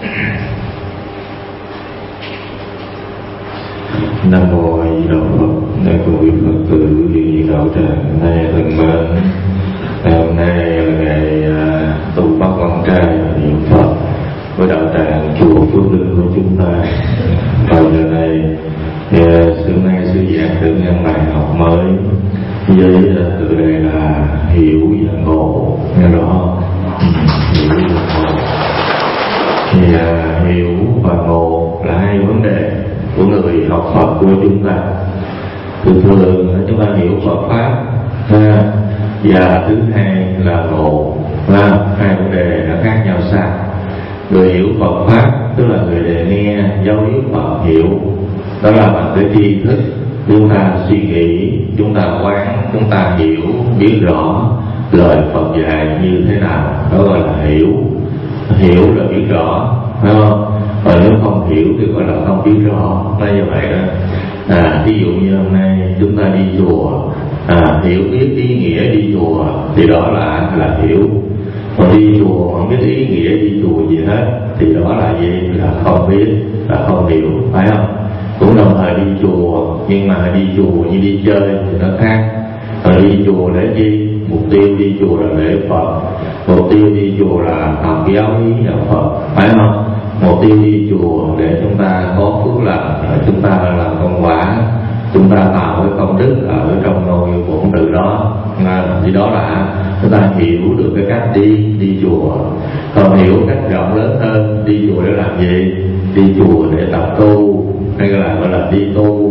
Nam mô A Di Đà Phật. Đại cùng quý Phật tử vì đạo tràng nay thân mến, ngày hôm nay là ngày tu Pháp Quan Trai niệm Phật với đạo tràng chùa Phước Linh của chúng ta. Vào giờ này xưa nay sư giảng được nhân bài học mới với tựa đề là hiểu và ngộ. Nghe rõ không? Hiểu và ngộ. Thì hiểu và ngộ là hai vấn đề của người học Phật của chúng ta. Thường chúng ta hiểu Phật pháp và thứ hai là ngộ. Hai vấn đề nó khác nhau xa. Người hiểu Phật pháp tức là người đề nghe giáo lý Phật hiểu, đó là bằng cái tri thức chúng ta suy nghĩ, chúng ta quán, chúng ta hiểu biết rõ lời Phật dạy như thế nào, đó gọi là hiểu. Hiểu là biết rõ, phải không? Và nếu không hiểu thì gọi là không biết rõ. Là như vậy đó. Ví dụ như hôm nay chúng ta đi chùa, hiểu biết ý nghĩa đi chùa thì đó là hiểu. Còn đi chùa không biết ý nghĩa đi chùa gì hết thì đó là gì? Là không biết, là không hiểu, phải không? Cũng đồng thời đi chùa, nhưng mà đi chùa như đi chơi thì nó khác. Rồi đi chùa để gì? Mục tiêu đi chùa là lễ Phật, mục tiêu đi chùa là học giáo lý nhà Phật, phải không? Mục tiêu đi chùa để chúng ta có phước lành, chúng ta làm công quả, chúng ta tạo cái công đức ở trong ngôi bổn tự đó. Thì đó là chúng ta hiểu được cái cách đi chùa. Còn hiểu cách rộng lớn hơn, đi chùa để làm gì? Đi chùa để tập tu, hay là gọi là đi tu.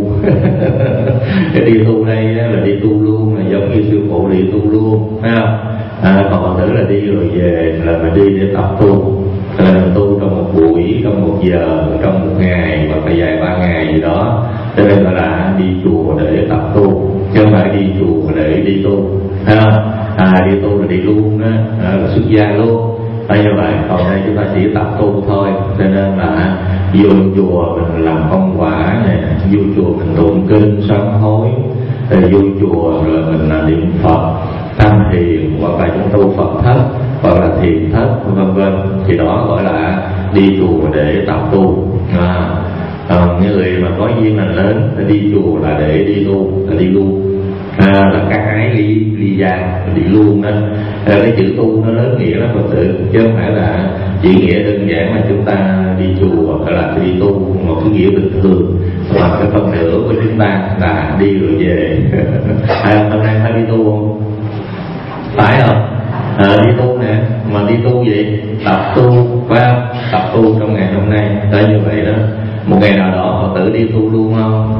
Cái đi tu đây là đi tu luôn, là giống như sư phụ đi tu luôn, thấy không? Còn Phật tử là đi rồi về là mình đi để tập tu. Mình tu trong một buổi, trong một giờ, trong một ngày hoặc là dài 3 ngày gì đó. Cho nên gọi là đi chùa để tập tu, chứ không phải đi chùa để đi tu, thấy không? Đi tu là đi luôn đó, là xuất gia luôn. Như vậy, còn đây chúng ta chỉ tập tu thôi. Cho nên là vô chùa mình làm công quả này, vô chùa mình tụng kinh sám hối, rồi vô chùa rồi mình niệm Phật, tham thiền, hoặc là chúng tu Phật thất, hoặc là thiền thất, vân vân. Thì đó gọi là đi chùa để tập tu. Những người mà có duyên lành lớn đi chùa là để đi tu, là đi luôn. Là các ái ly gia, đi luôn đó. Cái chữ tu nó lớn nghĩa lắm Phật tử, chứ không phải là chỉ nghĩa đơn giản là chúng ta đi chùa hoặc là đi tu một cái nghĩa bình thường. Mà cái phần nửa của chúng ta là đi rồi về. Hôm nay phải đi tu không? Phải không? Đi tu nè, mà đi tu gì? Tập tu, phải không? Tập tu trong ngày hôm nay, là như vậy đó. Một ngày nào đó Phật tử đi tu luôn không?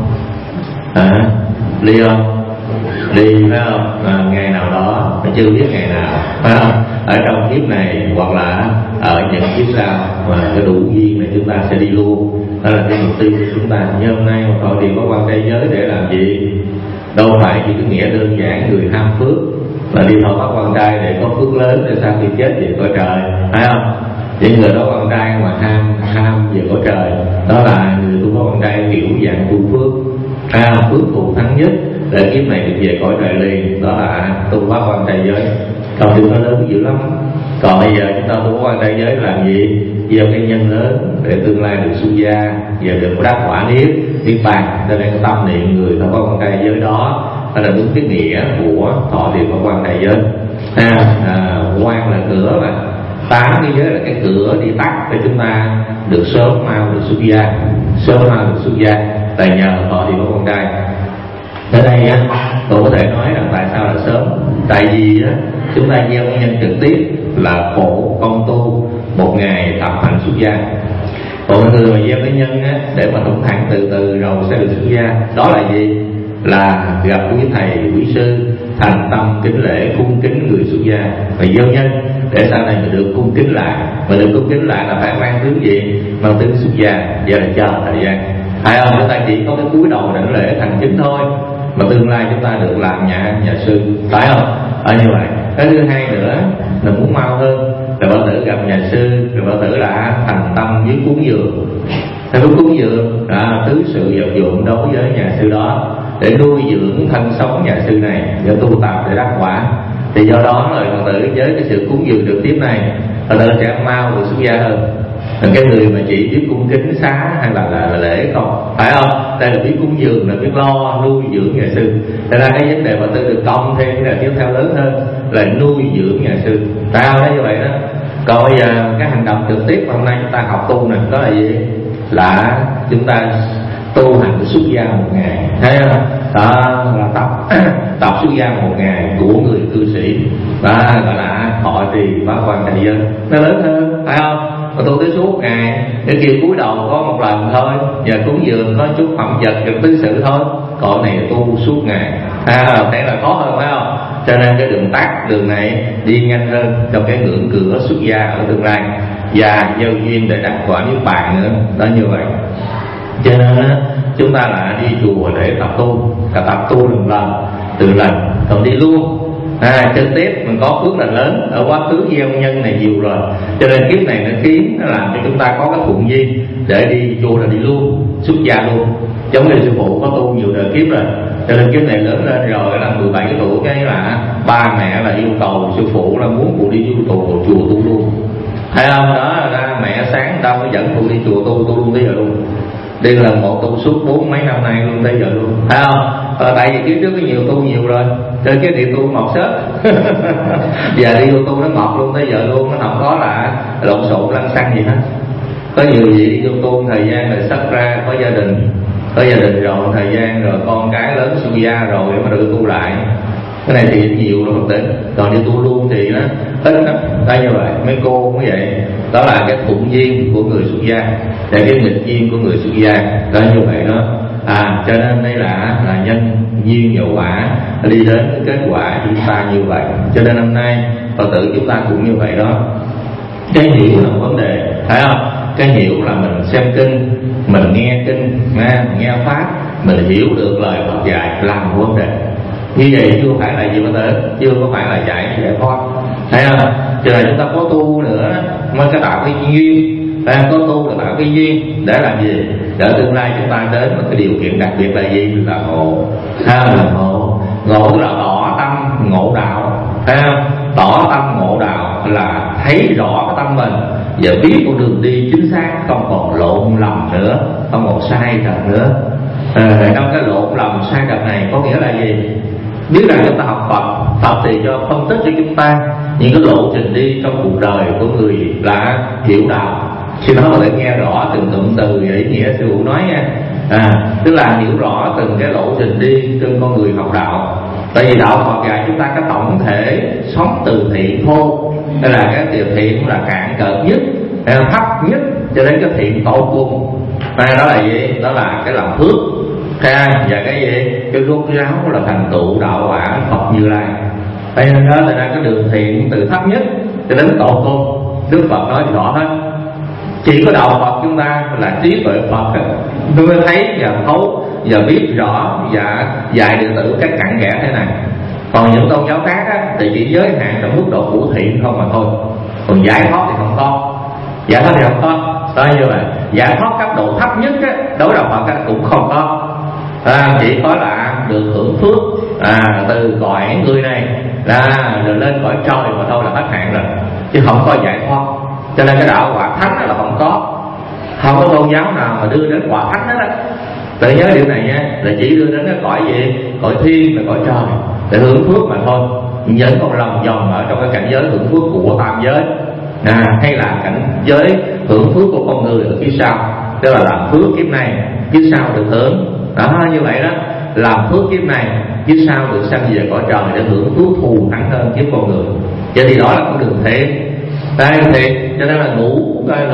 Đi không? Đi, phải không? Ngày nào đó, mà chưa biết ngày nào, phải không? Ở trong kiếp này hoặc là ở những kiếp sau, mà cái đủ duyên này chúng ta sẽ đi luôn. Đó là cái mục tiêu của chúng ta. Như hôm nay một thọ trì có quan trai giới để làm gì? Đâu phải chỉ cái nghĩa đơn giản người ham phước là đi thọ pháp quan trai để có phước lớn để sau khi chết về cõi trời, phải không? Những người đó quan trai mà ham về cõi trời, đó là người tu pháp quan trai kiểu dạng tu phước, phước thù thắng nhất để kiếp này được về cõi trời liền, đó là tu pháp quan trai giới. Còn điều nó lớn dữ lắm. Còn bây giờ chúng ta tu pháp quan trai giới làm gì? Gieo cái nhân lớn để tương lai được xuất gia và được đắc quả niết bàn. Cho nên cái tâm niệm người tu pháp quan trai giới đó là đúng cái nghĩa của thọ trì pháp quan trai giới. Quan là cửa mà, 8 cái giới là cái cửa đi tắt để chúng ta được sớm mau được xuất gia, sớm mau được xuất gia là nhờ thọ trì pháp quan trai. Ở đây tôi có thể nói rằng tại sao là sớm? Tại vì chúng ta gieo nhân trực tiếp là khổ công tu một ngày tập hành xuất gia. Còn người mà gieo cái nhân để mà thủng thẳng từ từ rồi sẽ được xuất gia, đó là gì? Là gặp quý thầy quý sư, thành tâm kính lễ cung kính người xuất gia và gieo nhân để sau này mình được cung kính lại. Mà được cung kính lại là phải mang tướng gì? Mang tướng xuất gia, giờ là chờ thời gian, phải không? Chúng ta chỉ có cái cúi đầu đảnh lễ thành kính thôi, mà tương lai chúng ta được làm nhà sư, phải không? Như vậy. Cái thứ hai nữa là muốn mau hơn là Phật tử gặp nhà sư, rồi Phật tử đã thành tâm với cúng dường. Theo cúng dường tứ sự vật dụng đối với nhà sư đó để nuôi dưỡng thân sống nhà sư này, để tu tập để đắc quả. Thì do đó rồi Phật tử với cái sự cúng dường trực tiếp này, Phật tử sẽ mau được xuất gia hơn. cái người mà chỉ biết cung kính xá hay là lễ không, phải không? Đây là biết cúng dường, là biết lo nuôi dưỡng nhà sư. Thế ra cái vấn đề mà tôi được công thêm cái là tiếp theo lớn hơn là nuôi dưỡng nhà sư. Tao nói như vậy đó. Còn bây giờ cái hành động trực tiếp hôm nay chúng ta học tu này đó là gì? Là chúng ta tu hành xuất gia một ngày, thấy không? Đó là tập xuất gia một ngày của người cư sĩ, đó gọi là họ trì bá quan đại dân. Nó lớn hơn, phải không? Mà tu tới suốt ngày, cái kia cúi đầu có một lần thôi, và cúng dường có chút phẩm vật được tứ sự thôi. Còn này là tu suốt ngày, thế là khó hơn, phải không? Cho nên cái đường tắt đường này đi nhanh hơn trong cái ngưỡng cửa xuất gia ở tương lai, và gieo duyên để đắc quả niết bàn nữa. Đó như vậy. Cho nên chúng ta là đi chùa để tập tu, tập tu từ lần, còn đi luôn trực tiếp mình có phước là lớn. Ở quá khứ gieo nhân này nhiều rồi, cho nên kiếp này nó khiến nó làm cho chúng ta có cái thuận duyên để đi chùa là đi luôn, xuất gia luôn. Giống như sư phụ có tu nhiều đời kiếp rồi, cho nên kiếp này lớn lên rồi là 17 tuổi, cái là ba mẹ là yêu cầu sư phụ là muốn phụ đi du chùa tu luôn, thấy không? Đó là mẹ sáng đâu mới dẫn phụ đi chùa tu luôn tới giờ luôn, đi lần một tu suốt 40 mấy năm nay luôn tới giờ luôn, thấy không? Tại vì kiếp trước có nhiều tu nhiều rồi, cho cái địa tu mọc sớt giờ đi vô tu nó mọc luôn tới giờ luôn, nó không có là lộn xộn lăng xăng gì hết. Có nhiều vị đi vô tu thời gian rồi sắp ra có gia đình rồi, thời gian rồi con cái lớn xuất gia rồi mà được tu lại. Cái này thì nhiều lắm Phật tử, còn như tu luôn thì nó ít lắm. Đây như vậy, mấy cô cũng vậy. Đó là cái thuận duyên của người xuất gia và cái nghịch duyên của người xuất gia. Đó như vậy đó. Cho nên đây là nhân duyên và quả đi đến cái kết quả chúng ta như vậy. Cho nên hôm nay Phật tử chúng ta cũng như vậy đó. Cái hiểu là vấn đề, phải không? Cái hiểu là mình xem kinh, mình nghe kinh, nghe pháp, mình hiểu được lời Phật dạy làm vấn đề. Như vậy chưa phải là gì Phật tử, chưa có phải là giải thoát, thấy không? Cho nên chúng ta có tu nữa mới có tạo cái duyên, có tu là tạo cái duyên để làm gì? Để tương lai chúng ta đến một cái điều kiện đặc biệt là gì? Là ngộ, ngộ là tỏ tâm ngộ đạo, thấy không? Tỏ tâm ngộ đạo là thấy rõ cái tâm mình và biết con đường đi chính xác, không còn lộn lầm nữa, không còn sai trật nữa. Trong cái lộn lầm sai trật này có nghĩa là gì? Biết rằng chúng ta học Phật thì cho phân tích cho chúng ta những cái lộ trình đi trong cuộc đời của người là hiểu đạo. Khi đó có thể nghe rõ từng cụm từ ý nghĩa sư phụ nói nha. Tức là hiểu rõ từng cái lộ trình đi trên con người học đạo. Tại vì đạo Phật dạy chúng ta cái tổng thể sống từ thiện thô, đây là cái từ thiện là cạn cợt nhất, thấp nhất cho đến cái thiện tổ cùng. Đó là gì? Đó là cái làm phước. Và cái gì? Cái rốt ráo là thành tựu đạo quả Phật Như Lai. Vậy nên đó là cái đường thiện từ thấp nhất cho đến tổ cùng. Đức Phật nói rõ hết. Chỉ có đạo Phật chúng ta là trí tuệ Phật tôi mới thấy và thấu và biết rõ và dạy đệ tử cách cặn kẽ thế này. Còn những tôn giáo khác thì chỉ giới hạn trong mức độ cụ thiện không mà thôi. Còn giải thoát thì không có. Giải thoát thì không có. Đó như vậy. Giải thoát cấp độ thấp nhất đối đạo Phật cũng không có. Chỉ có là được hưởng phước từ cõi người này rồi lên cõi trời mà thôi là hết hạn rồi, chứ không có giải thoát. Cho nên cái đạo quả thánh là không có tôn giáo nào mà đưa đến quả thánh hết á. Tự nhớ điều này nha, là chỉ đưa đến cái cõi gì? Cõi thiên là cõi trời để hưởng phước mà thôi. Vẫn còn lòng vòng ở trong cái cảnh giới hưởng phước của tam giới, hay là cảnh giới hưởng phước của con người ở phía sau, tức là làm phước kiếp này kiếp sau được hưởng. Đó như vậy đó, làm phước kiếp này kiếp sau được sanh về cõi trời để hưởng phước thù thắng hơn kiếp con người. Vậy thì đó là con đường thiện. Đây thì cho nên là ngũ cái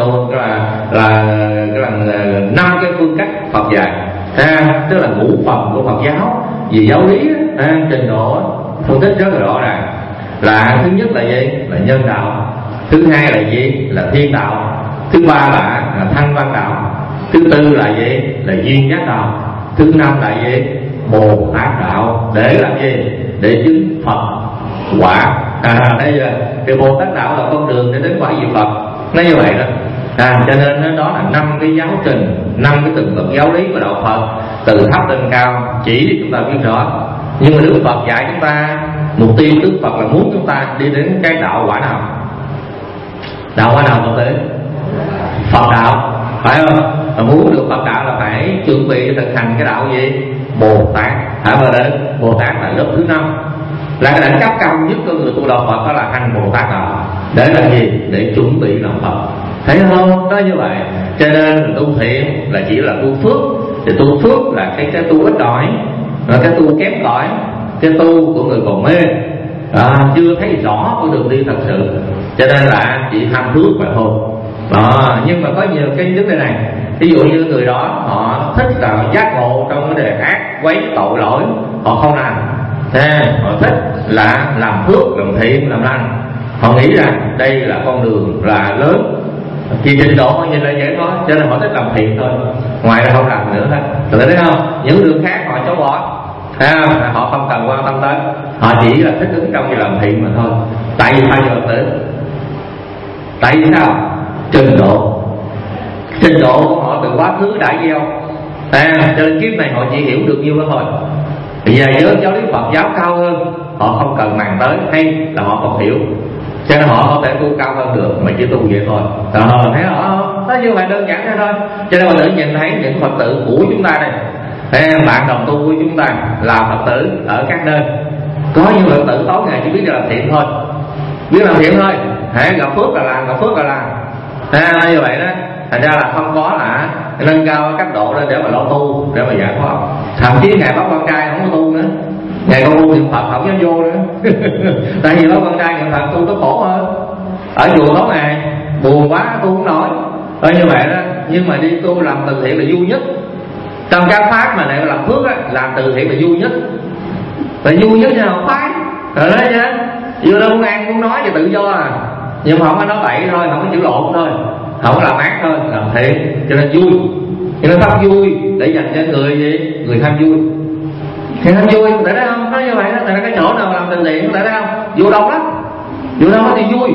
là 5 cái phương cách Phật dạy, tức là ngũ phần của Phật giáo. Vì giáo lý trình độ phân tích rất là rõ ràng. Là thứ nhất là gì? Là nhân đạo. Thứ hai là gì? Là thiên đạo. Thứ ba là thanh văn đạo. Thứ tư là gì? Là duyên giác đạo. Thứ năm là gì? Bồ Tát đạo. Để làm gì? Để chứng Phật quả. Đây là cái Bồ Tát đạo là con đường để đến quả vị Phật. Nó như vậy đó. Cho nên đó là 5 cái giáo trình, 5 cái từng bậc giáo lý của đạo Phật, từ thấp lên cao, chỉ để chúng ta biết rõ. Nhưng mà Đức Phật dạy chúng ta, mục tiêu Đức Phật là muốn chúng ta đi đến cái đạo quả nào? Đạo quả nào Phật tử? Phật đạo, phải không? Mà muốn được Phật đạo là phải chuẩn bị thực hành cái đạo gì? Bồ Tát. Hả mà đến Bồ Tát là lớp thứ 5, là cái đẳng cấp cao nhất của người tu đạo Phật, đó là hành Bồ Tát đạo. Để làm gì? Để chuẩn bị làm Phật. Thấy không? Đó như vậy. Cho nên tu thiện là chỉ là tu phước. Thì tu phước là cái tu ít đòi, là cái tu kém cỏi, cái tu của người còn mê, chưa thấy rõ con đường đi thật sự, cho nên là chỉ tham phước mà thôi. Nhưng mà có nhiều cái vấn đề này, ví dụ như người đó họ thích là giác ngộ trong vấn đề ác quấy tội lỗi, họ không làm. Họ thích là làm phước, làm thiện, làm lành. Họ nghĩ rằng đây là con đường là lớn, chỉ trình độ họ nhìn là vậy thôi, cho nên họ thích làm thiện thôi, ngoài ra không làm nữa hết. Rồi thấy không? Những đường khác họ chối bỏ, họ không cần quan tâm tới, họ chỉ là thích ứng trong việc làm thiện mà thôi. Tại vì bao giờ tử? Tại vì sao? Trình độ của họ từ quá khứ đã gieo, cho nên kiếp này họ chỉ hiểu được nhiêu đó thôi. Bây giờ với giáo lý Phật giáo cao hơn, họ không cần màng tới, hay là họ không hiểu, cho nên họ có thể tu cao hơn được, mà chỉ tu vậy thôi. Thấy không? Nó như vậy đơn giản thế thôi. Cho nên mình tự nhìn thấy những Phật tử của chúng ta đây, bạn đồng tu của chúng ta là Phật tử ở các nơi, có những Phật tử tối ngày chỉ biết làm thiện thôi, gặp phước là làm, gặp phước là làm. Như vậy đó, thành ra là không có là nâng cao cấp độ lên để mà lo tu, để mà giải thoát. Thậm chí ngài Pháp Quan Trai không có tu nữa, ngài con tu niệm Phật không dám vô nữa. Tại vì Pháp Quan Trai niệm Phật tu có khổ hơn, ở chùa tối ngày buồn quá tu không nổi. Như vậy đó, nhưng mà đi tu làm từ thiện là vui nhất. Trong các pháp mà này làm phước á, làm từ thiện là vui nhất, là vui nhất cho học phái. Rồi đó chứ, vừa đâu muốn ăn muốn nói thì tự do nhưng mà không có nói bậy thôi, không có chữ lộn thôi, không có làm ác thôi, làm thiện, cho nên vui. Cho nên pháp vui để dành cho người gì? Người tham vui. Thì tham vui, tại đó không? Nói như vậy đó, tại cái chỗ nào làm từ thiện, tại đó không? Vô đông lắm, vô đông thì vui.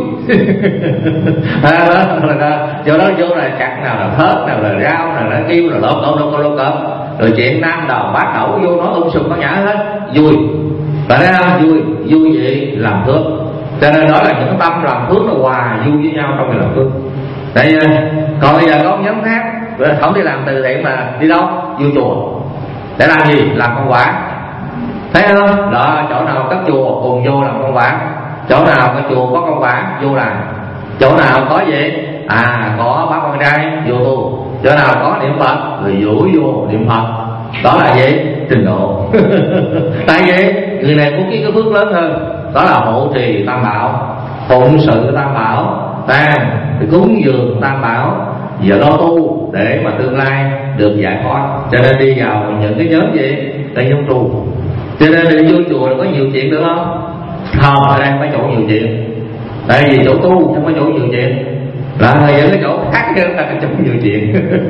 Chỗ đó vô là chặt, nào là thớt, nào là rau, nào là kêu, nào là lộn, rồi chuyện nam đầu bát đậu vô nói sùm có nhã hết, vui. Tại đó không? Vui vậy làm phước. Cho nên đó là những tâm làm phước nó hòa vui với nhau trong việc làm phước. Đây, còn bây giờ có một nhóm khác không đi làm từ thiện mà đi đâu? Vô chùa. Để làm gì? Làm công quả. Thấy không? Đó, chỗ nào cất chùa cùng vô làm công quả, chỗ nào có chùa có công quả vô làm, chỗ nào có gì? Có Pháp Quan Trai vô tu, chỗ nào có niệm Phật rồi dũi vô niệm Phật. Đó là gì? Trình độ. Tại vì người này có cái phước lớn hơn, đó là hộ trì tam bảo, phụng sự tam bảo, cúng dường tam bảo, giờ lo tu để mà tương lai được giải thoát. Cho nên đi vào những cái nhóm gì? Là nhóm tu. Cho nên đi vô chùa là có nhiều chuyện được không? Không, ở đây không có chỗ nhiều chuyện. Tại vì chỗ tu không có chỗ nhiều chuyện, là những cái chỗ khác là cái chỗ nhiều chuyện.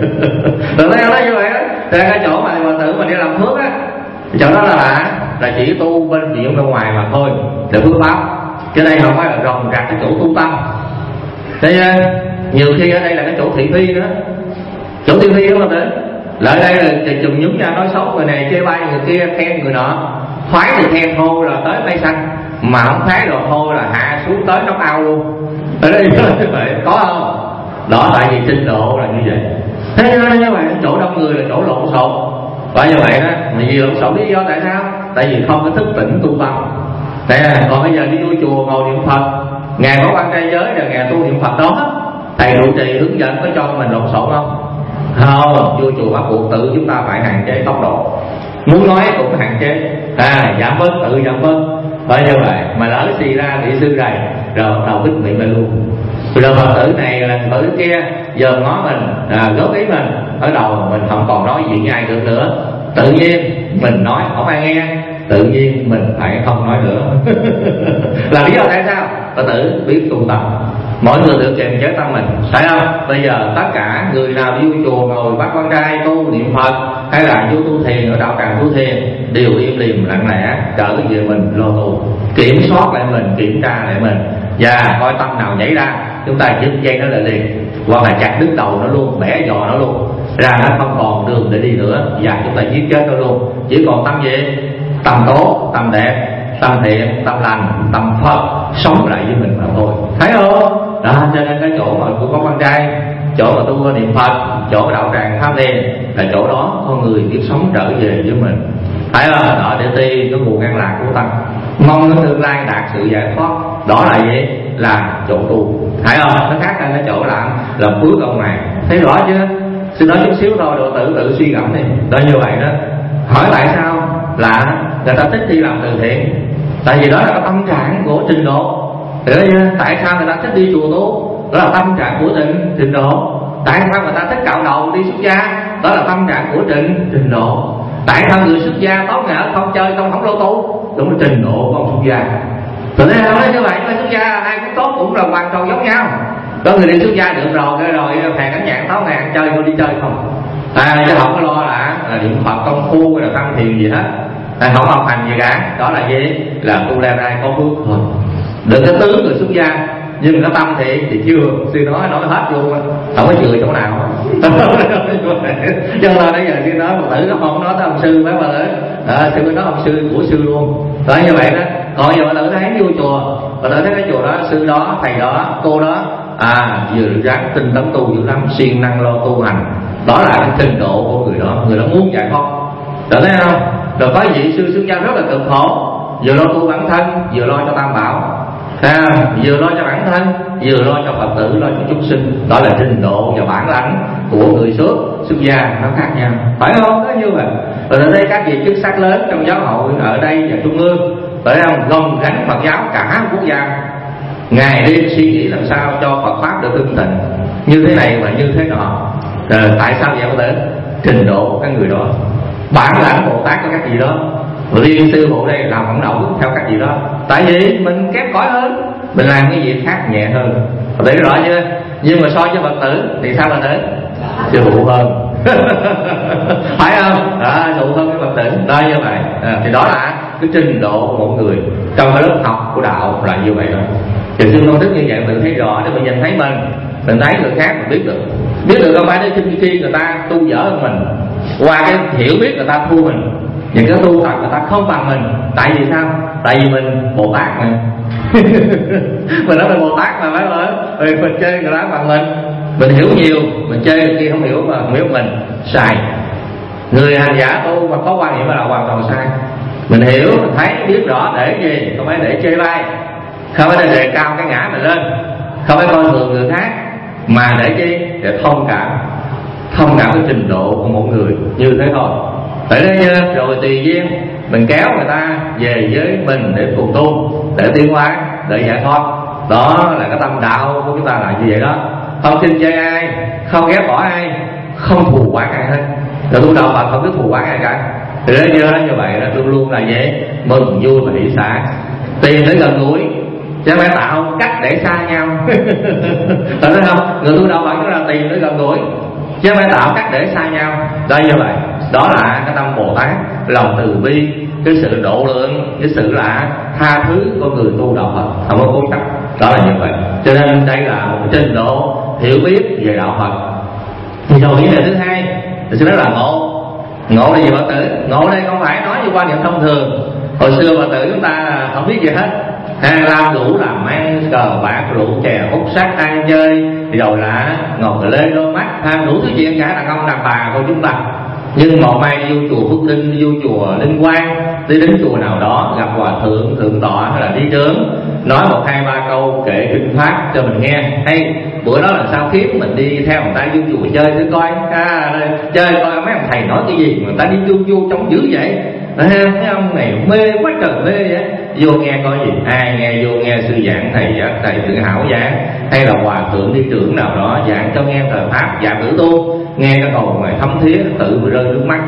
Rồi thấy nói như vậy đó, thì cái chỗ mà tự mình đi làm phước á, chỗ đó là chỉ tu bên chuyện bên ngoài mà thôi, để phước pháp. Chứ đây không phải là rồng rạc cái chỗ tu tâm. Thế nhiều khi ở đây là cái chỗ thị phi nữa, chỗ thị phi đúng không đấy? Lại đây là chùm nhúng ra nói xấu người này, chê bai người kia, khen người nọ, khoái thì khen thôi là tới mây xanh, mà không khoái rồi thôi là hạ xuống tới nóc ao luôn. Ở đây có không? Đó, tại vì trình độ là như vậy. Thế nên như vậy chỗ đông người là chỗ lộn xộn. Và như vậy đó, mà vì lộn xộn lý do tại sao? Tại vì không có thức tỉnh tu tâm. Còn bây giờ đi vô chùa ngồi niệm Phật, ngài có quan trai giới là ngài tu niệm Phật đó, thầy trụ trì hướng dẫn có cho mình lộn xộn không? Không, vô chùa bắt buộc tự chúng ta phải hạn chế tốc độ, muốn nói cũng hạn chế, giảm bớt, tự giảm bớt. Bởi như vậy mà lỡ xì ra bị sư rầy rồi đầu bích miệng lên luôn. Rồi Phật tử này là Phật tử kia giờ ngó mình, góp ý mình, ở đầu mình không còn nói gì với ai được nữa, tự nhiên mình nói không ai nghe, tự nhiên mình phải không nói nữa. Là lý do tại sao? Phật tử biết tu tập, mỗi người tự kiềm chế tâm mình, phải không? Bây giờ tất cả người nào vô chùa ngồi bắt Quan Trai tu niệm Phật, hay là vô tu thiền ở đạo tràng tu thiền, đều im lìm lặng lẽ trở về mình lo tu, kiểm soát lại mình, kiểm tra lại mình, và coi tâm nào nhảy ra chúng ta dứt dây nó lại liền, hoặc là chặt đứt đầu nó luôn, bẻ giò nó luôn, ra nó không còn đường để đi nữa, và chúng ta giết chết nó luôn. Chỉ còn tâm gì? Tâm tốt, tâm đẹp, tâm thiện, tâm lành, tâm Phật sống lại với mình mà thôi. Thấy không? Đó, cho nên cái chỗ mà của con Quan Trai chỗ mà tu niệm Phật, chỗ đạo tràng tham thiền, là chỗ đó con người biết sống trở về với mình, phải không? Đó, để tìm cái nguồn an lạc của tâm, mong đến tương lai đạt sự giải thoát. Đó là gì? Là chỗ tu, phải không? Nó khác hơn cái chỗ làm phước ông này, thấy rõ chưa? Xin nói chút xíu thôi, độ tự suy ngẫm đi. Đó, như vậy đó. Hỏi tại sao là người ta thích đi làm từ thiện? Tại vì đó là cái tâm trạng của trình độ. Tại sao người ta thích đi chùa tu? Đó là tâm trạng của trình độ. Tại sao người ta thích cạo đầu đi xuất gia? Đó là tâm trạng của trình độ. Tại sao người xuất gia tốt nghệ không chơi không lô tu? Đúng là trình độ của ông xuất gia. Rồi thế không? Như vậy người xuất gia ai cũng tốt, cũng là hoàn toàn giống nhau. Có người đi xuất gia được rồi phèn đánh nhạc tóc này ăn chơi thôi, đi chơi không, chứ không có lo là niệm Phật công phu hay là tham thiền gì hết, không học hành gì cả. Đó là gì? Là tu leo rai có phước thôi. Đừng có tướng người xuất gia nhưng nó tâm thì chưa. Sư nói hết luôn, không có chừa chỗ nào. Cho nên bây giờ sư nói Phật tử nó không nói tới ông sư mấy Phật tử, sư nói ông sư của sư luôn. Đó, như vậy đó. Còn giờ Phật tử thấy vô chùa, Phật tử thấy cái chùa đó, sư đó, thầy đó, cô đó vừa ráng tinh tấn tu dữ lắm, siêng năng lo tu hành. Đó là cái trình độ của người đó muốn giải thoát. Được thấy không? Rồi có vị sư xuất gia rất là cực khổ, vừa lo tu bản thân, vừa lo cho tam bảo, vừa lo cho bản thân, vừa lo cho Phật tử, lo cho chúng sinh. Đó là trình độ và bản lãnh của người xuất gia, nó khác nhau, phải không? Nó như vậy. Rồi ở đây các vị chức sắc lớn trong giáo hội ở đây và trung ương, phải không? Gồng gánh Phật giáo cả quốc gia, ngày đêm suy nghĩ làm sao cho Phật pháp được hưng thịnh, như thế này và như thế nọ. Tại sao vậy Phật tử? Trình độ của các người đó, bản lãnh Bồ Tát của các vị đó. Riêng sư phụ đây làm không nổi theo các vị đó, tại vì mình kém cỏi hơn, mình làm cái việc khác nhẹ hơn. Phật tử rõ chưa? Nhưng mà so với Phật tử thì sao Phật tử? Sư phụ hơn. Phải không? Sư phụ hơn cái Phật tử. Đó, như vậy. Thì đó là cái trình độ của một người trong cái lớp học của đạo là như vậy đó. Thì sư không thích như vậy, mình thấy rõ để mình nhìn thấy mình thấy người khác, mình biết được không phải để khi người ta tu dở hơn mình, qua cái hiểu biết người ta thua mình, những cái tu tập người ta không bằng mình. Tại vì sao? Tại vì mình Bồ Tát mà. Mình nói mình Bồ Tát mà, phải không? Mình chơi người ta bằng mình hiểu nhiều, mình chơi người kia không hiểu, mà không hiểu mình sai. Người hành giả tu mà có quan niệm là hoàn toàn sai. Mình hiểu, mình thấy, biết rõ để gì, không phải để chê bai, không phải để đề cao cái ngã mình lên, không phải coi thường người khác, mà để chi? Để thông cảm cái trình độ của một người như thế thôi. Tại đây nha, rồi tùy duyên mình kéo người ta về với mình để cùng tu, để tiến hóa, để giải thoát. Đó là cái tâm đạo của chúng ta là như vậy đó. Không khinh chê ai, không ghét bỏ ai, không thù oán ai hết. Rồi tu đạo Phật không có thù oán ai cả. Thì như vậy là luôn luôn là dễ mừng vui và hỷ xả, tìm để gần gũi, chứ phải tạo cách để xa nhau. Thấy không? Người tu đạo Phật chúng là tìm để gần gũi, chứ phải tạo cách để xa nhau. Đây như vậy, đó là cái tâm Bồ Tát, lòng từ bi, cái sự độ lượng, cái sự là tha thứ của người tu đạo Phật, không có cố chấp. Đó là như vậy. Cho nên đây là một trình độ hiểu biết về đạo Phật. Thì rồi vấn đề thứ hai thì sẽ nói là ngộ. Ngộ là gì Phật tử? Ngộ đây không phải nói như quan niệm thông thường. Hồi xưa Phật tử chúng ta không biết gì hết, làm đủ làm ăn, cờ bạc, rượu chè, hút sắc, ăn chơi, thì rồi là ngồi lên đôi mắt, đủ thứ chuyện cả đàn ông đàn bà của chúng ta. Nhưng một mai đi vô chùa Phước Linh, đi vô chùa Linh Quang, đi đến chùa nào đó gặp hòa thượng, thượng tọa hay là đi trưởng, nói 1, 2, 3 câu kệ kinh pháp cho mình nghe. Hay bữa đó là sao khiến mình đi theo người ta vô chùa chơi thử coi, chơi coi mấy ông thầy nói cái gì mà người ta đi vô trong dữ vậy. Mấy ông này mê quá trời mê vậy. Vô nghe coi gì, ai nghe vô nghe sư giảng, thầy tự hào giảng, hay là hòa thượng đi trưởng nào đó giảng cho nghe thời pháp, giảng tử tu, nghe cái câu này thấm thía, tự mình rơi nước mắt.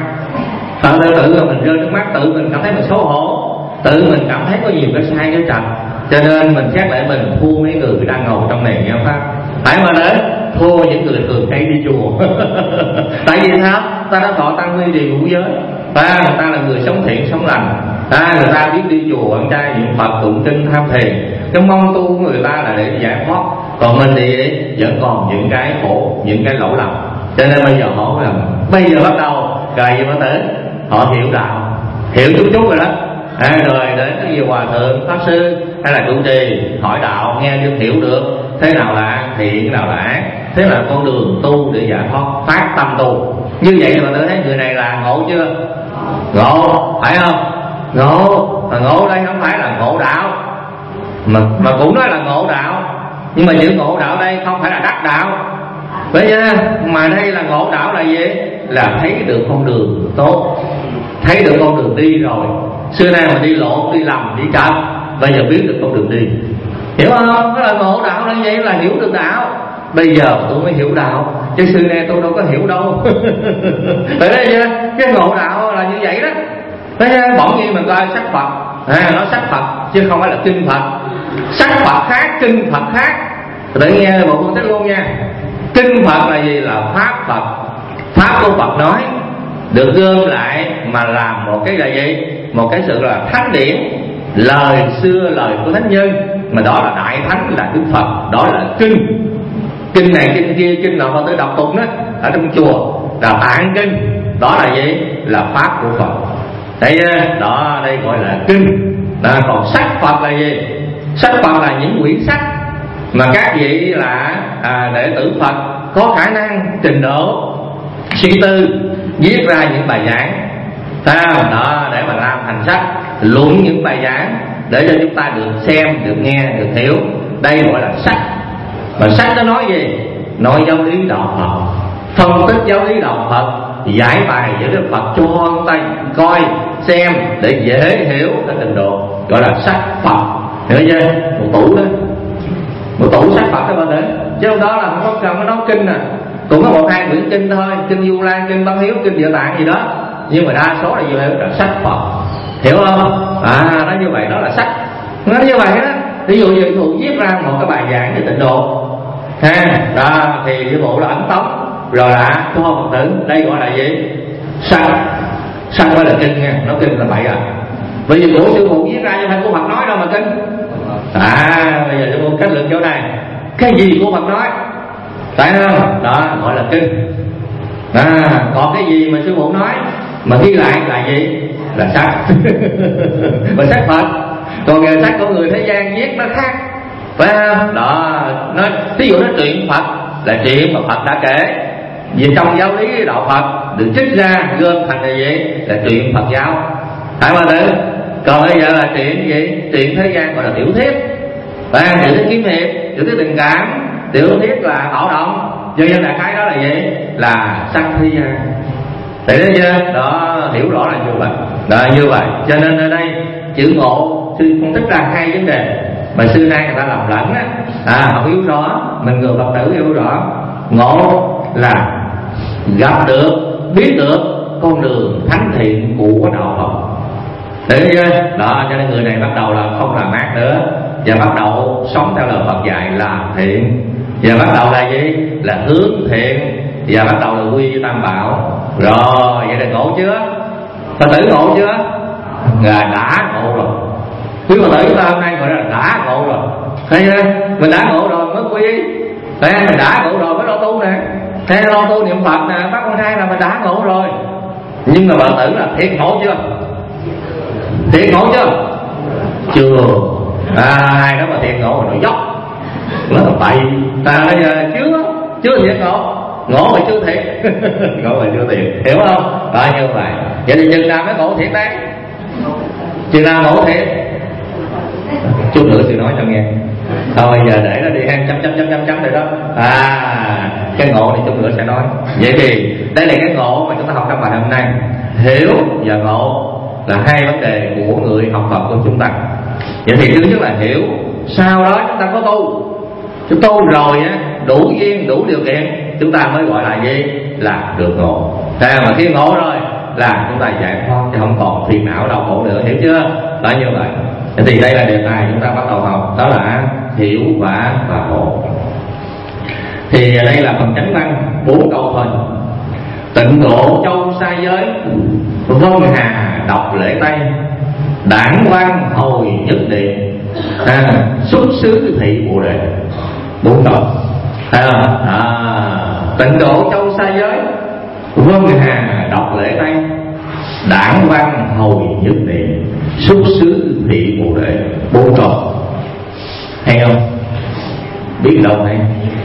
Tự mình rơi nước mắt, tự mình cảm thấy mình xấu hổ, tự mình cảm thấy có nhiều cái sai cái trật. Cho nên mình xét lại mình thua mấy người đang ngồi trong này nghe pháp. Phải mà đấy, thua những người thường hay đi chùa. Tại vì sao? Ta đã thọ tăng ni trì ngũ giới, người ta là người sống thiện sống lành, người ta biết đi chùa ăn chay niệm Phật tụng kinh tham thiền. Cái mong tu của người ta là để giải thoát, còn mình thì vẫn còn những cái khổ, những cái lỗi lầm. Cho nên bây giờ họ là bây giờ bắt đầu cài gì Phật tử, họ hiểu đạo, hiểu chút rồi đó. Rồi đến cái gì hòa thượng pháp sư hay là trụ trì hỏi đạo, nghe được hiểu được, thế nào là thiện, thế nào là ác, thế là con đường tu để giải thoát, phát tâm tu. Như vậy thì bạn tự thấy người này là ngộ chưa? Ngộ, phải không? Ngộ, mà ngộ đây không phải là ngộ đạo, mà cũng nói là ngộ đạo, nhưng mà chữ ngộ đạo đây không phải là đắc đạo, vậy nha. Mà đây là ngộ đạo là gì? Là thấy được con đường tốt, thấy được con đường đi rồi. Xưa nay mà đi lộn, đi lầm, đi trật, bây giờ biết được con đường đi, hiểu không? Đó là ngộ đạo là vậy, là hiểu được đạo. Bây giờ tôi mới hiểu đạo, chứ xưa nay tôi đâu có hiểu đâu. Tại đây chứ cái ngộ đạo là như vậy đó. Thế bỗng nhiên mình coi sách Phật, nói sách Phật chứ không phải là kinh Phật. Sách Phật khác, kinh Phật khác. Tự nghe một phân tích luôn nha. Kinh Phật là gì? Là pháp Phật, pháp của Phật nói, được gom lại mà làm một cái là gì? Một cái sự là thánh điển, lời xưa, lời của thánh nhân, mà đó là đại thánh, là Đức Phật, đó là kinh. Kinh này kinh kia, kinh nào mà tôi đọc tụng đó ở trong chùa là tạng kinh, đó là gì? Là pháp của Phật. Đây đó, đây gọi là kinh. Còn sách Phật là gì? Sách Phật là những quyển sách mà các vị là đệ tử Phật có khả năng, trình độ, suy tư, viết ra những bài giảng, đó để mà làm thành sách, luận những bài giảng để cho chúng ta được xem, được nghe, được hiểu. Đây gọi là sách. Mà sách nó nói gì? Nói giáo lý đạo Phật, phân tích giáo lý đạo Phật, giải bài với Đức Phật cho chúng ta coi, xem để dễ hiểu cái trình độ, gọi là sách Phật, hiểu chưa? Một tủ đó, một tủ sách Phật các bạn để, chứ không đó là không có cần có nói kinh nè, cũng có một hai quyển kinh thôi, kinh Du Lan, kinh Văn Hiếu, kinh Địa Tạng gì đó, nhưng mà đa số là gì? Là sách Phật, hiểu không? Nó như vậy, đó là sách. Nó như vậy đó. Ví dụ như Thụ viết ra một cái bài giảng về tịnh độ, đó thì cái bộ là ấn tống rồi là cho Phật tử, đây gọi là gì? Sách. Sách phải là kinh nha, nó kinh là vậy à. Bởi vì của sư phụ viết ra chứ phải của Phật nói đâu mà kinh. Bây giờ sư phụ kết luận chỗ này, cái gì của Phật nói, phải không? Đó gọi là kinh. Còn cái gì mà sư phụ nói mà ghi lại là gì? Là sách. Và sách Phật. Còn nghề sách của người thế gian viết nó khác, phải không? Đó, nó ví dụ nó chuyện Phật là chuyện mà Phật đã kể vì trong giáo lý đạo Phật được trích ra gom thành là gì? Là chuyện Phật giáo, phải không ạ? Còn bây giờ là chuyện gì? Chuyện thế gian gọi là tiểu thuyết, tiểu thuyết kiếm hiệp, tiểu thuyết tình cảm, tiểu thuyết là thọ động, cho nên là cái đó là gì? Là sách thế gian. Thấy đấy chưa? Đó, hiểu rõ là như vậy. Đó, như vậy. Cho nên ở đây chữ ngộ sư phân tích ra hai vấn đề mà xưa nay người ta làm lẫn á. Học hiểu rõ, mình người Phật tử hiểu rõ. Ngộ là gặp được, biết được con đường thánh thiện của đạo Phật. Đấy chưa? Đó, cho nên người này bắt đầu là không làm ác nữa, và bắt đầu sống theo lời Phật dạy làm thiện, và bắt đầu là gì? Là hướng thiện, và bắt đầu là quy với Tam Bảo. Rồi vậy là ngộ chưa? Phật tử ngộ chưa? Đã ngộ rồi. Quý Phật tử chúng ta hôm nay gọi là đã ngộ rồi. Thấy chưa? Mình đã ngộ rồi mới quy. Mình đã ngộ rồi mới lo tu nè. Thế lo tu niệm Phật nè, bắt con trai là mình đã ngộ rồi. Nhưng mà Phật tử là thiệt ngộ chưa? Thiệt ngộ chưa? Chưa. Hai đó mà thiệt ngộ rồi nó dốc, nó là bậy. Bây giờ chưa thiệt ngộ, ngộ mà chưa thiệt. Ngộ mà chưa thiệt, hiểu không? Đó như vậy. Vậy thì chừng nào mới ngộ thiệt đấy? Chừng nào ngộ thiệt? Chút nữa sư nói cho nghe. Thôi giờ để nó đi hang chấm rồi đó. Cái ngộ này chút nữa sẽ nói. Vậy thì đây là cái ngộ mà chúng ta học trong bài hôm nay. Hiểu và ngộ là hai vấn đề của người học Phật của chúng ta. Vậy thì thứ nhất là hiểu, sau đó chúng ta có tu. Chúng tu rồi á, đủ duyên, đủ điều kiện, chúng ta mới gọi là gì? Là được ngộ. Mà khi ngộ rồi là chúng ta giải thoát, chứ không còn phiền não đau khổ nữa, hiểu chưa? Đó như vậy. Thì đây là đề tài chúng ta bắt đầu học, đó là hiểu và ngộ. Thì đây là phần chánh văn 4 câu thôi. Tịnh độ châu xa giới, vân hà đọc lễ tây, đảng văn hồi nhất điện, xuất xứ thị bồ đề. 4 câu. Tịnh độ châu xa giới, vân hà đọc lễ tây, đảng văn hồi nhất điện, xuất xứ thị bồ đề. 4 câu. Hay không? biết đâu này.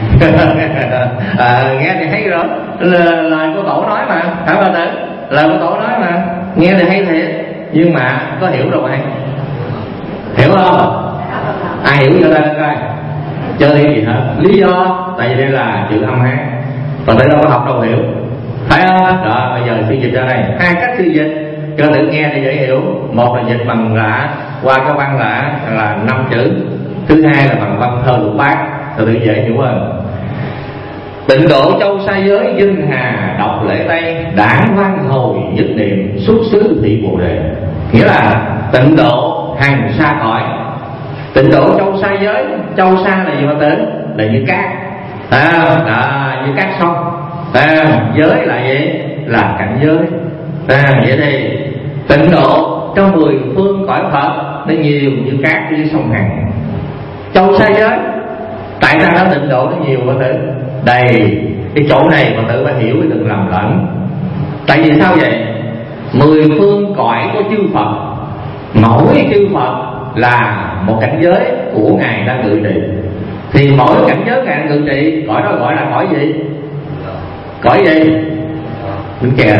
Nghe thì thấy rồi, lời của tổ nói mà, phải không tử? Lời của tổ nói mà, nghe thì hay thiệt, nhưng mà có hiểu đâu hay? Hiểu không? Ai hiểu cho ta coi? Chơi gì hết? Lý do tại vì đây là chữ âm Hán, còn tại đâu có học đâu hiểu, phải không? Đó, bây giờ sư dịch ra đây, hai cách sư dịch cho tự nghe thì dễ hiểu. Một là dịch bằng là qua cái văn là 5 chữ, thứ hai là bằng văn thơ lục bát, tự dễ hiểu hơn. Tịnh độ châu xa giới, dinh hà đọc lễ tây, đảng văn hồi nhất niệm, xuất xứ thị bồ đề. Nghĩa là tịnh độ hàng xa cõi. Tịnh độ châu xa giới, châu xa là gì mà tới? Là như cát, như cát sông. Giới là gì? Là cảnh giới. Vậy thì tịnh độ trong 10 phương cõi Phật nó nhiều như cát dưới sông Hằng. Châu xa giới, tại sao nó tịnh độ nó nhiều mà tử? Đây, cái chỗ này mà tử phải hiểu, đừng làm lẫn. Tại vì sao vậy? 10 phương cõi của chư Phật, mỗi chư Phật là một cảnh giới của Ngài đang ngự trị. Thì mỗi cảnh giới Ngài đang ngự trị, cõi đó gọi là cõi gì? Cõi gì? Bên kìa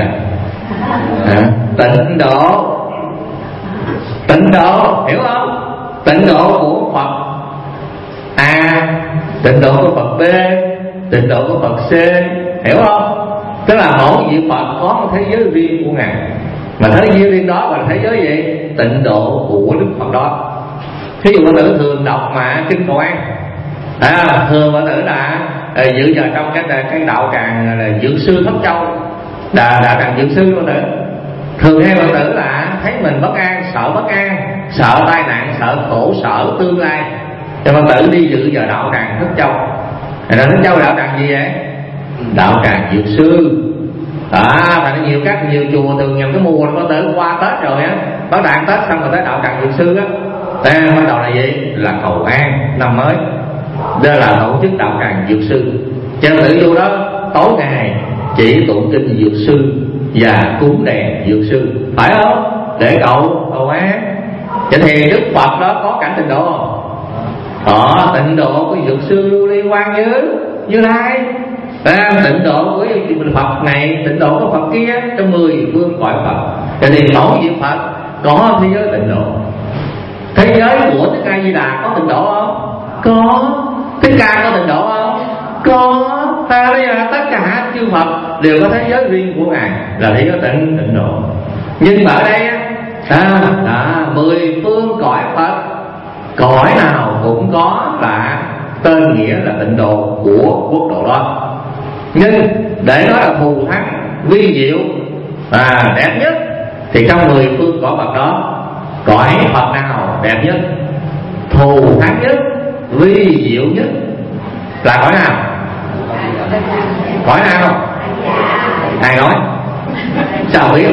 tịnh độ. Tịnh độ, hiểu không? Tịnh độ của Phật A, tịnh độ của Phật B, tịnh độ của Phật C, hiểu không? Tức là mỗi vị Phật có một thế giới riêng của Ngài, mà thế giới riêng đó gọi là thế giới gì? Tịnh độ của Đức Phật đó. Thí dụ Phật tử thường đọc mà kinh Cầu An, thường Phật tử là dự giờ trong cái đạo tràng là Dược Sư Thất Châu, đạo tràng Dược Sư Phật tử thường hay Phật tử là thấy mình bất an, sợ tai nạn, sợ khổ, sợ tương lai, cho Phật tử đi dự giờ đạo tràng Thất Châu. Thất Châu đạo tràng gì vậy? Đạo tràng Dược Sư. Phải nhiều nhiều chùa thường nhằm cái mùa Phật tử qua Tết rồi á, bắt đầu ăn Tết xong rồi tới đạo tràng Dược Sư á, bắt đầu là gì? Là cầu an năm mới. Đây là tổ chức đạo tràng Dược Sư. Cho Phật tử vô đó tối ngày chỉ tụng kinh Dược Sư và cúng đèn Dược Sư, phải không? Để cầu an. Cho thì Đức Phật đó có cảnh tịnh độ không? Tịnh độ của Dược Sư Lưu Ly Quang Như Lai. Tịnh độ của Phật này, tịnh độ của Phật kia, trong 10 phương cõi Phật. Cho thì mỗi vị Phật có thế giới tịnh độ. Thế giới của Thích Ca Di Đà có tịnh độ không? Có. Thích Ca có tịnh độ không? Có. Bây giờ tất cả chư Phật đều có thế giới riêng của Ngài, là thế giới tịnh độ. Nhưng mà ở đây 10 phương cõi Phật, cõi nào cũng có là tên nghĩa là tịnh độ của quốc độ đó. Nhưng để nói là thù thắng, vi diệu, đẹp nhất, thì trong 10 phương cõi Phật đó, cõi Phật nào đẹp nhất, thù thắng nhất, vi diệu nhất là cõi nào? Cõi nào? Ai nói? Sao biết?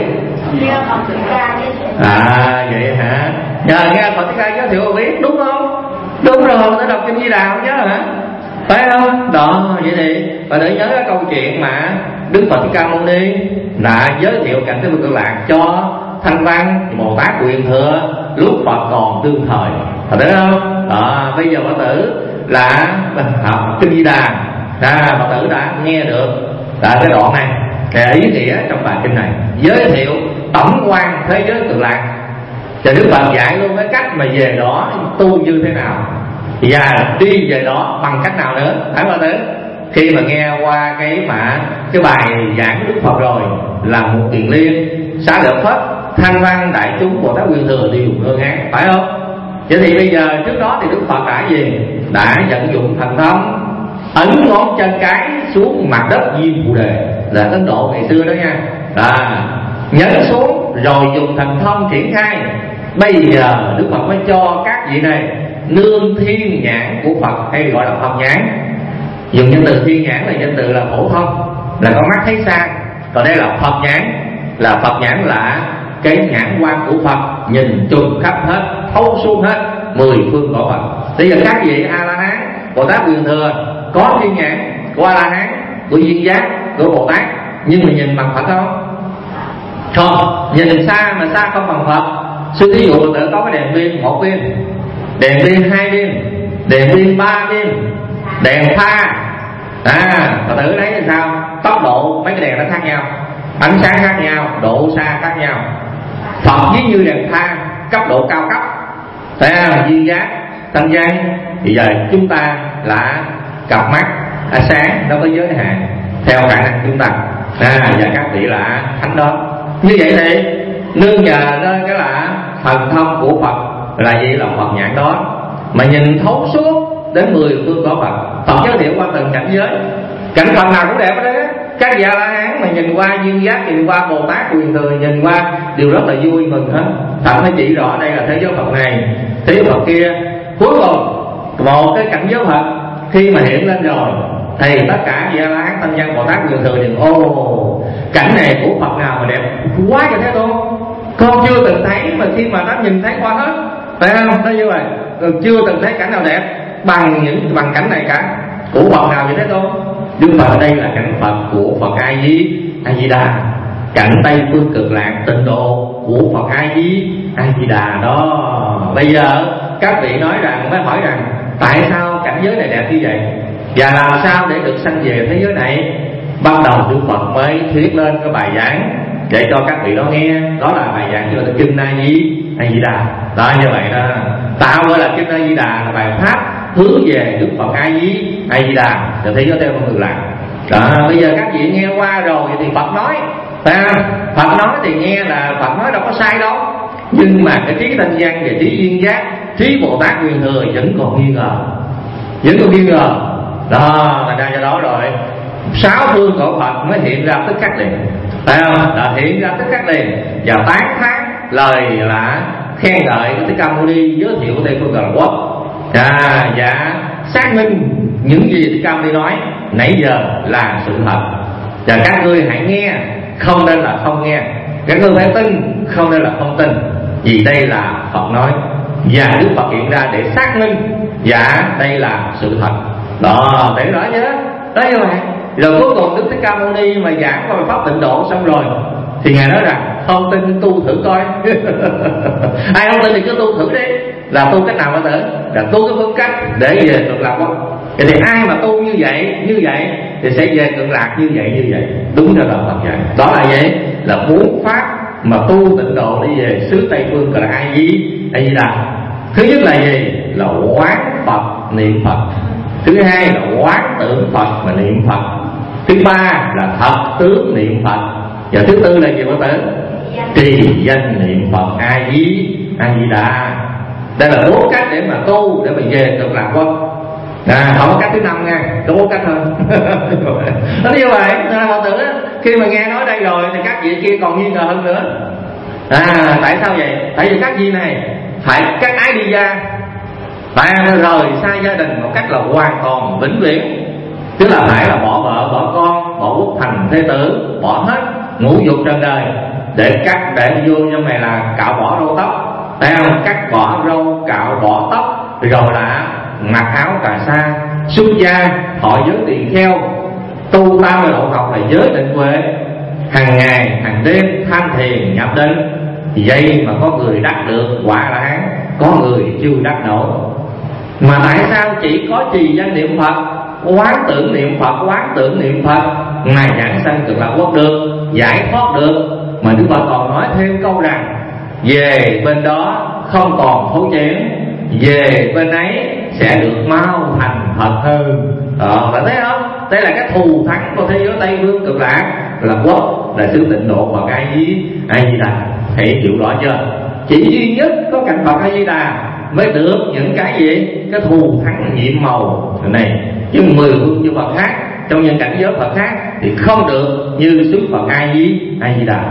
Vậy hả? Nhờ nghe Phật Thích Ca giới thiệu biết, đúng không? Đúng rồi, tôi đọc kinh Di Đà không nhớ hả? Phải không? Đó, vậy thì và để nhớ cái câu chuyện mà Đức Phật Thích Ca Mâu Ni đã giới thiệu cảnh Thế Cực Lạc cho Thanh Văn Bồ Tát Quyền Thừa lúc Phật còn đương thời, phải đấy không? Bây giờ Phật tử là học kinh Di Đà, Phật tử đã nghe được cái đoạn này, cái ý nghĩa trong bài kinh này, giới thiệu tổng quan thế giới Cực Lạc. Thì Đức Phật dạy luôn cái cách mà về đó tu như thế nào và đi về đó bằng cách nào nữa, phải không tử? Khi mà nghe qua cái bài giảng Đức Phật rồi là một Kiền Liên, Xá Lợi Phất, Thanh Văn, đại chúng Bồ Tát Quyền Thừa đều ngơ ngác, phải không? Vậy thì bây giờ trước đó thì Đức Phật đã gì? Đã vận dụng thần thông ấn ngón chân cái xuống mặt đất Diêm Phù Đề, là Ấn Độ ngày xưa đó nha, nhấn xuống rồi dùng thần thông triển khai. Bây giờ Đức Phật mới cho các vị này nương thiên nhãn của Phật, hay gọi là Phật nhãn. Dùng danh từ thiên nhãn là danh từ là phổ thông, là con mắt thấy xa. Còn đây là Phật nhãn, là Phật nhãn là cái nhãn quan của Phật, nhìn trùm khắp hết, thấu suốt hết 10 phương cõi Phật. Bây giờ các vị A La Hán, Bồ Tát Quyền Thừa có thiên nhãn của A La Hán, của duyên giác, của Bồ Tát, nhưng mà nhìn bằng Phật không? Không, nhìn xa mà xa không bằng Phật. Sư thí dụ Phật tử có cái đèn pin 1 pin, đèn pin 2 pin, đèn pin 3 pin, đèn pha. Phật tử thấy là sao? Tốc độ mấy cái đèn nó khác nhau, ánh sáng khác nhau, độ xa khác nhau. Phật ví như đèn pha cấp độ cao cấp, duyên giác, thanh văn. Bây giờ chúng ta là cặp mắt sáng, nó có giới hạn theo khả năng chúng ta. Và các vị là thánh đó. Như vậy thì nương nhờ lên cái là thần thông của Phật là gì? Là Phật nhãn đó mà nhìn thấu suốt đến 10 phương của Phật. Phật giới thiệu qua từng cảnh giới, cảnh Phật nào cũng đẹp ở đấy. Các vị La Hán mà nhìn qua duyên giác, nhìn qua Bồ Tát Quyền Thừa, nhìn qua đều rất là vui mừng hết. Phật mới chỉ rõ đây là thế giới Phật này, thế giới Phật kia. Cuối cùng một cái cảnh giới Phật khi mà hiện lên rồi thì tất cả vị La Hán, Thanh Văn, Bồ Tát Quyền Thừa nhìn cảnh này của Phật nào mà đẹp quá vậy Thế Tôn, con chưa từng thấy mà khi mà nó nhìn thấy qua hết, phải không? Nó như vậy, chưa từng thấy cảnh nào đẹp bằng cảnh này cả. Của Phật nào vậy Thế Tôn? Đức Phật ở đây là cảnh Phật của Phật A Di Đà, cảnh Tây Phương Cực Lạc Tịnh Độ của Phật A Di Đà đó. Bây giờ các vị mới hỏi rằng tại sao cảnh giới này đẹp như vậy và làm sao để được sanh về thế giới này. Bắt đầu Đức Phật mới thuyết lên cái bài giảng để cho các vị đó nghe. Đó là bài giảng gọi là kinh A Di Đà. Đó, như vậy đó, tạo gọi là kinh A Di Đà là bài pháp hướng về Đức Phật A Di Đà cho thế giới Tây Phương Cực Lạc. Đó, bây giờ các vị nghe qua rồi thì Phật nói, Phật nói thì nghe là Phật nói đâu có sai đâu, nhưng mà cái trí thanh văn và trí duyên giác, trí Bồ Tát Quyền Thừa vẫn còn nghi ngờ. Đó, thành ra do đó rồi 6 phương của Phật mới hiện ra tức khắc liền, phải không? Đã hiện ra tức khắc liền và tán thán lời là khen ngợi của Thích Ca Mâu Ni, giới thiệu của Tây Phương Cực Lạc Quốc và xác minh những gì Thích Ca Mâu Ni nói nãy giờ là sự thật. Và các ngươi hãy nghe, không nên là không nghe. Các ngươi phải tin, không nên là không tin, vì đây là Phật nói và Đức Phật hiện ra để xác minh và đây là sự thật. Đó, để rõ nhớ. Đó như vậy. Rồi cuối cùng Đức Thích Ca Mâu Ni mà giảng qua pháp Tịnh Độ xong rồi thì ngài nói rằng không tin tu thử coi. Ai không tin thì cứ tu thử đi. Là tu cách nào mà tử? Là tu cái phương cách để về Cực Lạc Quốc. Thì ai mà tu như vậy thì sẽ về Cực Lạc như vậy. Đúng ra là Phật dạy. Đó là vậy, là 4 pháp mà tu Tịnh Độ đi về xứ Tây Phương Cực Lạc A Di Đà. Thứ nhất là gì? Là quán Phật niệm Phật. Thứ hai là quán tưởng Phật mà niệm Phật. Thứ ba là thật tướng niệm Phật. Và thứ tư là gì Phật tử? Trì danh niệm Phật A Di Đà. Đây là 4 cách để mà tu, để mà về Cực Lạc Quốc. Không có cách thứ 5 nha, có 4 cách hơn. Nó như vậy. Phật tử khi mà nghe nói đây rồi thì các vị kia còn nghi ngờ hơn nữa. Tại sao vậy? Tại vì các vị này phải các ái đi gia, phải rời xa gia đình một cách là hoàn toàn vĩnh viễn, tức là phải là bỏ vợ bỏ con, bỏ quốc thành thế tử, bỏ hết ngũ dục trên đời để vô trong này là cạo bỏ râu tóc, thấy không? Cắt bỏ râu, cạo bỏ tóc, rồi là mặc áo cà sa, xuất gia, thọ giới tỳ kheo, tu 30 độ học là giới định huệ, hàng ngày hàng đêm tham thiền nhập định. Vậy mà có người đắc được quả La Hán, có người chưa đắc nổi. Mà tại sao chỉ có trì danh niệm Phật, quán tưởng niệm Phật ngài giảng sanh Cực Lạc Quốc được, giải thoát được, mà Đức Phật còn nói thêm câu rằng về bên đó không còn thấu chuyển, về bên ấy sẽ được mau thành Phật hơn. Bạn thấy không? Đây là cái thù thắng của thế giới Tây Phương Cực Lạc là Quốc, là xứ Tịnh Độ Phật A Di Đà. Hãy chịu rõ chưa? Chỉ duy nhất có cảnh Phật A Di Đà mới được những cái gì? Cái thù thắng nhiệm màu này. Chứ 10 phương chư Phật khác, trong những cảnh giới Phật khác thì không được như xứ Phật A Di Đà.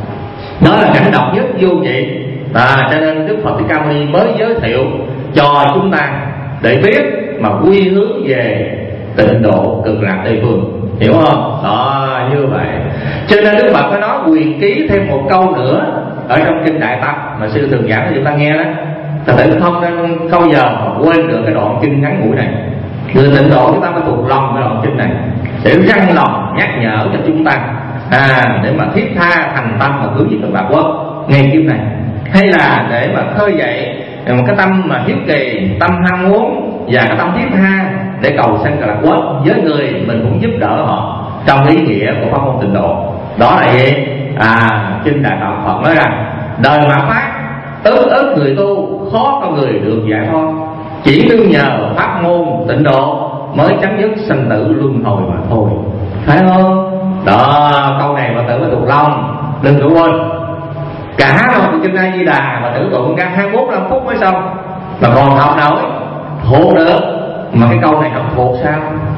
Đó là cảnh độc nhất vô nhị. Cho nên Đức Phật Thích Ca Mâu Ni mới giới thiệu cho chúng ta để biết mà quy hướng về Tịnh Độ Cực Lạc Tây Phương, hiểu không? Đó, như vậy. Cho nên Đức Phật có nói quyền ký thêm một câu nữa ở trong kinh Đại Tập mà sư thường giảng cho chúng ta nghe đó. Thật sự không nên câu giờ mà quên được cái đoạn kinh ngắn ngủi này. Người Tịnh Độ chúng ta phải thuộc lòng cái đoạn kinh này để răng lòng nhắc nhở cho chúng ta để mà thiết tha thành tâm mà hướng về Cực Lạc Quốc ngay kiếp này, hay là để mà khơi dậy một cái tâm mà hiếu kỳ, tâm ham muốn và cái tâm thiết tha để cầu sanh cực lạc quốc với người mình cũng giúp đỡ họ trong ý nghĩa của pháp môn tịnh độ. Đó là gì? Kinh Đại Tạng Phật nói rằng đời mà phát ức người tu, khó có người được giải thoát, chỉ đương nhờ pháp môn tịnh độ mới chấm dứt sanh tử luân hồi mà thôi. Phải không? Đó, câu này mà tự mới thuộc lòng, đừng có quên. Cả một kinh A Di Đà mà tử tụng ra 21-25 phút mới xong mà còn học nổi, thuộc được, mà cái câu này không thuộc sao?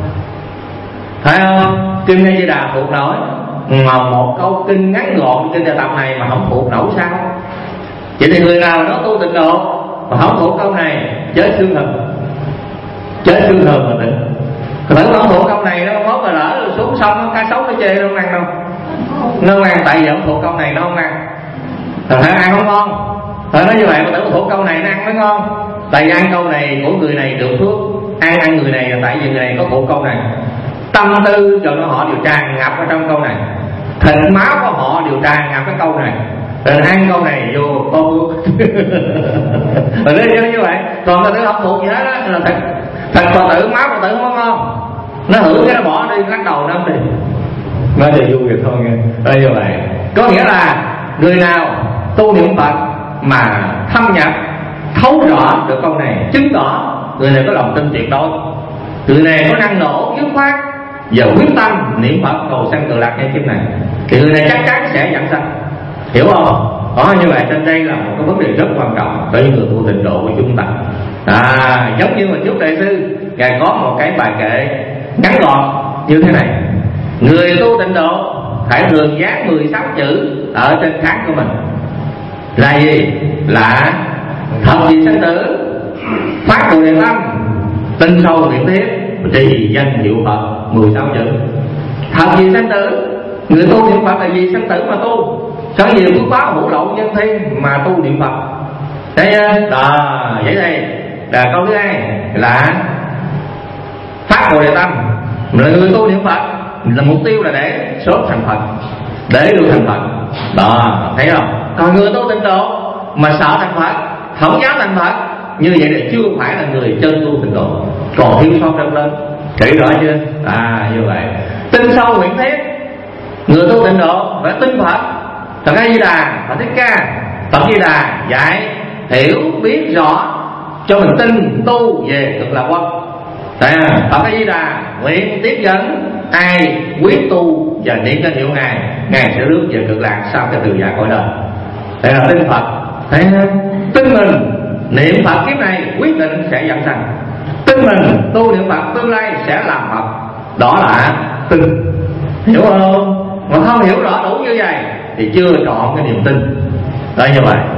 Phải không? Kinh A Di Đà thuộc nổi, mà một câu kinh ngắn gọn kinh đề tập này mà không thuộc nổi sao? Vậy thì người nào nó tu tịnh độ mà không thuộc câu này chết xương hừng, chết xương hừng mà tỉnh. Còn tưởng không thuộc câu này nó mốt mà lỡ xuống sông cá sấu nó chê nó không ăn đâu, nó không ăn tại vì không thuộc câu này nó không ăn. Thật ra ăn không ngon. Thật nói như vậy mà tưởng thuộc câu này nó ăn mới ngon. Tại vì ăn câu này của người này được phước, ăn người này là tại vì người này có thuộc câu này. Tâm tư cho nó họ đều tràn ngập ở trong câu này, thịt máu của họ đều tràn ngập cái câu này. Rồi ăn câu này vô có phước. Rồi nên như vậy. Còn ta tử không thuộc gì hết đó là thịt Phật tử, máu Phật tử không có ngon. Nó hưởng cái nó bỏ đi, lắc đầu nó đi. Nói thì vui vậy thôi nghe. Đây như vậy. Có nghĩa là người nào tu niệm Phật mà thâm nhập, thấu rõ được câu này, chứng tỏ người này có lòng tin tuyệt đối, người này có năng nổ dứt khoát và quyết tâm niệm Phật cầu sanh cực lạc ngay kiếp này, thì người này chắc chắn sẽ dẫn sanh. Hiểu không? Như vậy trên đây là một cái vấn đề rất quan trọng đối với người tu tịnh độ của chúng ta. Giống như mà trước đại sư ngài có một cái bài kệ ngắn gọn như thế này: người tu tịnh độ hãy thường dán 16 chữ ở trên trán của mình. Là gì? Là thập diệt sanh tử, phát Bồ Đề tâm, tinh sâu nguyện thiết, trì danh hiệu Phật. 16 chữ. Thập diệt sanh tử, người tu niệm Phật là gì? Sanh tử mà tu. Sao nhiều phước báo hữu lậu nhân thiên mà tu niệm Phật. Đấy đó, vậy đây là câu thứ hai là phát Bồ Đề tâm. Là người tu niệm Phật là mục tiêu là để sớm thành Phật, để được thành Phật. Đó, thấy không? Còn người tu tịnh độ mà sợ thành Phật, không dám thành Phật, như vậy là chưa phải là người chân tu tịnh độ, còn thiếu sót rất lớn. Kỹ rõ chưa? Như vậy. Tin sâu nguyện thiết, người tu tịnh độ phải tin Phật. Phật A Di Đà, Phật Thích Ca, Phật Di Đà dạy hiểu biết rõ cho mình tin tu về cực lạc quốc. Phật A Di Đà nguyện tiếp dẫn ai quyết tu và niệm danh hiệu ngài sẽ rước về cực lạc sau cái từ già cõi đời. Đây là tin Phật. Tin mình niệm Phật kiếp này quyết định sẽ dẫn sanh, tin mình tu niệm Phật tương lai sẽ làm Phật. Đó là tin. Hiểu không? Mà không hiểu rõ đủ như vậy thì chưa chọn cái niềm tin. Đó như vậy.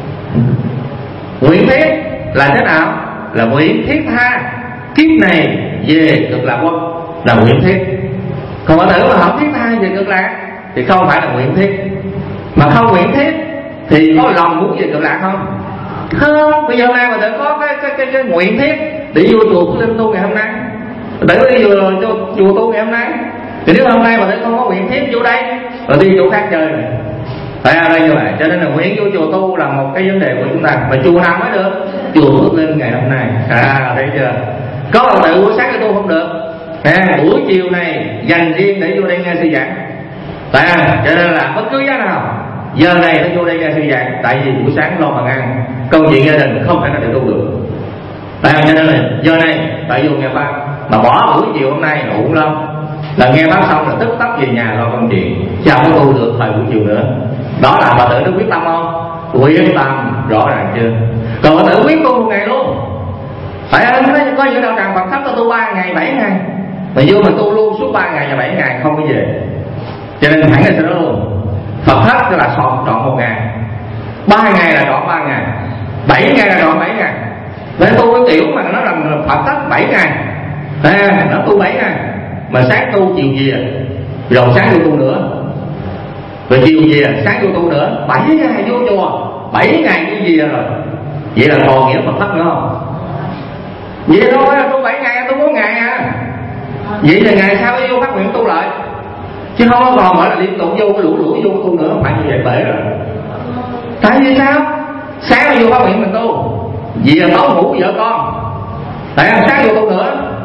Nguyện thiết là thế nào? Là nguyện thiết tha kiếp này về cực lạc quốc, là nguyện thiết. Còn Phật tử mà không thiết tha về cực lạc thì không phải là nguyện thiết. Mà không nguyện thiết thì có lòng muốn về cực lạc không? Không. Bây giờ nay Phật tử có cái nguyện thiết để vô chùa Phước Linh tu ngày hôm nay, Phật tử đi vô chùa tu ngày hôm nay. Thì nếu hôm nay Phật tử không có nguyện thiết vô đây rồi đi chỗ khác chơi này. Phải ra đây như vậy. Cho nên là nguyện vô chùa tu là một cái vấn đề của chúng ta. Mà chùa nào mới được? Chùa Phước Linh ngày hôm nay. Thấy chưa? Có Phật tử buổi sáng cái tu không được, buổi chiều này dành riêng để vô đây nghe sư giảng. Cho nên là bất cứ giá nào giờ này nó vô đây nghe sư giảng, tại vì buổi sáng lo bằng ăn, công việc gia đình không thể nào để tu được. Cho nên là giờ này phải vô nghe pháp. Mà bỏ buổi chiều hôm nay ổn lắm, là nghe pháp xong là tức tốc về nhà lo công chuyện, sao có tu được thời buổi chiều nữa. Đó là Phật tử nó quyết tâm không? Quyết tâm rõ ràng chưa? Còn Phật tử quyết tu một ngày luôn. Phải không? Có những đạo tràng Phật thấp tôi tu 3 ngày 7 ngày, mà vô mình tu luôn suốt 3 ngày và 7 ngày không có về. Cho nên thẳng là sao đó luôn. Phật thấp là trọn 1 ngày, 3 ngày là trọn 3 ngày, 7 ngày là trọn 7 ngày. Để tu cái kiểu mà nó là Phật thấp 7 ngày, nó tu 7 ngày, mà sáng tu chiều về, rồi sáng vô tu nữa, rồi chiều về sáng vô tu nữa, 7 ngày vô chùa, 7 ngày như gì rồi. Vậy là còn nghĩa Phật thấp nữa không? Vậy thôi, tu 7 ngày, tu 4 ngày à. Vậy là ngày sau vô phát nguyện tu lại, chứ không có còn gọi là liên tục vô cái lũ vô tu nữa. Phải như vậy bể rồi. Tại vì sao? Sáng vô phát nguyện mình tu, vì là tối ngủ vợ con, tại sao sáng vô tu nữa?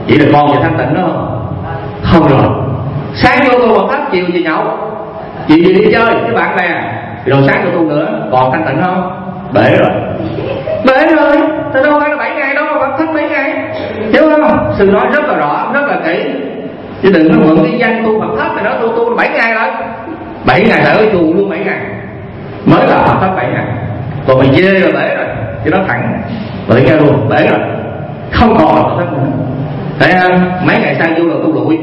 Vậy là còn về thanh tịnh đó không? Không rồi. Sáng vô tu Phật pháp, chiều về nhậu, chiều về đi chơi với bạn bè, rồi sáng vô tu nữa, còn thanh tịnh không? Bể rồi. Bể rồi. Thì đâu phải là 7 ngày đâu mà Phật pháp 7 ngày, hiểu không? Sư nói rất là rõ, rất là kỹ, chứ đừng có mượn cái danh tu Phật pháp thì nói tu 7 ngày rồi. 7 ngày là ở chùa luôn 7 ngày mới là Phật pháp 7 ngày. Còn mày dê rồi bể rồi, chứ nó thẳng bởi nghe luôn, bể rồi, không còn là Phật pháp nữa. Thấy mấy ngày sau vô là tu lụi.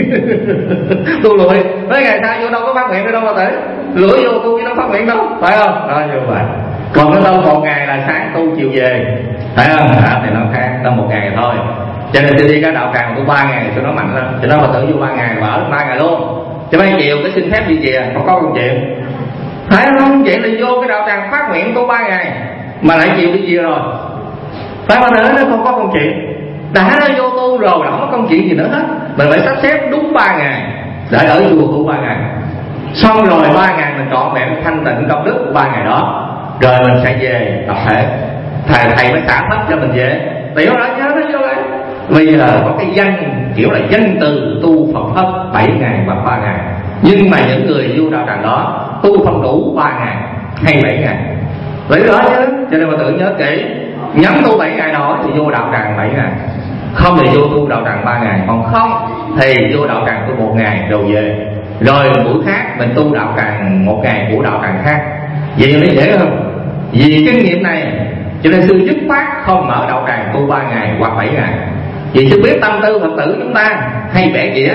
Tu lụi mấy ngày sau vô đâu có phát nguyện đâu mà tới lưỡi vô tu chứ đâu phát nguyện đâu, phải không? Đó như vậy. Còn cái đâu một ngày là sáng tu chiều về, phải không? Thì nó khác, đâu một ngày thôi. Cho nên tôi đi cái đạo tràng tu 3 ngày tôi nói mạnh lên, tôi nói mà tự vô 3 ngày mà ở 3 ngày luôn. Cho mấy chiều cái xin phép đi về, không có công chuyện. Phải không? Vậy là vô cái đạo tràng phát nguyện tu 3 ngày mà lại chiều đi về rồi. Phải mà nữa nó không có công chuyện. Đã nó vô tu rồi là không có công chuyện gì nữa hết. Mình phải sắp xếp đúng 3 ngày để ở chùa tu 3 ngày. Xong rồi 3 ngày mình trọn vẹn thanh tịnh công đức của 3 ngày đó, rồi mình sẽ về tập thể. Thầy mới trả hết cho mình về. Tiểu đó nhớ nó vô đây. Bây giờ có cái danh kiểu là danh từ tu Phật pháp 7 ngày và 3 ngày. Nhưng mà những người vô đạo tràng đó tu không đủ 3 ngày hay 7 ngày. Vậy đó chứ. Cho nên mà tự nhớ kỹ, nhắm tu 7 ngày đó thì vô đạo tràng 7 ngày, không thì vô tu đạo tràng 3 ngày. Còn không thì vô đạo tràng tu 1 ngày rồi về. Rồi buổi khác mình tu đạo tràng 1 ngày của đạo tràng khác. Vậy nó dễ hơn. Vì kinh nghiệm này cho nên sư dứt khoát không mở đạo tràng tu 3 ngày hoặc 7 ngày. Vì sư biết tâm tư Phật tử chúng ta hay vẽ vỉa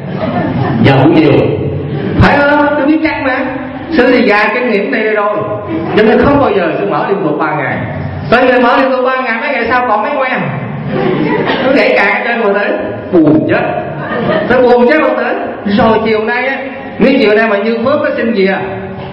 giờ buổi chiều, phải không? Tôi biết chắc mà. Sư thì già kinh nghiệm này rồi, cho nên không bao giờ sư mở liên tục 3 ngày. Bây giờ mở liên tục 3 ngày, mấy ngày sau còn mấy quen, nó gãy cạn ở trên người tới buồn chết. Tôi buồn chết không tới. Rồi chiều nay á, nếu chiều nay mà Như Phước nó xin về,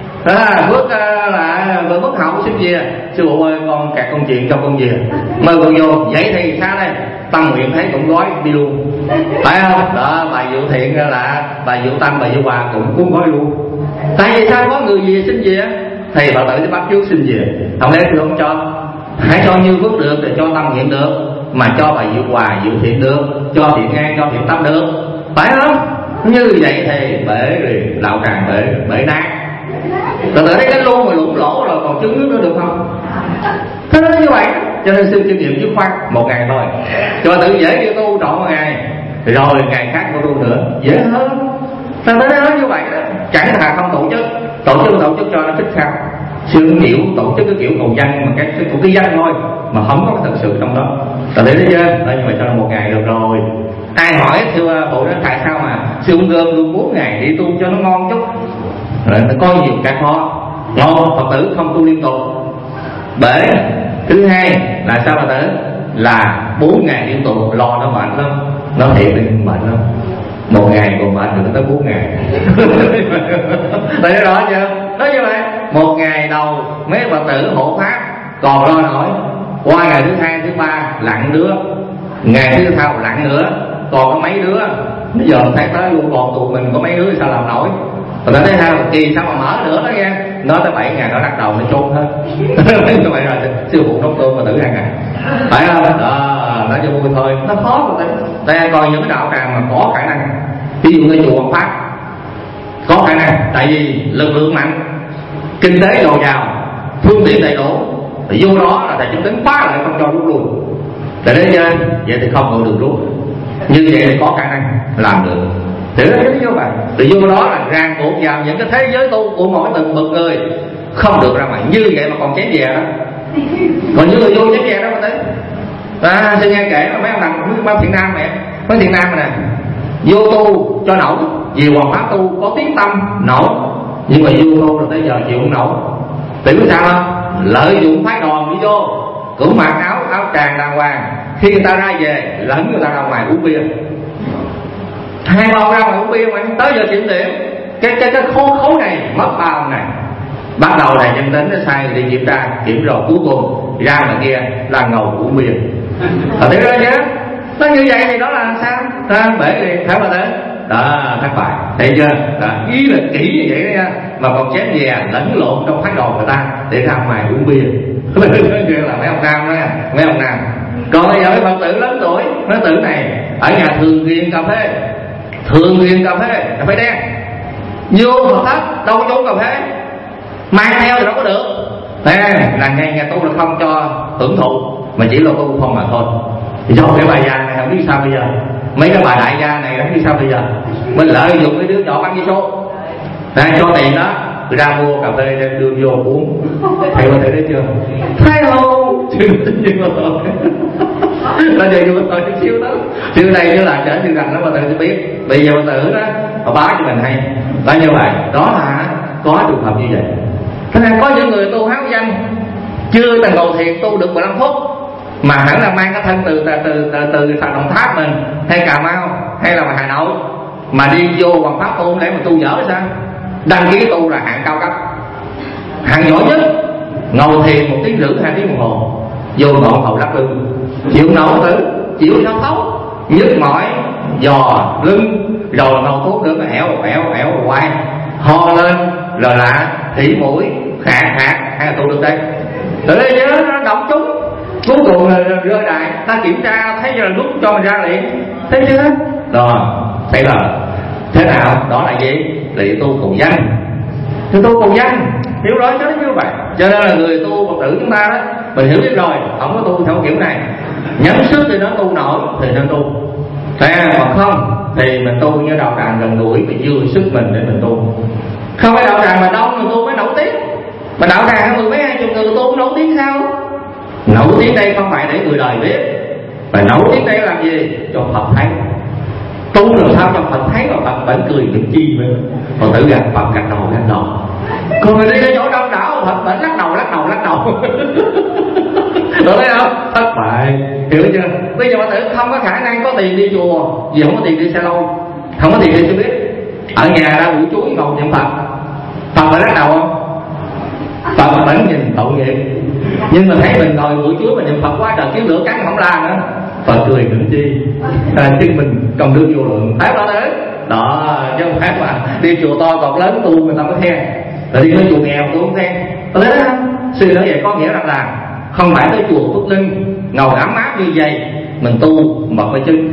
Phước là vừa Phước Hậu xin về, sư phụ ơi con kẹt công chuyện cho con về, mời con vô. Vậy thì sao đây? Tâm nguyện thấy cũng gói đi luôn, phải không? Đó, bà Diệu Thiện là bà Diệu Tâm, bà Diệu Hòa cũng gói luôn. Tại vì sao? Có người về xin về thì bà tự sẽ bắt trước xin về. Không lẽ sư không cho? Hãy cho Như Phước được thì cho Tâm Nguyện được, mà cho bà Diệu Hòa, Diệu Thiện được, cho Thiện An, cho Thiện Tâm được, phải không? Như vậy thì bể rồi, đạo tràng bể nát. Rồi tự thấy cái luôn mà lũng lỗ rồi còn trứng nước nữa được không? Thế nó như vậy. Cho nên sư kinh nghiệm dứt khoát 1 ngày thôi, cho tự dễ đi tu trọn 1 ngày, rồi ngày khác cô tu nữa, dễ hơn. Sao tới đó như vậy đó. Chẳng thà không tổ chức cho nó thích sao. Sư kiểu tổ chức cái kiểu cầu danh mà cái danh thôi mà không có thật sự trong đó. Tại thế đấy chứ. Đó, như vậy cho là 1 ngày được rồi. Ai hỏi thưa bộ đó tại sao mà sư ông gom luôn 4 ngày đi tu cho nó ngon chút. Rồi nó có nhiều cái khó. Ngon Phật tử không tu liên tục bể. Thứ hai là sao Phật tử? Là 4 ngày liên tục lo nó mệt lắm. Nó thiệt thì mệt lắm. 1 ngày còn mệt được tới 4 ngày. Tại đó chưa? Nói như vậy 1 ngày đầu mấy Phật tử hộ pháp còn lo nổi. Qua ngày thứ 2, thứ 3 lặng đứa, ngày thứ sau lặng nữa, còn có mấy đứa. Bây giờ thấy tới luôn còn tụi mình có mấy đứa sao làm nổi. Rồi ta thấy sao kỳ sao mà mở nữa đó nghe. Nó tới 7 ngày nó bắt đầu nó chôn hết. Như vậy rồi sư phụ nấu cơm mà tử 2 ngày, phải không? Đó, nói cho vui thôi. Nó khó mà tại còn những cái đạo tràng mà có khả năng, ví dụ như chùa Hoàng Pháp có khả năng, tại vì lực lượng mạnh, kinh tế dồi dào, phương tiện đầy đủ, thì vô đó là thầy chứng tính khóa lại không cho rút luôn. Tại đấy chứ, vậy thì không được rút. Như vậy thì có khả năng làm được. Thì nó như vậy. Thì vô đó là ràng buộc vào những cái thế giới tu của mỗi từng bậc người, không được ra ngoài. Như vậy mà còn chém về đó. Còn những người vô chém về đó mà tới. Sư nghe kể mà mấy ông thằng mấy thiện nam mẹ, mấy thiện nam này nè, vô tu cho nổi, vì Hoàng Pháp tu có tiếng tâm nổi, nhưng mà vô tu rồi tới giờ chịu không nổi. Biết sao không? Lợi dụng phái đoàn đi vô, cũng mặc áo tràng đàng hoàng, khi người ta ra về lẫn người ta ra ngoài uống bia. 2 bao ra ngoài uống bia mà tới giờ kiểm điểm cái khối này mất bao này. Bắt đầu là nhân tính nó sai đi kiểm tra, kiểm rồi cuối cùng ra ngoài kia là ngầu uống bia. Thế đó chứ. Nó như vậy thì đó là sao? Bể đi, phải mà tới. Đó, thất bại. Thấy chưa? Đó, ý là kỹ như vậy đó nha. Mà còn chém về lẫn lộn trong phái đoàn người ta để ra ngoài uống bia. Là mấy ông nam đó nha, mấy ông nam. Còn bây giờ cái Phật tử lớn tuổi, nó tử này ở nhà thường nghiện cà phê, cà phê đen, vô Phật thất đâu có chỗ cà phê, mang theo thì đâu có được. Là nghe tu là không cho hưởng thụ, mà chỉ là tu không mà thôi. Thì do cái bà già này không biết sao bây giờ, mấy cái bà đại gia này không biết sao bây giờ, mình lợi dụng cái đứa nhỏ bán vé số, cho tiền đó ra mua cà phê đem đưa vô uống. Thầy có thể thấy chưa? Thấy không? Chưa là giờ vô tôi chút xíu đó, xíu đây chứ là trở xíu gần đó bà tự sẽ biết. Bây giờ bà tự đó bà báo cho mình hay là như vậy. Đó là có trường hợp như vậy. Thế nên có những người tu háo danh chưa từng ngồi thiền tu được 15 phút mà hẳn là mang cái thân từ thành Đồng Tháp mình hay Cà Mau hay là Hà Nội mà đi vô Hoàng Pháp tu để mà tu dở sao? Đăng ký tu là hạng cao cấp, hạng giỏi nhất, ngồi thiền 1 tiếng rưỡi 2 tiếng đồng hồ, vô ngọn hầu lắc lưng, chịu nổi tử, chịu sao thấu, nhức mỏi giò lưng, rồi ngồi thuốc nữa ẻo quay, ho lên rồi là thỉ mũi khạc hay là tu được đây. Từ đây nhớ nó động chúng, cuối cùng là rơi đại, ta kiểm tra thấy là lúc cho mình ra liền, thấy chưa? Rồi thấy là thế nào? Đó là gì? Lị tu cùng danh. Thì tu cùng danh hiểu rõ chứ như vậy. Cho nên là người tu Phật tử chúng ta đó, mình hiểu biết rồi, không có tu theo kiểu này. Nhẫn sức thì nó tu nổi thì nên tu, còn không thì mình tu như đạo tràng gần gũi, mình dư sức mình để mình tu. Không phải đạo tràng mà đông mình tu mới nổi tiếng, mà đạo tràng 10 mấy 20 người tu nổi tiếng sao? Nổi tiếng đây không phải để người đời biết, mà nổi tiếng đây làm gì? Cho Phật thấy. Tu làm sao cho Phật thấy mà Phật vẫn cười được chi vậy? Phật tử gặp Phật gật đầu. Còn người đi ở chỗ đông đảo Phật vẫn lắc đầu. Được thấy không? Thất bại, hiểu chưa? Bây giờ Phật tử không có khả năng có tiền đi chùa, vì không có tiền đi xe lôi, không có tiền đi xe buýt, ở nhà ra buổi chuối ngồi niệm Phật, Phật phải lắc đầu không? Phật vẫn nhìn tội nghiệp, nhưng mà thấy mình ngồi buổi chuối mà niệm Phật quá trời kiếm lửa cắn không la nữa, Phật cười đừng chi, chứ mình còn đưa vô lượng, thấy đó đấy. Đó, chứ không phải mà đi chùa to còn lớn tu người ta mới khen, rồi đi tới chùa nghèo tôi không khen. Tôi thấy đó, suy nói vậy có nghĩa rằng là không phải tới chùa Phước Linh ngồi ấm áp như vậy mình tu mà phải chứng.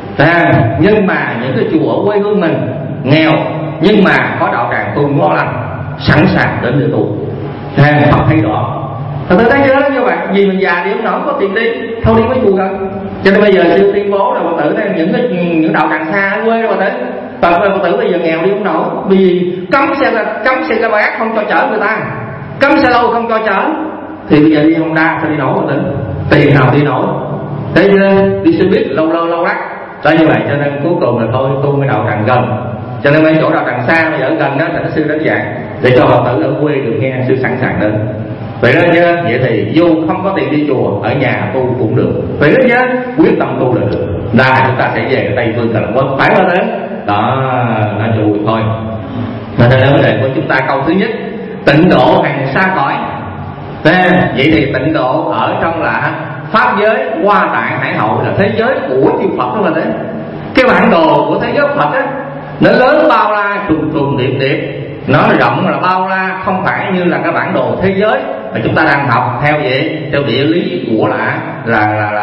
Nhưng mà những cái chùa ở quê hương mình nghèo nhưng mà có đạo tràng tu ngon lành, sẵn sàng đến để tu. Phật thấy rõ. Thật tôi thấy nhớ như vậy, vì mình già đi không nổi có tiền đi, thôi đi mấy chùa gần. Cho nên bây giờ sư tuyên bố là Phật tử những đạo tràng xa ở quê rồi Phật tử bây giờ nghèo đi không nổi, vì cấm xe bác không cho chở người ta, cấm xe lâu không cho chở, thì bây giờ đi Honda sao đi nổi Phật tử, tiền nào đi nổi. Thế nên đi xe buýt lâu lắc. Đó như vậy cho nên cuối cùng là thôi tu cái đạo tràng gần. Cho nên mấy chỗ đạo tràng xa bây giờ ở gần đó thỉnh sư đến giảng để cho Phật tử ở quê được nghe sư sẵn sàng đến. Vậy đó chứ, vậy thì dù không có tiền đi chùa, ở nhà tu cũng được. Vậy đó chứ, quyết tâm tu là được. Là chúng ta sẽ về Tây Phương Cực Lạc Quốc, phải không thế? Đó, là chùi thôi. Mà đây là vấn đề của chúng ta câu thứ nhất, tịnh độ hằng xa cõi. Vậy thì tịnh độ ở trong là pháp giới Hoa Tạng Hải Hậu, là thế giới của chư Phật đó mà thế. Cái bản đồ của thế giới Phật á, nó lớn bao la trùng điệp, nó rộng là bao la, không phải như là cái bản đồ thế giới mà chúng ta đang học theo vậy, theo địa lý của là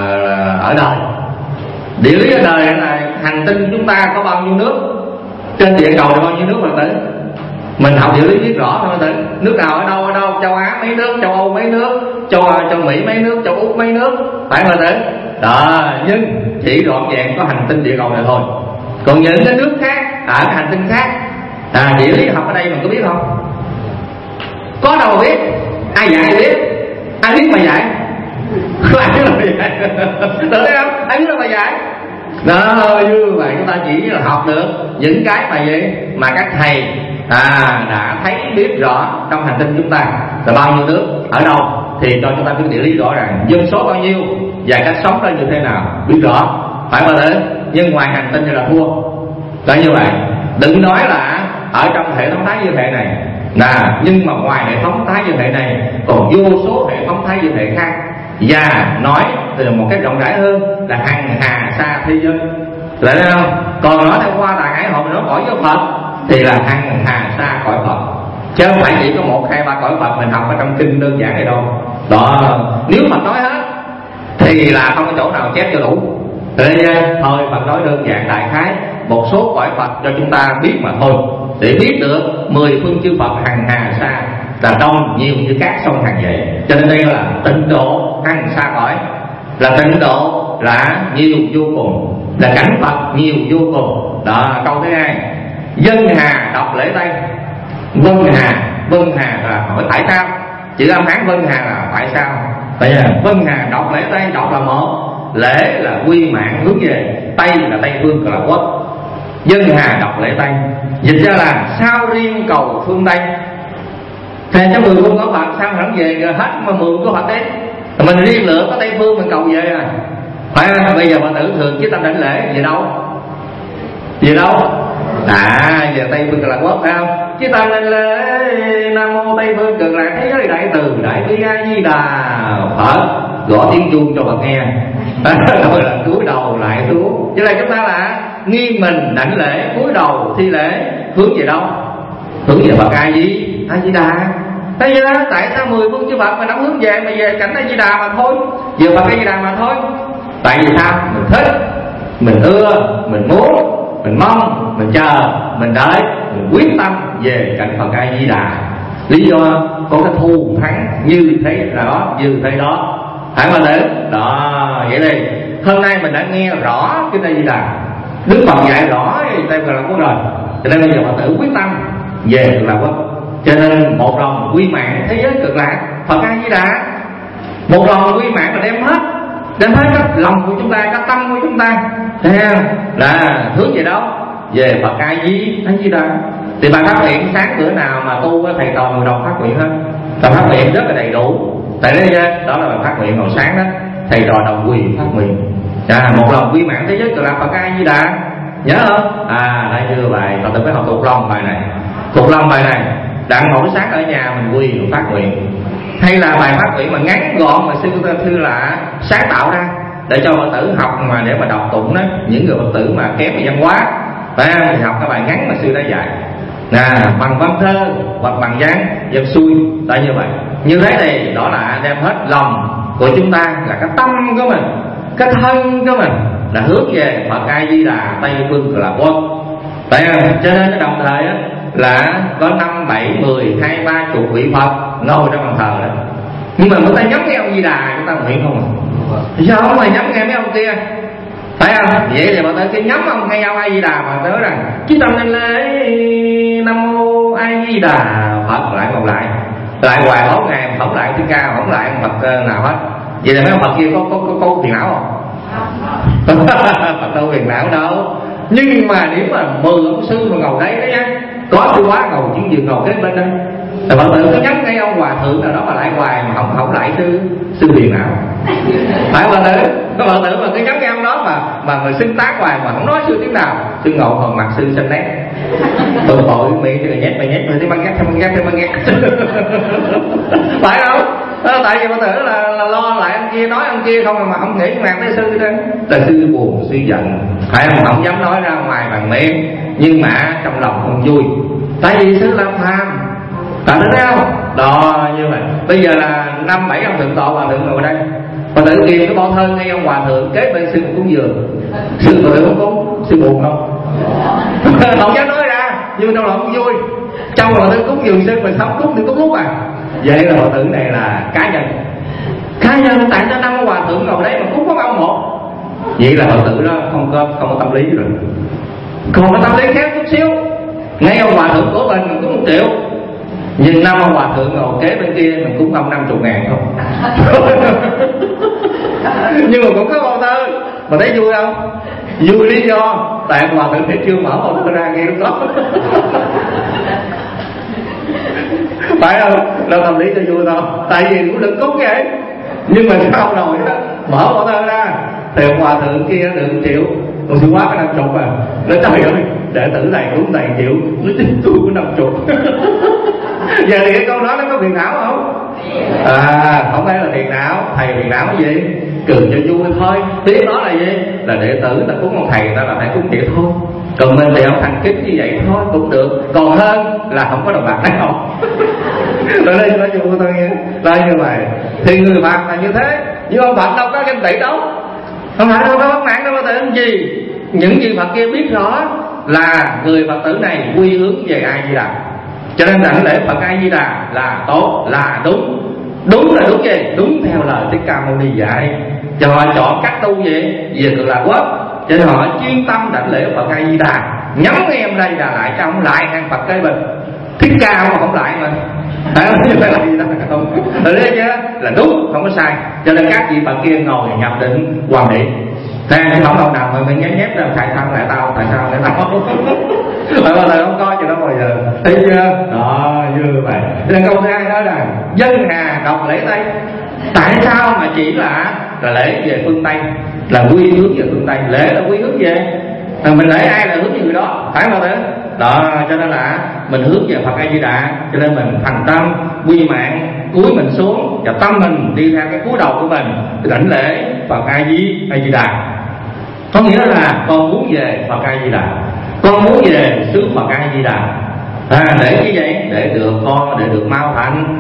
ở đời. Địa lý ở đời là hành tinh chúng ta có bao nhiêu nước, trên địa cầu là bao nhiêu nước Phật tử. Mình học địa lý biết rõ thôi Phật tử. Nước nào ở đâu, châu Á mấy nước, châu Âu mấy nước, châu Mỹ mấy nước, châu Úc mấy nước, phải Phật tử. Đó, nhưng chỉ gọn gàng có hành tinh địa cầu này thôi. Còn những cái nước khác ở cái hành tinh khác, địa lý học ở đây mình có biết không? Có đâu mà biết, ai dạy ai biết, ai biết mà dạy, không ai biết là mà dạy, được thấy không? Ai biết là mà dạy. Đó, như vậy chúng ta chỉ là học được những cái mà gì mà các thầy đã thấy biết rõ trong hành tinh chúng ta là bao nhiêu nước, ở đâu thì cho chúng ta biết địa lý rõ ràng, dân số bao nhiêu và cách sống ra như thế nào biết rõ, phải không thế? Nhưng ngoài hành tinh thì là thua. Đó như vậy, đừng nói là ở trong hệ thống thái dương hệ này nhưng mà ngoài hệ thống thái dương hệ này còn vô số hệ thống thái dương hệ khác, và nói từ một cách rộng rãi hơn là hằng hà xa thế giới, lại thấy không? Còn nói theo Hoa Tạng Hải Hậu, nó cõi với Phật thì là hằng hà xa cõi Phật, chứ không phải chỉ có 1, 2, 3 cõi Phật mình học ở trong kinh đơn giản này đâu. Đó, nếu mà nói hết thì là không có chỗ nào chép cho đủ. Thôi Phật nói đơn giản đại khái một số cõi Phật cho chúng ta biết mà thôi, để biết được 10 phương chư Phật hằng hà sa là đông nhiều như các sông Hằng vậy. Cho nên đây là tịnh độ hằng sa cõi, là tịnh độ là nhiều vô cùng, là cảnh Phật nhiều vô cùng. Đó, câu thứ hai. Vân hà đọc lễ Tây. Vân hà là hỏi tại sao, chữ âm Hán vân hà là tại sao. Vân hà đọc lễ Tây, đọc là một, lễ là quy mạng hướng về, Tây là Tây phương là quốc. Vân hà đọc lễ Tây dịch ra là sao riêng cầu phương Tây. Thì cho 10 phương có Phật sao hẳn về hết mà 10 có Phật đấy, mình riêng lựa có Tây phương mình cầu về rồi, phải không? Bây giờ Phật tử thường chứ tâm đảnh lễ về đâu? Về đâu? Về Tây phương là quốc, phải không? Chứ tâm đảnh lễ Nam mô Tây phương cực lạc thế giới đại từ đại bi A Di Đà Phật, gõ tiếng chuông cho Phật nghe. Rồi là cúi đầu lại xuống. Vậy là chúng ta là nghiêng mình đảnh lễ, cúi đầu thi lễ, hướng về đâu? Hướng về Phật A Di Đà. Tại vì đó, tại sao 10 phương chư Phật mà nó hướng về, mà về cảnh A Di Đà mà thôi, về Phật A Di Đà mà thôi? Tại vì sao? Mình thích, mình ưa, mình muốn, mình mong, mình chờ, mình đợi, mình quyết tâm về cảnh Phật A Di Đà. Lý do có cái thù thắng như thế đó, như thế đó, phải mà tử đó. Vậy đi, hôm nay mình đã nghe rõ cái A Di Đà, Đức Phật dạy rõ Tây Phương là quốc rồi, cho nên bây giờ Phật tử quyết tâm về Cực Lạc Quốc. Cho nên một lòng quy mạng thế giới Cực Lạc Phật A Di Đà, một lòng quy mạng là đem hết cái lòng của chúng ta, cái tâm của chúng ta, là hướng về đâu? Về Phật A Di Đà. Thì bà phát nguyện sáng bữa nào mà tu thầy trò người đồng phát nguyện hết, bà phát nguyện rất là đầy đủ. Tại đây đó là bà phát nguyện hồi sáng đó, thầy trò đồng quyền phát nguyện. Một lòng quy mạng thế giới Cực Lạc Phật A Di Đà, nhớ không? Đây chưa bài, Phật tử phải học thuộc lòng bài này. Thuộc lòng bài này đặng mỗi sáng ở nhà mình quy mình phát nguyện. Hay là bài phát nguyện mà ngắn gọn mà sư thư là sáng tạo ra để cho Phật tử học mà để mà đọc tụng đó. Những người Phật tử mà kém về văn hóa thì học cái bài ngắn mà sư đã dạy bằng văn thơ hoặc bằng dáng dân xuôi. Tại như vậy, như thế này đó là đem hết lòng của chúng ta, là cái tâm của mình, cái thân của mình là hướng về Phật A Di Đà Tây phương Cực Lạc Quốc. Tại cho nên cái đồng thời là có 5, 7, 10, 20, 30 vị Phật ngồi trong bàn thờ đó. Nhưng mà người ta nhắm nghe ông Di Đà, chúng ta nguyện không à? Thì sao không phải nhắm nghe mấy ông kia, phải không? Vậy thì bọn ta cứ nhắm ông nghe ông A Di Đà mà nói rằng chứ tâm nên lễ Nam mô A Di Đà Phật, lại một lại hoài 4 ngày mà không lại tiếng ca, không lại Phật nào hết. Vậy là mấy ông Phật kia có phiền não không? Phật đâu phiền não đâu. Nhưng mà nếu mà 10 ông sư mà ngồi đấy đó nha, có sư quá ngồi chuyên giường ngồi kế bên đây, thì Phật tử cứ nhắm ngay ông hòa thượng nào đó mà lại hoài mà không lại sư phiền não. Phải Phật tử, có Phật tử mà cứ nhắm ngay ông đó mà xưng tác hoài mà không nói sư tiếng nào, sư ngồi còn mặt sư xanh nét, tội miệng thì nhét mà tiếng băng ghét. Phải không? Tại vì Phật tử là lo lại ông kia, nói ông kia không mà không nghĩ mặt tới sư đó, là sư buồn sư giận, phải không dám nói ra ngoài bằng miệng, nhưng mà trong lòng không vui. Tại vì sư là phàm, bạn thấy không? Đó, như vậy. Bây giờ là 5, 7 ông thượng tọa hòa thượng ngồi đây, Phật tử tìm cái bộ thân ngay ông hòa thượng kế bên sư cúng dường, sư Phật tử không cúng, sư buồn không? Không dám nói ra, nhưng trong lòng không vui. Trong Phật tử cúng dường sư mà sống cúng thì cúng lúc à. Vậy là Phật tử này là cá nhân, tại sao 5 hòa thượng ngồi đấy mà cúng có ông một? Vậy là Phật tử đó không có tâm lý rồi, còn có tâm lý khác chút xíu. Ngay ông hòa thượng của mình cúng 1 triệu, nhưng 5 ông hòa thượng ngồi kế bên kia mình cúng ông 50.000 không. Nhưng mà cũng có bao thơ mà thấy vui không? Vui lý do tại ông hòa thượng thì chưa mở bao thơ ra ngay lúc đó. Phải không? Đâu tâm lý cho vui đâu, tại vì cũng được cúng vậy. Nhưng mà sau rồi đó mở bao thơ ra thì ông hòa thượng kia được 1 triệu, còn sư quá cái 50 à. Nói trời ơi, đệ tử này cúng này 1 triệu, nó tính tôi của 50. Giờ thì cái câu đó nó có phiền não không? Không phải là phiền não. Thầy phiền não cái gì? Cười cho vui thôi. Tiếp đó là gì? Là đệ tử ta cúng ông thầy ta là phải cúng vậy thôi. Còn mình thì ông thành kính như vậy thôi cũng được, còn hơn là không có đồng bạc nào. Rồi đây nói cho cô tôi nghe. Đây như vậy thì người Phật là như thế. nhưng ông Phật đâu có ganh tị đâu, ông Phật đâu có bất mãn đâu, có thể làm gì. Những gì Phật kia biết rõ là người Phật tử này quy hướng về A Di Đà, cho nên đảnh lễ Phật A Di Đà là tốt, là đúng. Đúng là đúng gì? Đúng theo lời Thích Ca Mâu Ni dạy. Cho họ chọn cách tu về Cực Lạc Quốc, cho nên họ chuyên tâm đảnh lễ Phật A Di Đà. Nhắm em đây là lại cho ông lại hàng Phật kế bên. Thích Ca mà không lại mà, phải là gì đó không? Rồi đấy chứ là đúng, không có sai. Cho nên các vị Phật kia ngồi nhập định hoàn mỹ. Thế không đâu nào mà mình nhép ra tại sao lại tao, tại sao lại tao? Phải bao giờ không có cho nó bao giờ, thấy chưa? Đó, như vậy. Nên câu thứ hai đó là dân hà đọc lễ Tây. Tại sao mà chỉ là lễ về phương Tây, là quy hướng về phương Tây, lễ là quy hướng về mình lễ ai là hướng về người đó, phải không thế? Đó, cho nên là mình hướng về Phật A Di Đà, cho nên mình thành tâm quy mạng, cúi mình xuống và tâm mình đi theo cái cúi đầu của mình đảnh lễ Phật A Di Đà. Có nghĩa là con muốn về Phật A Di Đà, con muốn về xứ Phật A Di Đà. Để như vậy, để được con, để được mau thành.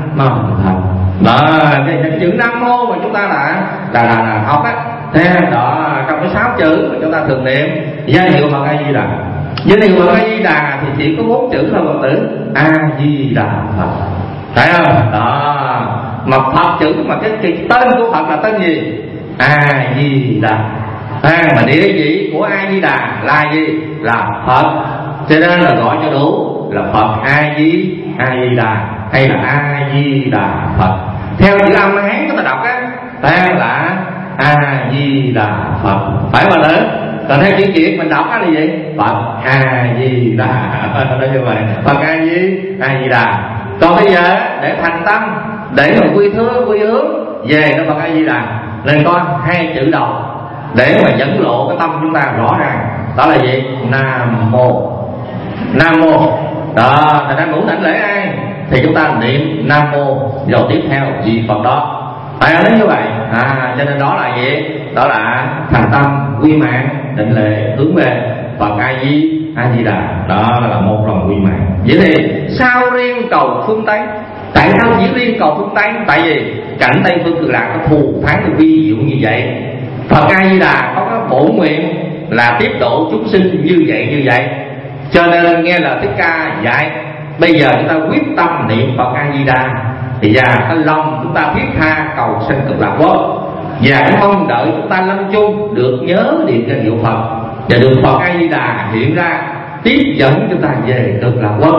Đó, cái chữ Nam Mô mà chúng ta là học á, thế đó, trong cái 6 chữ mà chúng ta thường niệm danh hiệu Phật A Di Đà. Danh hiệu Phật A Di Đà thì chỉ có 4 chữ thôi Phật tử, A Di Đà Phật, phải không? Đó, mà Phật chữ mà cái tên của Phật là tên gì? A Di Đà. Mà địa chỉ của A Di Đà là gì? Là Phật, cho nên là gọi cho đủ là Phật A Di Đà hay là A Di Đà Phật. Theo chữ âm Hán chúng ta đọc á, là A Di Đà Phật, phải không ạ? Còn theo chữ Việt mình đọc á là gì? Phật A Di Đà. Đó như vậy, Phật A Di Đà. Còn bây giờ để thành tâm, để mà quy hướng về cái Phật A Di Đà, nên có 2 chữ đầu để mà dẫn lộ cái tâm chúng ta rõ ràng. Đó là gì? Nam Mô. Nam Mô. Đó, thành ra muốn đảnh lễ ai thì chúng ta niệm Nam Mô rồi tiếp theo vị Phật đó, phải nói như vậy. Cho nên đó là gì? Đó là thành tâm quy mạng đảnh lễ hướng về Phật A Di Đà. Đó là một lòng quy mạng. Vậy thì sao riêng cầu phương Tây? Tại sao chỉ riêng cầu phương Tây? Tại vì cảnh Tây phương Cực Lạc có thù thắng được vi diệu như vậy. Phật A Di Đà có cái bổn nguyện là tiếp độ chúng sinh như vậy. Cho nên nghe là Thích Ca dạy, bây giờ chúng ta quyết tâm niệm Phật A Di Đà thì cái lòng chúng ta thiết tha cầu sanh Cực Lạc Quốc, và cũng mong đợi chúng ta lâm chung được nhớ niệm danh hiệu Phật và được Phật A Di Đà hiện ra tiếp dẫn chúng ta về Cực Lạc Quốc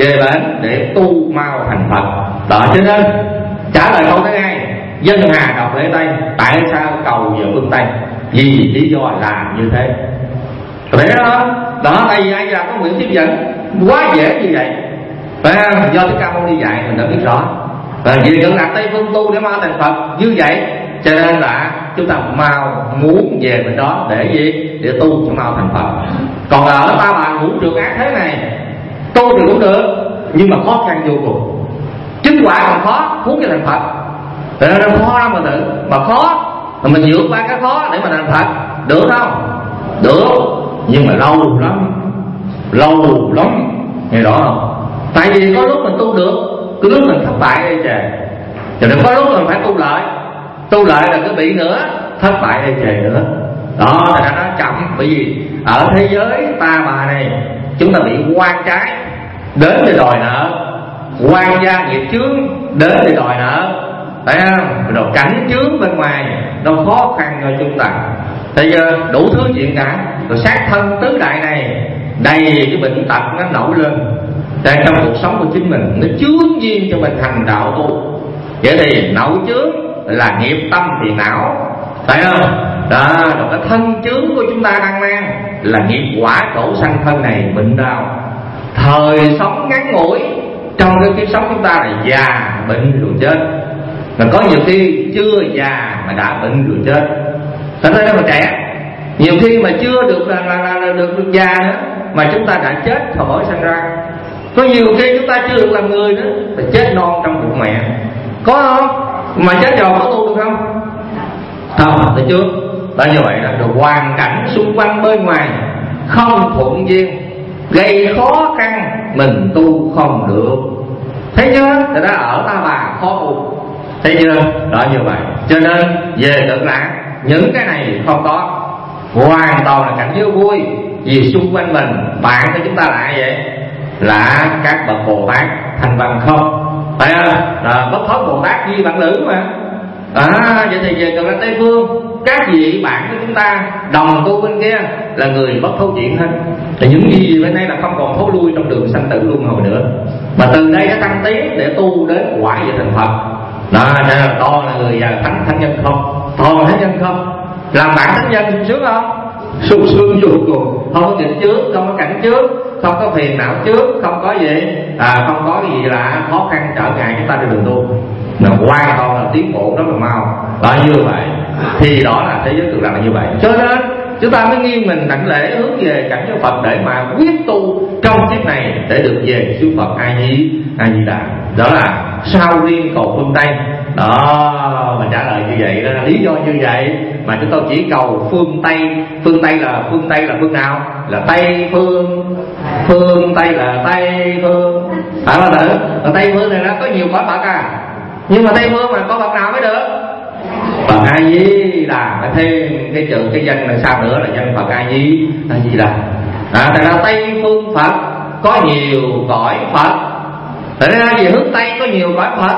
để tu mau thành Phật. Đó, cho nên trả lời câu thứ hai, dân hà đọc lễ Tây, tại sao cầu về phương Tây? Vì lý do là như thế. Vậy đó, tại vì ai là có nguyện tiếp dẫn quá dễ như vậy, phải không? Do Thích Ca Mâu Ni dạy mình đã biết rõ. Và vì Cực Lạc Tây phương tu để mau thành Phật như vậy, cho nên là chúng ta mau muốn về bên đó để gì? Để tu cho mau thành Phật. Còn ở Ta Bà ngũ trượt ác thế này, tu thì cũng được, nhưng mà khó khăn vô cùng. Chứng quả còn khó, huống cho thành Phật. Cho nên nó khó lắm mà tự, mà khó mà mình vượt qua cái khó để mà thành Phật, được không? Được, nhưng mà lâu lắm, nghe rõ không? Tại vì có lúc mình tu được, có lúc mình thất bại đây trời, cho nên có lúc mình phải tu lại là cứ bị nữa, thất bại đây trời nữa. Đó, thành ra nó chậm, bởi vì ở thế giới Ta Bà này chúng ta bị quan trái đến để đòi nợ, quan gia nghiệp chướng đến để đòi nợ, phải không? Rồi cảnh chướng bên ngoài nó khó khăn cho chúng ta, bây giờ đủ thứ chuyện cả. Rồi sát thân tứ đại này đầy cái bệnh tật nó nổi lên để trong cuộc sống của chính mình, nó chướng duyên cho mình thành đạo tu. Vậy thì nậu chướng là nghiệp tâm phiền não, phải không? Đó, rồi cái thân chướng của chúng ta đang mang là nghiệp quả khổ sanh thân này bệnh đau. Thời sống ngắn ngủi, trong cái kiếp sống chúng ta là già bệnh rồi chết, mà có nhiều khi chưa già mà đã bệnh rồi chết. Thật ra mà trẻ, nhiều khi mà chưa được được già nữa mà chúng ta đã chết hồi mới sinh ra. Có nhiều khi chúng ta chưa được làm người nữa mà chết non trong bụng mẹ, có không? Mà chết rồi có tu được không? Không, thấy chưa? Đó, như vậy là được hoàn cảnh xung quanh bên ngoài không thuận duyên, gây khó khăn mình tu không được. Thấy chưa? Thì đã ở Ta Bà khó tu, thấy chưa? Đó, như vậy Cho nên về Cực Lạc những cái này không có, hoàn toàn là cảnh giới vui. Vì xung quanh mình bạn của chúng ta là vậy, là các bậc Bồ Tát thành văn không, phải không? Bất thoát Bồ Tát Di Bạn Lữ mà. Vậy thì về Cực Lạc Tây Phương, các vị bạn của chúng ta đồng tu bên kia là người bất thấu chuyện hết. Thì những gì bên đây là không còn thối lui trong đường sanh tử luân hồi nữa, mà từ đây nó tăng tiến để tu đến quả vị thành Phật. Đó, nên là to là người thánh nhân không, toàn thánh nhân không. Làm bạn thánh nhân sung sướng không? Sung sướng vô cùng, không có cảnh trước, không có cảnh trước, không có phiền não trước, không có gì không có gì là khó khăn trở ngại chúng ta đi đường tu. Nó hoàn toàn là tiến bộ rất là mau. Đó, như vậy thì đó là thế giới Cực Lạc là như vậy. Cho nên chúng ta mới nghiêng mình đảnh lễ hướng về cảnh giới Phật để mà quyết tu trong kiếp này để được về siêu Phật A Di Đà. Đó là sao riêng cầu phương Tây. Đó, mình trả lời như vậy đó, lý do như vậy mà chúng tôi chỉ cầu phương Tây. Phương Tây là phương nào? Là Tây phương. Phương Tây là Tây phương, phải không ạ? Ở Tây phương này nó có nhiều cõi Phật nhưng mà Tây phương mà có Phật nào mới được? Phật A Di Đà. Phải thêm cái chữ cái danh đằng sau nữa là danh Phật A Di Đà. Tại ra Tây phương Phật có nhiều cõi Phật. Tại ra về hướng Tây có nhiều cõi Phật.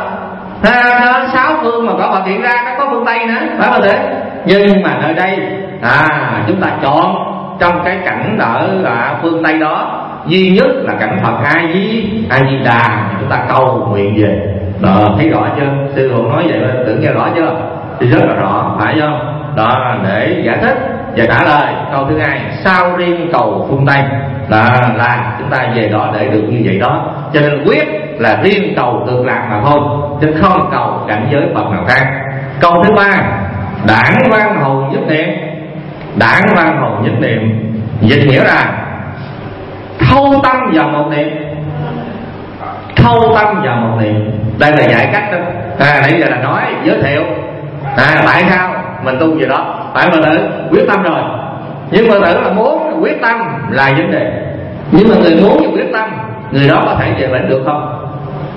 Sáu phương mà có Phật hiện ra nó có phương Tây nữa, phải không thế? Nhưng mà ở đây chúng ta chọn trong cái cảnh ở phương Tây đó duy nhất là cảnh Phật A Di Đà, chúng ta cầu nguyện về. Đó, thấy rõ chưa? Sư phụ nói vậy tưởng nghe rõ chưa? Thì rất là rõ, phải không? Đó, để giải thích và trả lời câu thứ hai, sao riêng cầu phương Tây là chúng ta về đó để được như vậy đó. Cho nên quyết là riêng cầu Cực Lạc mà thôi, chứ không cầu cảnh giới Phật nào khác. Câu thứ ba, đảng văn hồn nhất niệm. Đảng văn hồn nhất niệm dịch nghĩa là thâu tâm vào một niệm. Thâu tâm vào một niệm, đây là giải cách đó. Nãy giờ là nói giới thiệu tại sao mình tu gì đó, phải mà tự quyết tâm rồi. Nhưng mà tự là muốn quyết tâm là vấn đề. Nhưng mà người muốn quyết tâm, người đó có thể về bệnh được không?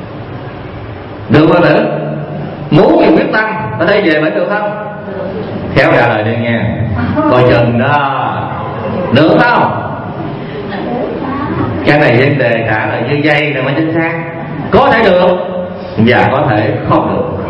Được mà tự muốn quyết tâm có thể về bệnh được không? Khéo trả lời đi nghe, coi chừng đó. Được không? Cái này vấn đề trả lời như dây rồi mới chính xác. Có thể được và có thể không được.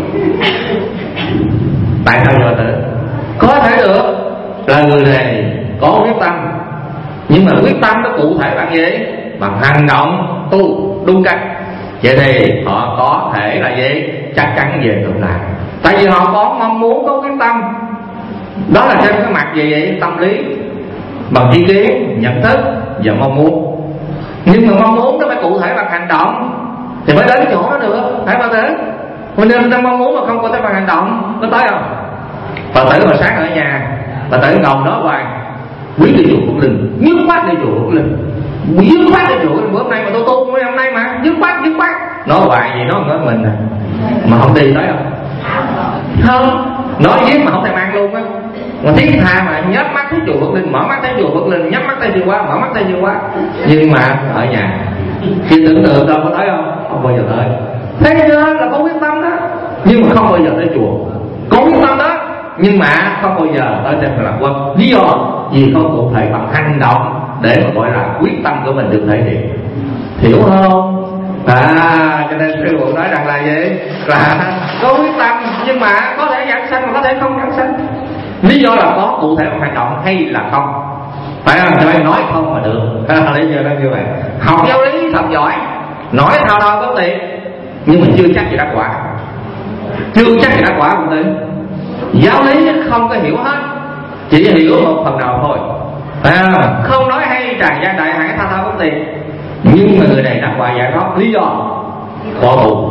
Tại sao vậy tự? Có thể được là người này có quyết tâm, nhưng mà quyết tâm nó cụ thể bằng gì? Bằng hành động tu đúng cách. Vậy thì họ có thể là gì? Chắc chắn về Cực Lạc. Tại vì họ có mong muốn, có quyết tâm. Đó là trên cái mặt gì vậy? Tâm lý, bằng tri kiến, nhận thức và mong muốn. Nhưng mà mong muốn nó phải cụ thể bằng hành động thì mới đến cái chỗ đó được, phải không thế? Nên ta mong muốn mà không có thể bằng hành động, nó tới không? Phật tử mà sáng ở nhà, Phật tử ngồi đó hoài, quý đi chùa Phước Linh, dứt khoát đi chùa Phước Linh, dứt khoát đi chùa Phước Linh. Bữa hôm nay mà tôi tu hôm nay mà dứt khoát. Nói hoài gì nó nói mình mà không đi tới không? Không, nói với mà không thể mang luôn á. Mà thiết tha mà nhắm mắt thấy chùa Phước Linh, mở mắt thấy chùa Phước Linh, nhắm mắt thấy chùa Quá, mở mắt thấy chùa Quá. Nhưng mà ở nhà khi tưởng tượng đâu có thấy không? Không bao giờ tới. Thế nên là có quyết tâm đó, nhưng mà không bao giờ tới chùa. Có quyết tâm đó, nhưng mà không bao giờ tới trên Lạc Quân. Lý do vì không cụ thể bằng hành động để mà gọi là quyết tâm của mình được thể hiện. Hiểu không? Cho nên sư phụ nói rằng là gì? Là có quyết tâm nhưng mà có thể giảng sanh mà có thể không giảng sanh. Lý do là có cụ thể bằng hành động hay là không. Phải không? Cho nên nói không mà được. Lý do là như vậy. Học giáo lý thật giỏi, nói thao đo có tiền, nhưng mà chưa chắc gì đắc quả. Chưa chắc gì đắc quả cũng thế. Giáo lý không có hiểu hết, chỉ hiểu một phần nào thôi. Không nói hay tràn gian đại hải thao thao có tiền, nhưng mà người này đắc quả giải thoát. Lý do có tu,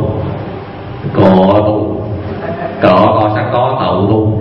có sẽ có tậu tu.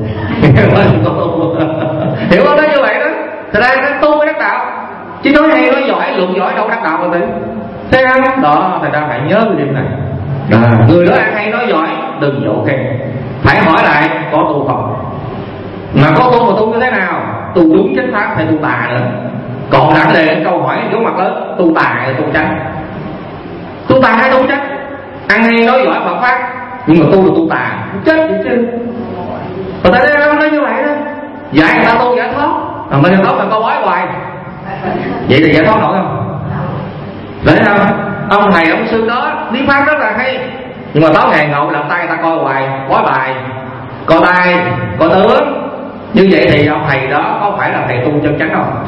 Hiểu không? Đó như vậy đó. Thật ra nó tu mới đắc đạo, chứ nói hay nói giỏi luận giỏi đâu đắc đạo mà tính. Thấy không? Đó, thật ra phải nhớ cái điểm này. Người đó ăn hay nói giỏi đừng dỗ khen, phải hỏi lại có tu không. Mà có tu mà tu như thế nào? Tu đúng chánh pháp hay tu tà nữa. Còn đặt đề câu hỏi vô mặt lớn, tu tà hay tu chánh? Tu tà hay tu chánh? Ăn hay nói giỏi Phật pháp, nhưng mà tu là tu tà, chết vậy chứ. Và tại sao nó như vậy đó? Dạy người ta tu giải thoát, mà mình thoát mà coi bói hoài, vậy thì giải thoát nổi không? Đấy không? Ông thầy ông sư đó lý pháp rất là hay, nhưng mà tối ngày ngồi làm tay người ta coi hoài, bói bài, coi tay, coi tướng. Như vậy thì ông thầy đó có phải là thầy tu chân chánh không?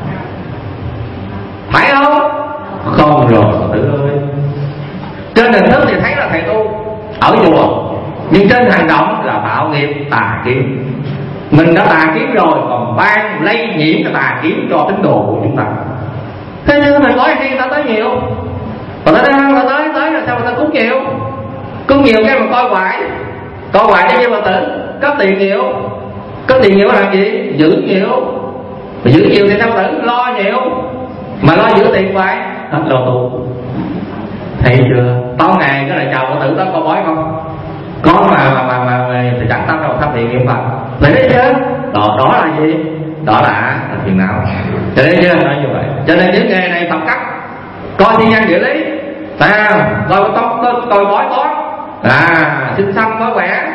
Phải không? Không rồi Phật tử ơi. Trên hình thức thì thấy là thầy tu ở chùa, nhưng trên hành động là tạo nghiệp tà kiến. Mình đã tà kiến rồi, còn ban lây nhiễm cái tà kiến cho tín đồ của chúng ta. Thế nhưng mình nói khi người ta tới nhiều, và tới là sao người ta cúng nhiều. Cúng nhiều cái mà coi hoài cái như Phật tử có tiền nhiều. Có tiền nhiều làm gì? Giữ nhiều. Mà giữ nhiều thì sao tử? Lo nhiều. Mà lo giữ tiền hoài hết lo tu. Thấy chưa? Tối ngày cái là chào Phật tử đó có bói không? Có mà thì chẳng tâm đâu thắp thiện niệm Phật. Thấy chưa? Đó là gì? Đó là phiền não. Cho nên chưa? Nói như vậy. Cho nên những nghề này tập cấp, coi thiên văn địa lý, coi bói toán, sinh xăm có khỏe,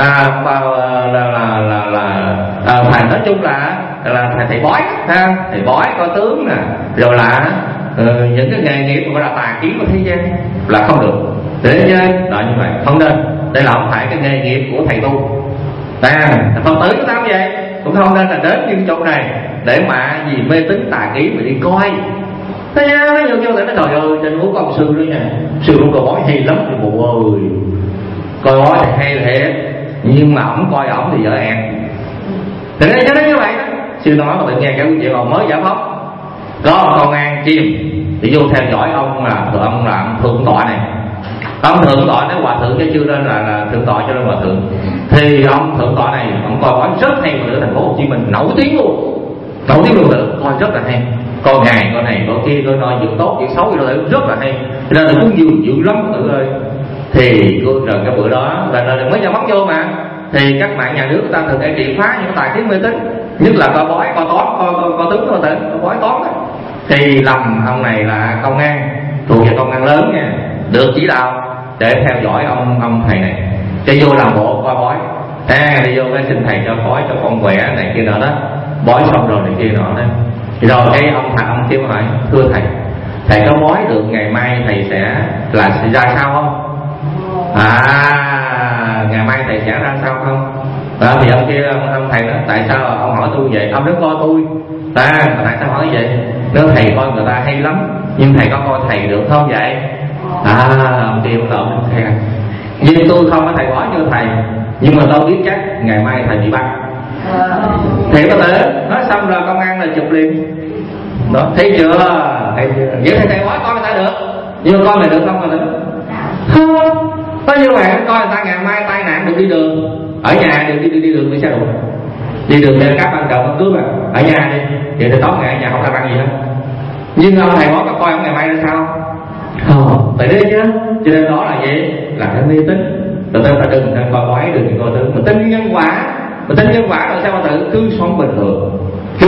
thầy nói chung là thầy bói, thầy bói coi tướng nè, rồi là những cái nghề nghiệp gọi là tà kiến của thế gian là không được. Để chơi là như vậy, không nên. Đây là không phải cái nghề nghiệp của thầy tu. Phật tử chúng ta cũng vậy, cũng không nên là đến những chỗ này để mà vì mê tín tà kiến mà đi coi. Thế nha, nó nhiều để nó trời ơi, trên núi có ông sư đó nha, sư cũng coi bói hay lắm, bộ ơi, coi bói thì hay thiệt, nhưng mà ổng coi ổng thì vợ ẹn. Thì nó như vậy đó. Sư nói mà tự nghe cái chuyện ông mới giải phóng, có ông công an chim thì vô theo dõi ông là thượng tọa này. Ông thượng tọa nếu hòa thượng chứ chưa nên là thượng tọa cho nên hòa thượng. Thì ông thượng tọa này ông coi bói rất hay, mà ở thành phố Hồ Chí Minh nổi tiếng luôn được, coi rất là hay. Coi ngày coi này coi kia, coi nói việc tốt việc xấu gì đó rất là hay. Nên là cũng dữ lắm tự ơi. Thì rồi cái bữa đó là mới ra mắt vô mà, thì các mạng nhà nước người ta thường hay triệt phá những tài kiến mê tín, nhất là coi bói, coi toán, coi tướng, coi bói toán đó. Thì lầm ông này là công an, thuộc về công an lớn nha, được chỉ đạo để theo dõi ông thầy này, cho vô làm bộ coi bói. Thì vô cái xin thầy cho bói cho con khỏe này kia nọ đó, bói xong rồi này kia nọ đó. Rồi cái ông kêu hỏi, thưa thầy có bói được ngày mai thầy sẽ ra sao không? Ngày mai thầy sẽ ra sao không? Thì ông kia ông thầy nói tại sao ông hỏi tôi vậy? Ông đứng coi tôi. Tại sao hỏi vậy? Nếu thầy coi người ta hay lắm, nhưng thầy có coi thầy được không vậy? Ông kia ông lộn thầy. Nhưng tôi không có thầy bói như thầy, nhưng mà tôi biết chắc ngày mai thầy bị bắt. Thì có thể nói xong là công an là chụp liền. Đó, thấy chưa? Vậy thầy bói coi người ta được, nhưng mà coi mày được không mà được? Không. Có như vậy coi người ta ngày mai tai nạn được đi đường, ở nhà được đi đường bị xe đụng, đi đường lên các ban đầu con cướp ở nhà đi, vậy thì tối ngày ở nhà không làm ăn gì hết. Nhưng ông thầy bói có coi ông ngày mai ra sao? Không, tại đây chứ. Cho nên đó là gì? Là cái mê tín. Rồi ta đừng coi bói, đừng coi tướng. Mình tin nhân quả, rồi sao mà tự cứ sống bình thường,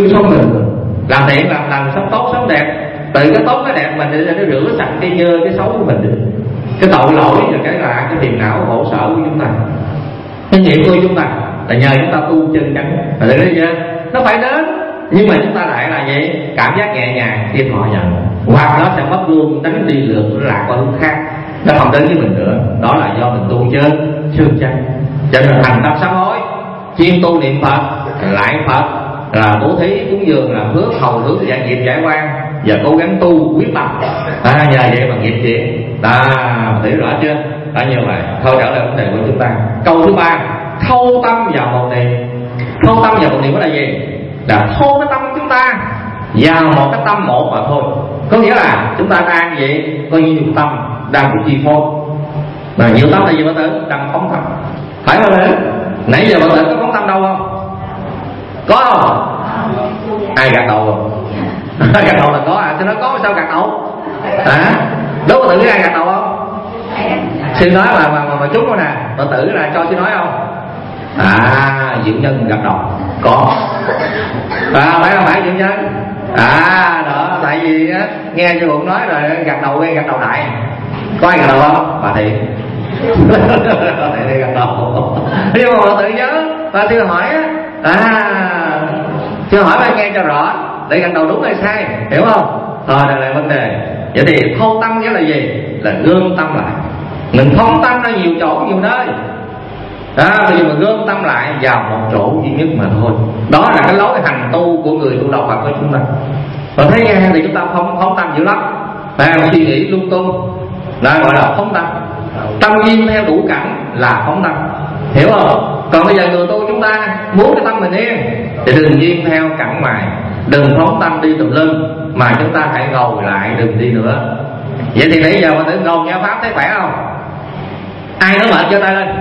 làm thiện làm sống tốt sống đẹp. Từ cái tốt cái đẹp mình để nó rửa sạch cái nhơ cái xấu của mình đi. Cái tội lỗi là cái phiền não khổ sở của chúng ta, cái nghiệp của chúng ta là nhờ chúng ta tu chân chánh. Rồi đấy chứ, nó phải đến, nhưng mà chúng ta lại là gì? Cảm giác nhẹ nhàng khi thọ nhận, hoặc nó sẽ mất luôn, đánh đi lượt nó lạc qua hướng khác, nó không đến với mình nữa. Đó là do mình tu chân chánh. Cho nên thành tâm sám hối, chuyên tu niệm Phật, lại Phật, là bố thí cúng dường, là phước hầu hướng giải nghiệp giải quan, và cố gắng tu quyết tâm. Nhờ vậy mà nghiệp chuyện hiểu rõ chưa? Đã như vậy. Thôi trở lại vấn đề của chúng ta. Câu thứ 3, thâu tâm vào một niệm. Thâu tâm vào một niệm là gì? Là thâu cái tâm chúng ta vào một cái tâm một mà thôi. Có nghĩa là chúng ta đang gì? Có nhiều tâm đang bị chi phối. Mà nhiều tâm là gì bạn tử? Đang phóng tâm. Phải không đấy? Nãy giờ bạn tử có phóng tâm đâu không? Có không? Ai gật đầu không? Gật đầu là có Sư nói có sao gật đầu? Đúng bạn tử ai gật đầu không? Sư nói mà chút đó nè, bạn tử là cho sư nói không? Diệu nhân gật đầu. Có. Phải không phải Diệu nhân? Đó, tại vì á, nghe sư phụ nói rồi gật đầu đại. Có ai gật đầu không? Bà Thiện. Bà Thiện gật đầu. Nhưng mà bạn tự nhớ và sư hỏi sư hỏi phải nghe cho rõ để gật đầu đúng hay sai, hiểu không? Thôi đây là vấn đề. Vậy thì thâu tâm nghĩa là gì? Là gom tâm lại. Mình phóng tâm ra nhiều chỗ nhiều nơi, bây giờ mình gom tâm lại vào một chỗ duy nhất mà thôi. Đó là cái lối hành tu của người tu đạo Phật của chúng ta. Và thấy nghe thì chúng ta phóng tâm dữ lắm, suy nghĩ lung tung là gọi là phóng tâm. Tâm duyên theo đủ cảnh là phóng tâm, hiểu không? Còn bây giờ người tu chúng ta muốn cái tâm mình yên thì đừng duyên theo cảnh ngoài, đừng phóng tâm đi tùm lum, mà chúng ta hãy ngồi lại, đừng đi nữa. Vậy thì nãy giờ mà tự ngồi nghe pháp thấy khỏe không? Ai nói mệt giơ tay lên.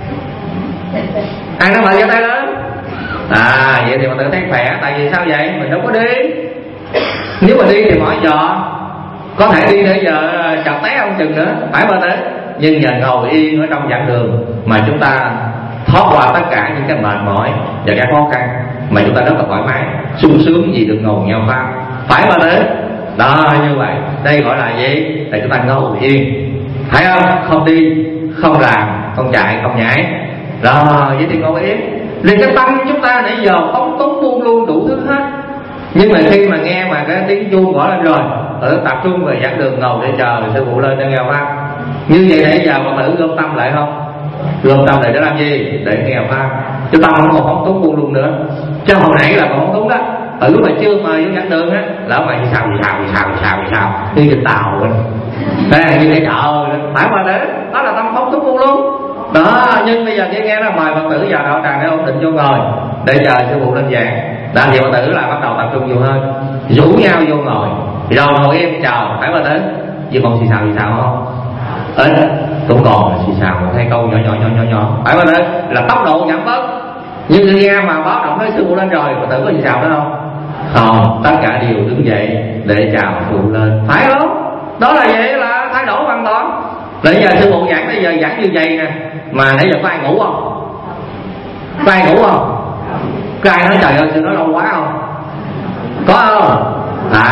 Ai nói mệt giơ tay lên. Vậy thì mà tự thấy khỏe. Tại vì sao vậy? Mình đâu có đi. Nếu mà đi thì mỗi giờ có thể đi để giờ chọc té không chừng nữa, phải không thế? Nhưng giờ ngồi yên ở trong giảng đường mà chúng ta thoát qua tất cả những cái mệt mỏi và cái khó khăn, mà chúng ta rất là thoải mái, sung sướng gì được ngồi nghe pháp, phải không thế? Đó, như vậy đây gọi là gì? Là chúng ta ngồi yên, phải không? Không đi, không làm, không chạy, không nhảy. Rồi vậy thì ngồi yên. Liền cái tâm chúng ta nãy giờ phóng túng buông luôn đủ thứ hết, nhưng mà khi mà nghe mà cái tiếng chuông gõ lên rồi, tập trung về giảng đường, ngồi để chờ sư phụ lên để nghe pháp. Như vậy nãy giờ mà thử gom tâm lại không? Gom tâm lại để làm gì? Để nghe pháp. Chứ tâm không còn phóng túng buông luôn nữa. Chứ hồi nãy là còn phóng túng đó. Ở lúc mà chưa mời vô giảng đường á, là mày sao như trên tàu vậy. Như để chờ, phải mà đấy. Đó là tâm phóng túng buông luôn. Đó, nhưng bây giờ chỉ nghe nó mời Phật tử vào đạo tràng để ổn định vô ngồi để chờ sư phụ lên giảng. Đã thì Phật tử là bắt đầu tập trung nhiều hơn, rủ nhau vô ngồi, rồi ngồi em chờ, phải mà đến. Chứ còn xì xào không? Ít cũng còn xì xào, thấy câu nhỏ, phải mà đến là tốc độ giảm bớt. Nhưng người nghe mà báo động nói sư phụ lên rồi, Phật tử có xì xào đó không? Không, tất cả đều đứng dậy để chào sư phụ lên, phải không? Đó là vậy, là thay đổi hoàn toàn. Bây giờ sư phụ giảng bây giờ giảng như vậy nè, mà nãy giờ có ai ngủ không? Có ai ngủ không? Có ai nói trời ơi sư nói lâu quá không? Có không?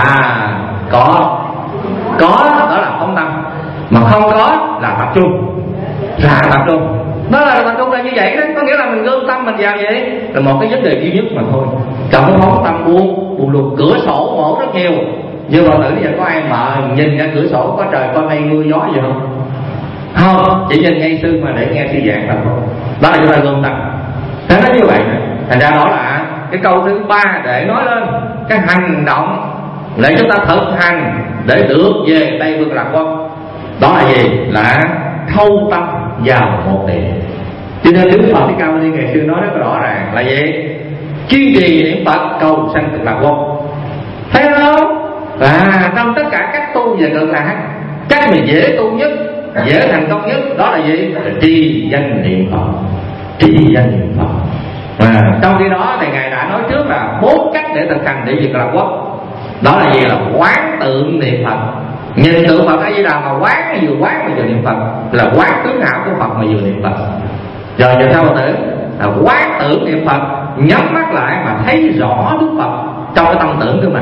Có, đó là không tâm. Mà không có là tập trung. Tập trung. Đó là tập trung là như vậy đó. Có nghĩa là mình gom tâm mình vào vậy. Là một cái vấn đề duy nhất mà thôi. Cầm cái phóng tâm buông luôn. Cửa sổ mở rất nhiều, nhưng mà tự bây giờ có ai mà nhìn ra cửa sổ có trời có mây mưa gió gì không? Không, chỉ nhìn ngay sư mà để nghe sư giảng là thôi. Đó là chúng ta gom tâm. Thế nó như vậy nè. Thành ra đó là cái câu thứ ba để nói lên cái hành động để chúng ta thực hành để được về Tây Phương Lạc Quốc. Đó là gì? Là thâu tâm vào một niệm. Cho nên Đức Phật Thích Ca Mâu Ni ngày xưa nói rất rõ ràng là gì? Kiên trì niệm Phật cầu sanh cực lạc quốc. Thấy không? Trong tất cả các tu về cực lạc, cách mà dễ tu nhất, dễ thành công nhất đó là gì? Là trì danh niệm Phật. Trì danh niệm Phật. Trong khi đó thì Ngài đã nói trước là 4 cách để thực hành để về cực lạc quốc. Đó là gì? Là quán tượng niệm Phật. Nhìn tượng Phật hay là mà quán vừa mà vừa niệm Phật, là quán tướng hảo của Phật mà vừa niệm Phật. Rồi giờ sao tử? Là quán tưởng niệm Phật, nhắm mắt lại mà thấy rõ Đức Phật trong cái tâm tưởng của mình.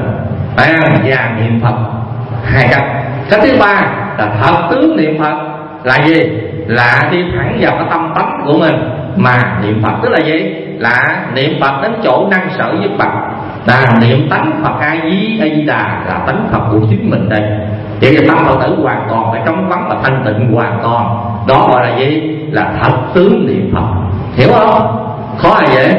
Và niệm Phật 2 cách. Cái thứ ba là thật tướng niệm Phật. Là gì? Là đi thẳng vào cái tâm tánh của mình mà niệm Phật. Tức là gì? Là niệm Phật đến chỗ năng sở nhất Phật. Là niệm tánh Phật A Di Đà là tánh Phật của chính mình đây. Vậy thì tâm Phật tử hoàn toàn phải trống vắng và thanh tịnh hoàn toàn. Đó gọi là gì? Là thật tướng niệm Phật. Hiểu không? Khó là vậy?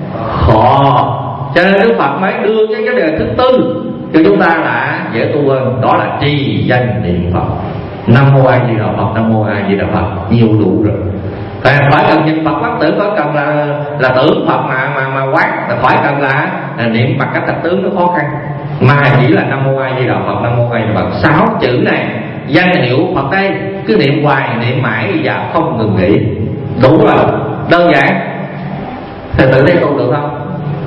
Khó. Cho nên Đức Phật mới đưa cái vấn đề thứ tư cho chúng ta là dễ tu hơn. Đó là trì danh niệm Phật. Nam mô A Di Đà Phật, Nam mô A Di Đà Phật. Nhiều đủ rồi. Phải cần nhìn Phật quán tưởng, có cần là tưởng Phật mà quán, phải cần là niệm bằng cách thật tướng nó khó khăn. Mà chỉ là Nam mô A Di Đà Phật, Nam mô A Di Đà Phật, 6 chữ này danh hiệu Phật đây cứ niệm hoài, niệm mãi và không ngừng nghỉ. Đủ rồi, đơn giản. Thì tự thấy tu được không?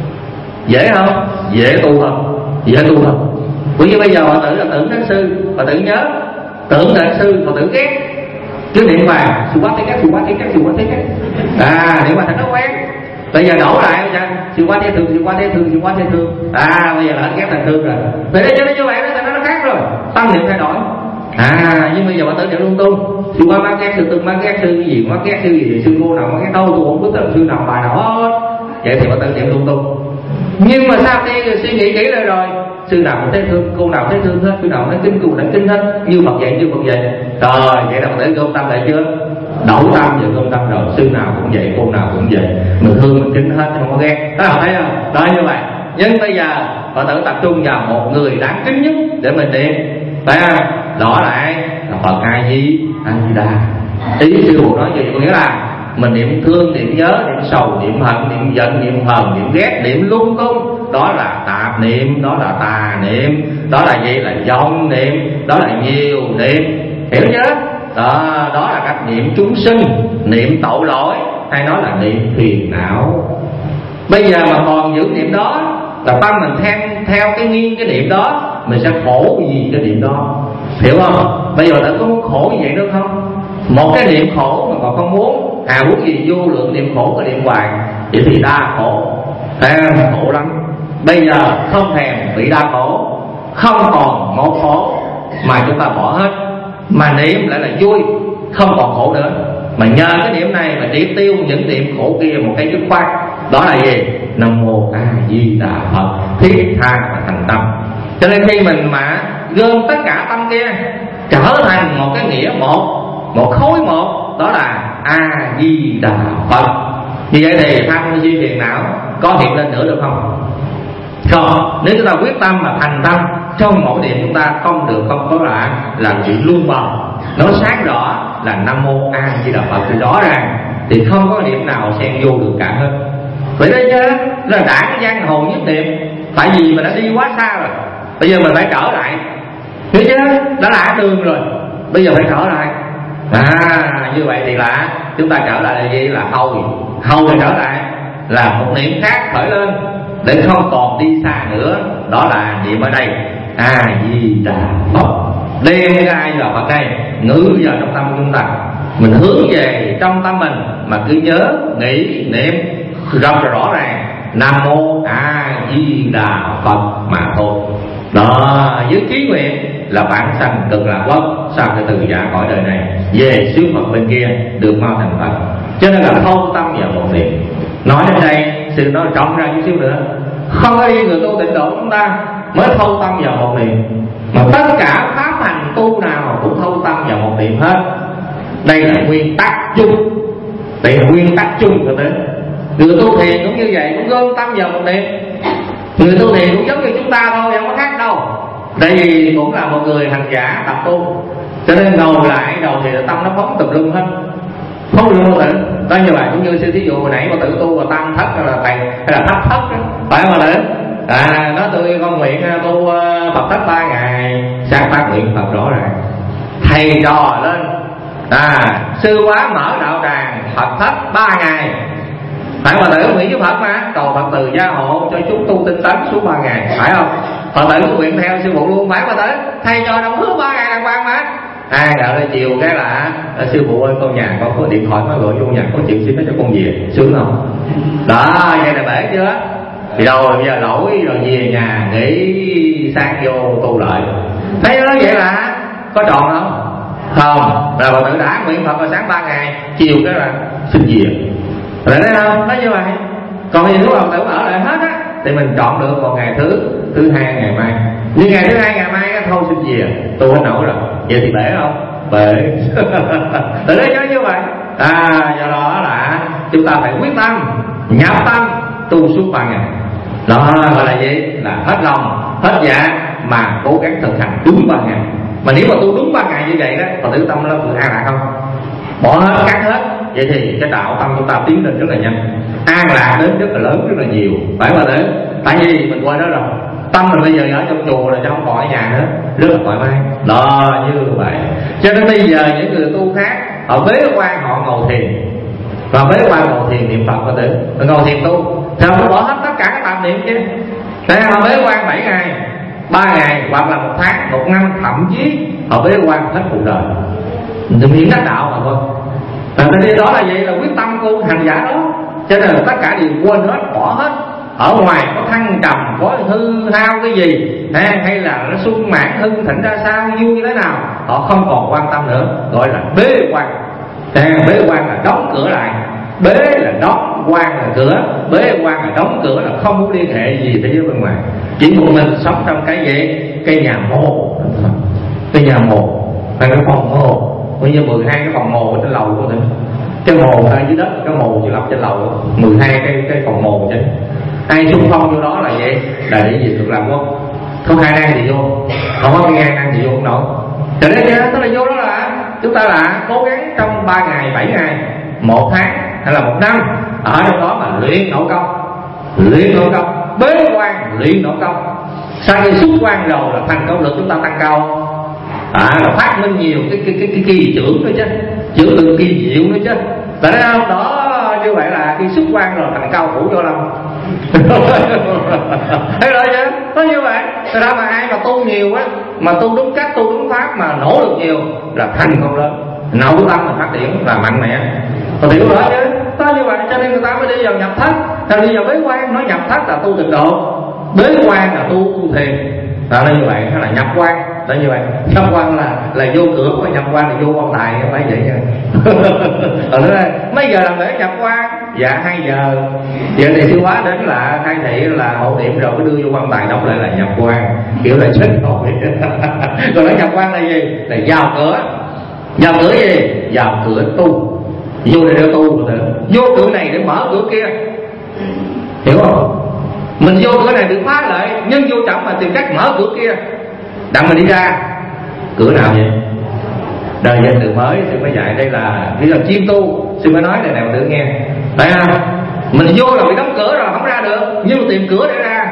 Dễ không? Dễ tu không? Dễ tu không? Bởi vì bây giờ họ tưởng là tưởng đến sư, họ tưởng nhớ, tưởng đến sư, họ tưởng ghét, cứ niệm hoài, sư quá thế cách, sư quá thế cách, sư quá thế cách. Niệm hoài thành nó quen. Bây giờ đổ lại sư quá thế thương, sư quá thế thương, sư quá thế thương. Bây giờ là ghét thành thương rồi. Vậy đó cho nên như vậy đó, nó khác rồi. Tâm niệm thay đổi. Nhưng bây giờ họ tưởng niệm lung tung. sư quá má ghét, sư tư má ghét, sư cái gì má ghét, sư gì sư cô nào má ghét đâu, tôi không có tình sư nào bài nào hết. Vậy thì bà tự niệm lung tung. Nhưng mà sau khi suy nghĩ kỹ rồi, sư nào cũng thấy thương, cô nào thấy thương hết, sư nào thấy kính cô đã kính hết, như Phật dạy như Phật dạy. Rồi vậy là tự gom tâm lại chưa? Đậu tâm và gom tâm rồi, sư nào cũng vậy, cô nào cũng vậy, mình thương mình kính hết, không có ghét. Đó thấy không? Đó như vậy. Nhưng bây giờ Phật tử tập trung vào một người đáng kính nhất để mình niệm, phải không? Đó là ai? Là Phật A Di Đà. Ý sư phụ nói gì? Có nghĩa là mình niệm thương, niệm nhớ, niệm sầu, niệm hận, niệm giận, niệm hờn, niệm ghét, niệm lung tung, đó là tạp niệm, đó là tà niệm, đó là gì? Là vọng niệm, đó là nhiều niệm, hiểu chưa? Đó là cách niệm chúng sinh, niệm tội lỗi, hay nói là niệm phiền não. Bây giờ mà còn giữ niệm đó là tâm mình theo cái nghiêng cái niệm đó, mình sẽ khổ vì cái niệm đó, hiểu không? Bây giờ tự có muốn khổ như vậy nữa không? Một cái niệm khổ mà còn không muốn, muốn gì vô lượng niệm khổ cái niệm hoài, vậy thì đa khổ, khổ lắm. Bây giờ không thèm bị đa khổ, không còn một khổ mà chúng ta bỏ hết, mà niệm lại là vui, không còn khổ nữa. Mà nhờ cái niệm này mà triệt tiêu những niệm khổ kia một cái dứt khoát. Đó là gì? Nam Mô A Di Đà Phật, thiết tha và thành tâm. Cho nên khi mình mà gom tất cả tâm kia trở thành một cái nghĩa một khối một, đó là A Di Đà Phật. Như vậy thì tham si phiền não có hiện lên nữa được không? Không. Nếu chúng ta quyết tâm mà thành tâm trong mỗi niệm, chúng ta không có là chuyện luôn bần. Nó sáng rõ là Nam Mô A Di Đà Phật thì rõ ràng, thì không có niệm nào xen vô được cả hết. Vậy đó chứ là đã cái giang hồ nhất niệm. Tại vì mình đã đi quá xa rồi, bây giờ mình phải trở lại, hiểu chứ? Đã là đường rồi, bây giờ phải trở lại. Như vậy thì là chúng ta trở lại là gì? Là hầu thì trở lại là một niệm khác khởi lên để không còn đi xa nữa. Đó là niệm ở đây A Di Đà Phật. Đem cái A Di Đà Phật đây ngữ vào trong tâm của chúng ta, mình hướng về trong tâm mình mà cứ nhớ nghĩ niệm rất là rõ ràng Nam Mô A Di Đà Phật mà thôi. Đó, với chí nguyện là bản sanh cực lạc quốc, sau cái từ giả cõi đời này về xứ Phật bên kia được mau thành Phật. Cho nên là thâu tâm vào một niệm. Nói đến đây sự nói trọng ra chút xíu nữa, không có người tu tịnh độ chúng ta mới thâu tâm vào một niệm, mà tất cả pháp hành tu nào cũng thâu tâm vào một niệm hết. Đây là nguyên tắc chung, đây là nguyên tắc chung của đến. Người tu thiền cũng như vậy, cũng gom tâm vào một niệm. Người tu thiền cũng giống như chúng ta thôi, không có khác đâu. Tại vì cũng là một người hành giả tập tu, cho nên ngồi lại đầu thì tâm nó phóng tùm lum hết, phóng lum vô tử. Đó như vậy, cũng như sư thí dụ hồi nãy mà tự tu và tam thất hay là thầy hay là thất thất đó, phải không ạ? Nói tôi con nguyện tu Phật thất 3 ngày, sáng phát nguyện Phật rõ ràng. Thầy trò lên sư quá mở đạo tràng Phật thất 3 ngày, phải mà tự nguyện với Phật mà cầu Phật từ gia hộ cho chúng tu tinh tấn suốt 3 ngày, phải không? Phật tử nguyện theo sư phụ luôn, phải mà tới thầy cho đồng hứa 3 ngày đàng hoàng mà. Đợi đến chiều cái là sư phụ ơi, con nhà con có điện thoại mới gọi vô nhà có chuyện xin nó cho con về, sướng không? Đó, vậy là bể chưa? Thì rồi bây giờ lỗi rồi về nhà nghỉ sáng vô tu lại, thấy nó vậy là có tròn không? Không, là Phật tử đã nguyện Phật vào sáng 3 ngày, chiều cái là xin về. Rồi thấy không? Nói như vậy. Còn nếu Phật tử ở lại hết á thì mình chọn được còn ngày thứ hai ngày mai. Nhưng ngày thứ hai ngày mai thôi xin về, tôi không nổi rồi. Vậy thì bể không? Bể. Từ đấy nhớ như vậy. Do đó là chúng ta phải quyết tâm, nhập tâm tu suốt 3 ngày. Đó gọi là gì? Là hết lòng, hết dạ mà cố gắng thực hành đúng 3 ngày. Mà nếu mà tu đúng 3 ngày như vậy đó, Phật tử tâm nó vừa an lạc không? Bỏ hết, cắt hết, vậy thì cái đạo tâm chúng ta tiến lên rất là nhanh, an lạc đến rất là lớn, rất là nhiều, phải mà thế. Tại vì mình quên đó rồi, tâm mình bây giờ ở trong chùa là chứ không còn ở nhà nữa, rất là thoải mái. Đó như vậy. Cho nên bây giờ những người tu khác họ bế quan họ ngồi thiền, và bế quan ngồi thiền niệm Phật Phật tử, ngồi thiền tu, thì họ bỏ hết tất cả các tạp niệm chứ. Thế họ bế quan 7 ngày, 3 ngày hoặc là 1 tháng, 1 năm, thậm chí họ bế quan hết cuộc đời, đừng miễn đắc đạo mà thôi. Và đó là vậy, là quyết tâm của hành giả đó. Cho nên là tất cả đều quên hết, bỏ hết, ở ngoài có thăng trầm, có hư hao cái gì hay là nó sung mãn hưng thịnh ra sao, vui thế nào, họ không còn quan tâm nữa, gọi là bế quan. Bế quan là đóng cửa lại, bế là đóng, quan là cửa, bế quan là đóng cửa, là không có liên hệ gì tới với bên ngoài, chỉ một mình sống trong cái gì, cái nhà mồ, cái nhà mồ hay cái phòng mồ, coi như 12 cái phòng mồ ở trên lầu của mình, cái mồ ở dưới đất, cái mồ chỉ lập trên lầu, 12 cái phòng mồ chứ. Ai xung phong vô đó là vậy, là để gì được làm không? Không ai năng thì vô, không có ai năng thì vô không nổi. Cho nên tức là vô đó là chúng ta là cố gắng trong 3 ngày, 7 ngày, 1 tháng hay là 1 năm ở trong đó mà luyện nội công, luyện nội công, bế quan luyện nội công. Sau khi xuất quan rồi là thành công lực chúng ta tăng cao, là phát minh nhiều cái kỳ trưởng nữa chứ, chữa được kỳ diệu nữa chứ. Tại sao đó? Như vậy là khi xuất quan rồi thành cao thủ vô lòng. Thấy rồi chứ, có như vậy. Tại sao mà ai mà tu nhiều á, mà tu đúng cách, tu đúng pháp mà nỗ lực nhiều là thành công lớn, nội tâm mình phát triển là mạnh mẽ. Còn hiểu rõ chứ, có như vậy cho nên người ta mới đi vào nhập thất. Rồi đi vào bế quan, nói nhập thất là tu tịnh độ, bế quan là tu thiền. Đó là như vậy, nó là nhập quan. Đó như vậy, nhập quan là vô cửa, mà nhập quan là vô quan tài, không phải vậy nha. Ở đó mấy giờ làm lễ nhập quan? Dạ 2 giờ. Giờ thì sư hóa đến là khai thị là hộ niệm rồi mới đưa vô quan tài, đọc lại là nhập quan, kiểu là chết rồi. Còn nói nhập quan là gì? Là vào cửa. Vào cửa gì? Vào cửa tu. Vô để đeo tu rồi, vô cửa này để mở cửa kia, hiểu không? Mình vô cửa này được phá lợi, nhưng vô trọng mà tìm cách mở cửa kia đặng mình đi ra. Cửa nào vậy? Đời danh từ mới sư mới dạy, đây là lý do chiêm tu. Sư mới nói này này mà tự nghe. Tại sao? Mình vô là bị đóng cửa rồi không ra được, nhưng mà tìm cửa để ra.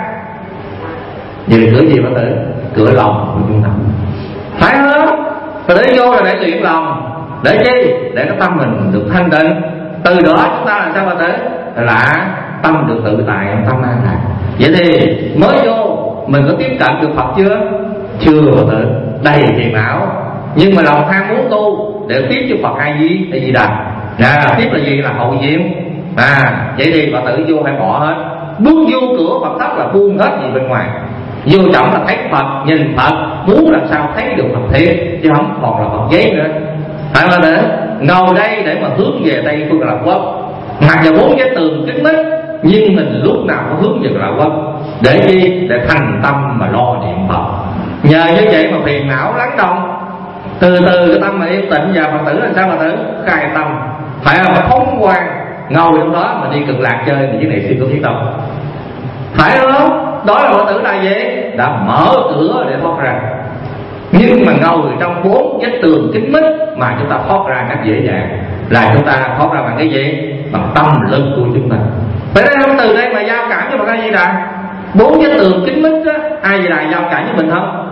Vậy cửa gì bác tử? Cửa lòng của chúng ta, phải không? Rồi để vô là để luyện lòng. Để chi? Để cái tâm mình được thanh tịnh. Từ đó chúng ta làm sao bác tử? Là tâm được tự tại, tâm an lạc. Vậy thì mới vô mình có tiếp cận được Phật chưa? Chưa bác tử, đầy phiền não. Nhưng mà lòng tham muốn tu để tiếp cho Phật A Di Đà. Tiếp là gì? Là hậu diệm. Vậy thì Phật tử vô hay bỏ hết. Bước vô cửa Phật thất là buông hết gì bên ngoài. Vô trọng là thấy Phật, nhìn Phật, muốn làm sao thấy được Phật thiệt, chứ không còn là Phật giấy nữa. Phải là để ngồi đây để mà hướng về Tây Phương Cực Lạc Quốc. Mặc dù 4 cái tường kín mít, nhưng mình lúc nào cũng hướng về Cực Lạc Quốc. Để chi? Để thành tâm mà lo niệm Phật. Nhờ như vậy mà phiền não lắng động, từ từ cái tâm mà yên tĩnh. Và Phật tử là sao? Phật tử khai tâm, phải là phóng quang, ngồi trong đó mà đi Cực Lạc chơi thì cái này xin có biết đâu, phải không? Đó là Phật tử là gì? Đã mở cửa để thoát ra. Nhưng mà ngồi trong 4 vách tường kín mít mà chúng ta thoát ra cách dễ dàng, là chúng ta thoát ra bằng cái gì? Bằng tâm lực của chúng ta. Phải không? Từ đây mà giao cảm cho Phật A Di Đà. 4 vách tường kín mít á, A Di Đà giao cảm với mình không?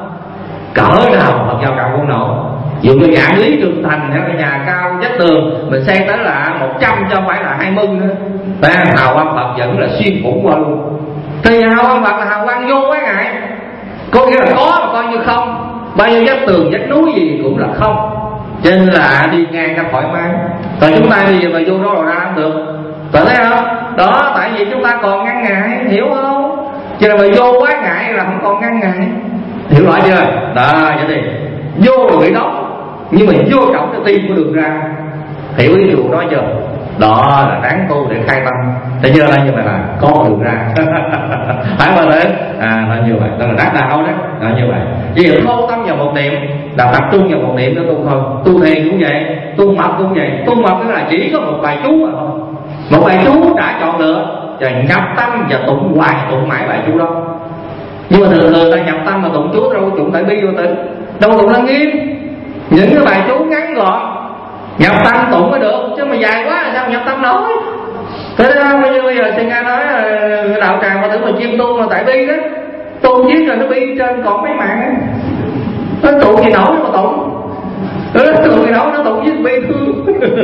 Cỡ nào Phật giao cảm cũng nổi. Dù như Dạng Lý Trường Thành hay cái nhà cao vách tường mình xây tới là 100 chứ không phải là 20 nữa. Hào quang Phật vẫn là xuyên phủ qua luôn. Thì hào quang Phật là hào quang vô quá ngại, có nghĩa là có mà coi như không. Bao nhiêu vách tường vách núi gì cũng là không, cho nên là đi ngang cho thoải mái. Còn chúng ta đi mà vô đó rồi ra không được, phải thấy không? Đó, tại vì chúng ta còn ngăn ngại, hiểu không? Cho nên mà vô quá ngại là không còn ngăn ngại, hiểu rõ chưa? Đó, vậy thì vô là bị đóng, nhưng mà vô trọng cái tim của đường ra, hiểu ý điều đó chưa? Đó là đáng tu để khai tâm. Để chưa? Là như vậy là có đường ra. Phải không đấy? Là như vậy, đó là đắc đạo đấy, là như vậy. Vì vô tâm vào một niệm là tập trung vào một niệm đó tu thôi. Tu thiền cũng vậy, tu mật cũng vậy. Tu mật tức là chỉ có một bài chú mà thôi, một bài chú đã chọn lựa và nhập tâm và tụng hoài, tụng mãi bài chú đó. Nhưng mà thường thường ta nhập tâm mà tụng chú đâu tụng tại bi vô tịnh, đâu tụng lăng nghiêm. Những cái bài chú ngắn gọn nhập tâm tụng mới được, chứ mà dài quá là sao nhập tâm nổi. Thế đó, bây giờ Sư Nga nói đạo tràng mà tưởng mà chiêm tu mà tại bi đó, tu viết rồi nó bi trên còn mấy mạng á, nó tụng gì nổi mà tụng, tụng gì nổi nó tụng viết bi thương.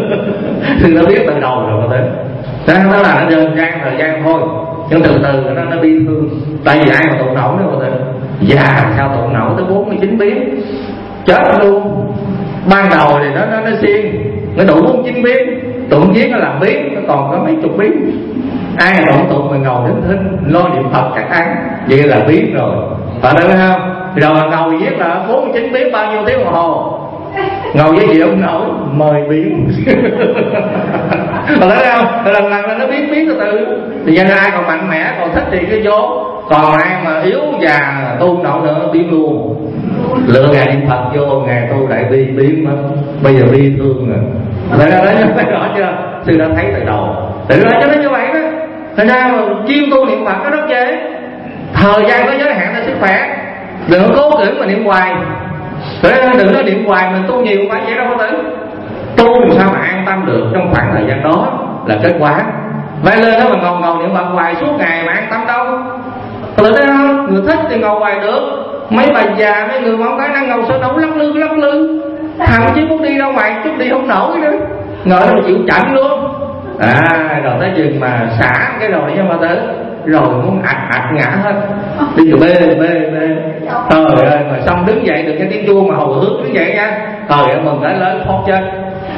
Thì nó biết từ đầu rồi có thể đó là nó đơn giản thời gian thôi, nhưng từ từ nó bi thương. Tại vì ai mà tụng nổi nó có thể già sao tụng nổi tới 49 biến chết luôn. Ban đầu thì nó xiên, nó đủ 49 biến, tụng viết nó làm biến, nó còn có mấy chục biến. ai tụng tụng mà ngồi đến thích lo niệm Phật các ăn vậy là biết rồi, phải không? Rồi mà ngồi viết là 49 biết bao nhiêu tiếng đồng hồ, ngồi với chịu không nổi mời biến mà thấy không? Lần lần nó biết từ từ thì dân ai còn mạnh mẽ còn thích thì cứ vô, còn ai mà yếu già tu nổi nữa biến luôn. Lựa ngày niệm Phật vô ngày tu đại bi biến mất, bây giờ bi thương rồi. Vậy là thấy rõ chưa? Sư đã thấy từ đầu. Tự ra cho nó như vậy đó. Thành ra mà chuyên tu niệm Phật nó rất dễ. Thời gian có giới hạn cho sức khỏe, đừng có cố cưỡng mà niệm hoài. Đừng có niệm hoài mình tu nhiều phải vậy đâu có tử. Tu làm sao mà an tâm được trong khoảng thời gian đó là kết quả. Vậy lên đó mà ngồi niệm Phật hoài suốt ngày mà an tâm đâu. Tự thấy không? Người thích thì ngồi hoài được. Mấy bà già mấy người mà không phải năng ngồi sơ đấu lắc lư thậm chí muốn đi ra ngoài chút đi không nổi nữa, ngồi đó mà chịu chạnh luôn. Rồi tới chừng mà xả cái rồi nha mà tới rồi muốn ạch ngã hết, đi từ bê trời ơi, mà xong đứng dậy được cái tiếng chuông mà hồi hướng đứng dậy nha, trời ơi mừng tới lớn thoát chết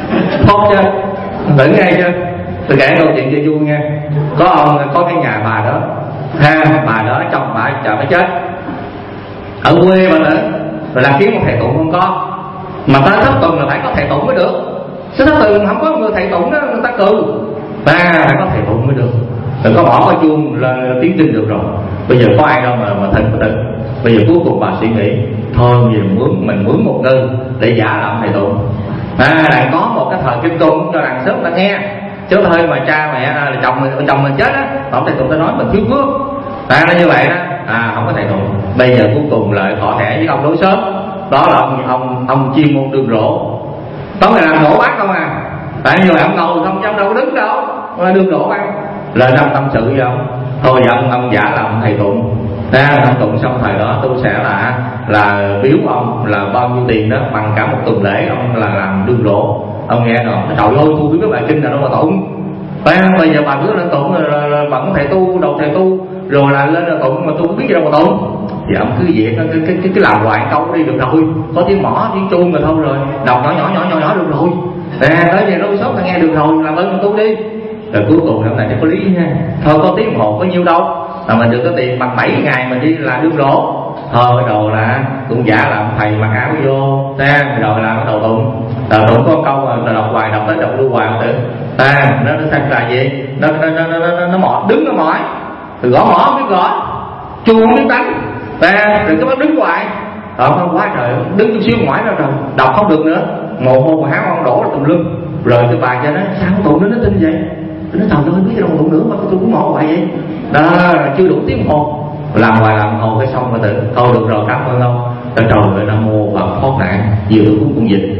tỉnh ngay chưa. Tôi kể câu chuyện cho vui nha. Có cái nhà bà đó bà đó chồng bà chờ phải chết ở quê mà nữa, rồi làm kiếm một thầy tụng không có, mà tới thất tuần là phải có thầy tụng mới được. Chứ thất tuần không có người thầy tụng đó người ta cừ, phải có thầy tụng mới được. Đừng có bỏ cái chuông là tiếng kinh được rồi. Bây giờ có ai đâu mà thịnh tự. Bây giờ cuối cùng bà suy nghĩ thôi mình mướn một người để giả làm thầy tụng. Đàn có một cái thời kinh cung cho đàn sớm ta nghe, chứ thôi mà cha mẹ chồng mình chết á, ông thầy tụng ta nói mình thiếu phước. Nó như vậy đó, không có thầy tụng. Bây giờ cuối cùng lại thọ thẻ với ông đối sớm, đó là ông chuyên môn đường rổ, tối ngày làm đổ bát không tại như vậy ông ngồi không trong đâu đứng đâu, đường đổ ăn lên ông tâm sự với ông thôi giờ ông giả làm thầy tụng. Ông tụng xong thời đó tôi sẽ là biếu ông là bao nhiêu tiền đó bằng cả một tuần lễ ông là làm đường rổ. Ông nghe rồi trời ơi tôi biết cái bài kinh nào đâu mà tụng. Bây giờ bà cứ lên tụng là bận thầy tu đầu thầy tu rồi là lên là tụng mà tôi không biết gì đâu mà tụng. Thì ông cứ vậy cái làm hoài câu đi được rồi, có tiếng mỏ tiếng chuông rồi thôi rồi đọc nhỏ được rồi. Tới giờ đâu sớm ta nghe được rồi làm ơn tu đi. Rồi cuối cùng hôm nay chắc có lý nha, thôi có tiếng hồ có nhiêu đâu mà mình được có tiền bằng 7 ngày mình đi là đương rổ. Thôi đồ là cũng giả làm thầy mặc áo vô rồi làm cái đầu tụng có câu mà đọc hoài đọc tới đọc lưu hoài tự nó thành là gì, nó mỏi đứng nó mỏi rồi gõ mỏ biết gõ chuông biết đánh rồi cứ bắt đứng hoài không quá trời đứng chút xíu mỏi ra rồi đọc không được nữa, mồ hôi mà háo ông đổ ra tùm lum. Rồi cái bà cho nó sao tụng nó tin vậy, nó thầm nó không biết đâu tụng nữa mà tôi cũng mỏi hoài vậy đó, chưa đủ tiếng hồ làm hoài làm hồ cái xong mà tự thôi được rồi cảm ơn ông. Trời ơi Nam Mô Phật thoát nạn vừa cũng dịch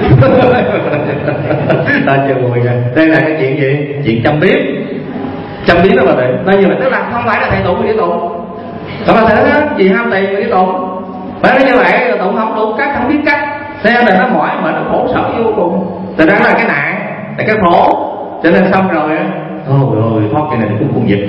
ta chưa ngồi kìa. Đây là cái chuyện gì, chuyện chăm biết đó bà tự nói như vậy, tức là không phải là thầy tụng mà đi tụng còn là thế đó gì ham tiền mà đi tụng phải nói như vậy, tụng không đủ cách không biết cách xem là nó mỏi mà nó khổ sở vô cùng. Thật ra là cái nạn là cái khổ, cho nên xong rồi á thôi ơi thoát cái này cũng dịch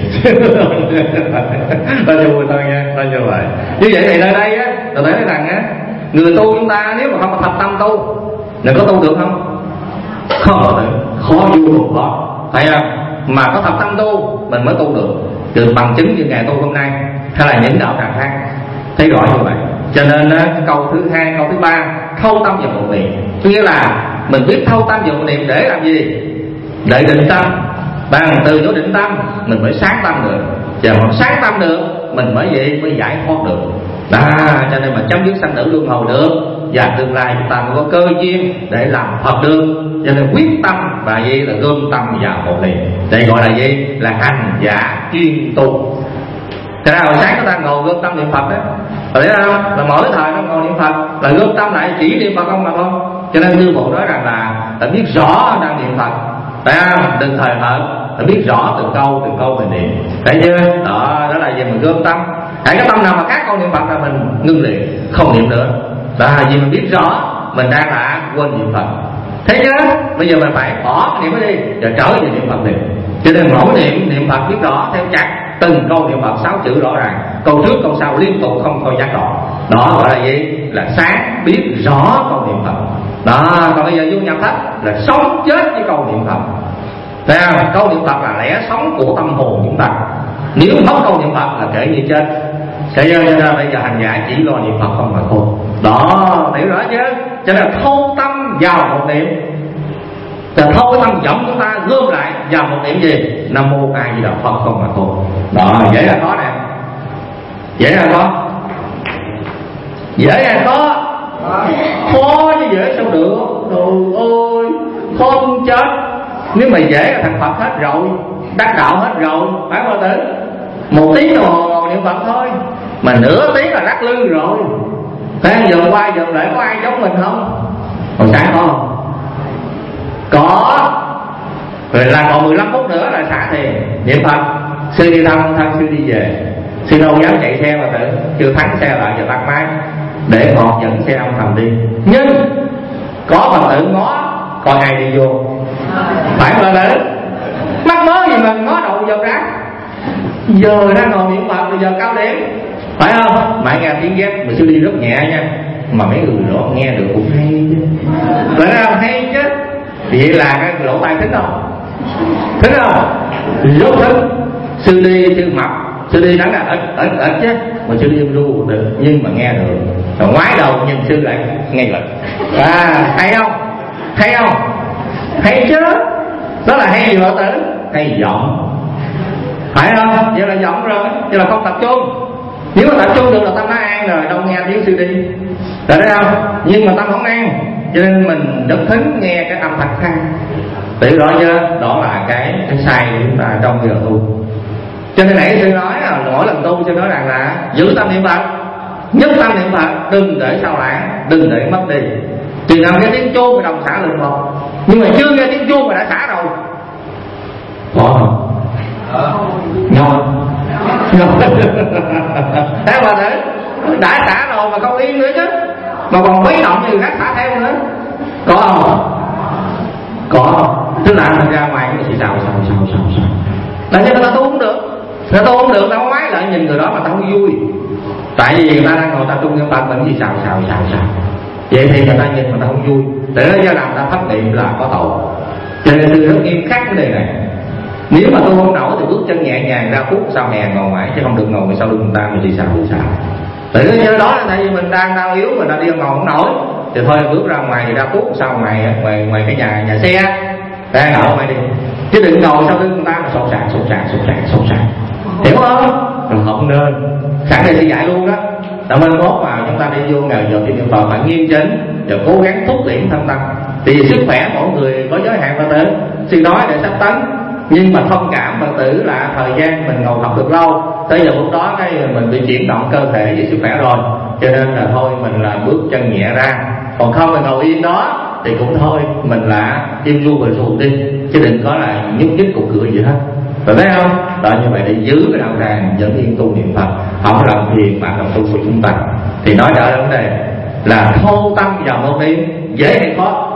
ta vui thôi nha, ta như vậy. Như vậy thì nơi đây á tôi thấy rằng á người tu chúng ta nếu mà không có thật tâm tu là có tu được không? Không có được, khó vô cùng khó, phải không? Mà có thật tâm tu mình mới tu được, từ bằng chứng như ngày tu hôm nay hay là những đạo tràng khác thấy rõ như vậy. Cho nên á câu thứ hai câu thứ ba thâu tâm vào một niệm, nghĩa là mình biết thâu tâm vào một niệm để làm gì? Để định tâm. Bằng từ chỗ định tâm mình mới sáng tâm được, và mà sáng tâm được mình mới giải thoát được đó. Cho nên mà chấm dứt sanh tử luân hồi được, và tương lai chúng ta mới có cơ duyên để làm Phật được. Cho nên quyết tâm và gì là gom tâm vào một niệm, đây gọi là gì? Là hành giả chuyên tu. Thế ra hồi sáng chúng ta ngồi gom tâm niệm Phật đó, thấy không? Là mỗi thời nó ngồi niệm Phật là gom tâm lại chỉ niệm Phật không mà thôi. Cho nên Sư Phụ nói rằng là ta biết rõ đang niệm Phật, phải không? Đừng thời hợt, ta biết rõ từng câu mình niệm, thấy chưa? Đó là gì? Mình gom tâm. Hãy cái tâm nào mà khác câu niệm Phật là mình ngưng liền, không niệm nữa. Đó là vì mình biết rõ mình đang là quên niệm Phật, thấy chưa? Bây giờ mình phải bỏ niệm nó đi rồi trở về niệm Phật liền. Cho nên mỗi niệm Phật biết rõ theo chặt từng câu niệm Phật 6 chữ rõ ràng, câu trước câu sau liên tục không thôi gián đoạn. Đó gọi là gì? Là sáng biết rõ câu niệm Phật. Đó, còn bây giờ vô nhập thất là sống chết với câu niệm Phật. Thấy không? Câu niệm Phật là lẽ sống của tâm hồn chúng ta. Nếu mất câu niệm Phật là kể như chết. Cho nên bây giờ hành giả chỉ lo niệm Phật không mà thôi. Đó, hiểu rõ chứ? Cho nên thâu tâm vào một niệm. Rồi thâu cái tâm vọng chúng ta gom lại vào một niệm gì? Nam mô A Di Đà Phật không mà thôi. Đó, dễ là khó nè. Dễ là khó. Dễ là khó. Khó chứ dễ sao được. Trời ơi, không chết. Nếu mà dễ là thành Phật hết rồi, đắc đạo hết rồi, phải không tử? 1 tiếng đồng hồ niệm Phật thôi, mà nửa tiếng là đắc lư rồi. Thế giờ qua giờ lại có ai giống mình không? Hồi sáng có không? Có. Rồi là còn 15 phút nữa là xả thiền niệm Phật. Sư đi thăm sư đi về. Sư đâu dám chạy xe mà tự chưa thắng xe lại giờ tắt máy để ngọt dẫn xe ông thầm đi. Nhưng có Phật tử ngó coi ai đi vô, phải không là mắc mớ gì mà ngó đầu vào rác. Giờ đang ngồi niệm Phật bây giờ cao điểm, phải không? Mãi nghe tiếng dép mà sư đi rất nhẹ nha, mà mấy người đó nghe được cũng hay chứ. Phải không? Hay chứ. Vậy là cái lỗ tai thích không? Thích không? Rất thích. Sư đi sư mập, sư đi nói là ít chứ, mà sư đi ru được nhưng mà nghe được. Rồi ngoái đầu nhìn sư lại nghe lực. Hay không? Hay không? Hay chứ. Đó là hay gì vợ tử? Hay giọng, phải không? Vậy là giọng rồi, vậy là không tập trung. Nếu mà tập trung được là tâm nó an rồi, đâu nghe tiếng sư đi, rồi thấy không? Nhưng mà tâm không an, cho nên mình rất thính nghe cái âm thanh khác. Tự rõ chưa? Đó là cái sai của chúng ta trong giờ tu. Cho nên nãy sư nói là mỗi lần tu sư nói rằng là giữ tâm niệm Phật, nhất tâm niệm Phật, đừng để sao lãng, đừng để mất đi. Từ nào nghe tiếng chuông mà đồng xả lượng một, nhưng mà chưa nghe tiếng chuông mà đã xả rồi. Có không? Ngon. Thế mà thế đã xả rồi mà không yên nữa chứ, mà còn quấy động thì khác xả theo nữa. Có không? Có. Tức là mình ra ngoài cái gì sao là như người ta tu không được, người ta tu không được, tao ngoái lại nhìn người đó mà tao không vui. Tại vì người ta đang ngồi ta tu niệm Phật mình gì sao. Vậy thì người ta nhìn mà tao không vui, để nó do làm ta thất niệm là có tội. Cho nên tôi rất nghiêm khắc cái đề này. Nếu mà tôi không nổi thì bước chân nhẹ nhàng ra phút sau hè ngồi mãi, chứ không được ngồi sau lưng người ta mà đi sao. Tại cái đó là tại vì mình đang đau yếu, mình đang đi ngồi không nổi thì thôi bước ra ngoài thì ra phút sau ngoài cái nhà xe ra ngồi ngoài đi, chứ đừng ngồi sau lưng người ta mà sột sạc. Hiểu không? Rồi không nên. Sẵn đây sẽ dạy luôn đó. Tại mình mốt vào chúng ta đi vô ngày giờ đi niệm Phật phải nghiêm chỉnh và cố gắng thúc điểm thân tâm. Vì sức khỏe mỗi người có giới hạn Phật tử, xin nói để sắp tấn. Nhưng mà thông cảm Phật tử là thời gian mình ngồi học được lâu, tới giờ lúc đó cái mình bị chuyển động cơ thể với sức khỏe rồi, cho nên là thôi mình là bước chân nhẹ ra. Còn không mình ngồi yên đó thì cũng thôi, mình là im ru về ruột đi, chứ đừng có là nhúc nhích cục cửa gì hết. Rồi thấy không? Đó, như vậy để giữ cái đạo tràng vẫn yên tu niệm Phật, không làm phiền bạn làm tu của chúng ta. Thì nói trở vấn đề là thâu tâm vào một niệm, dễ hay khó?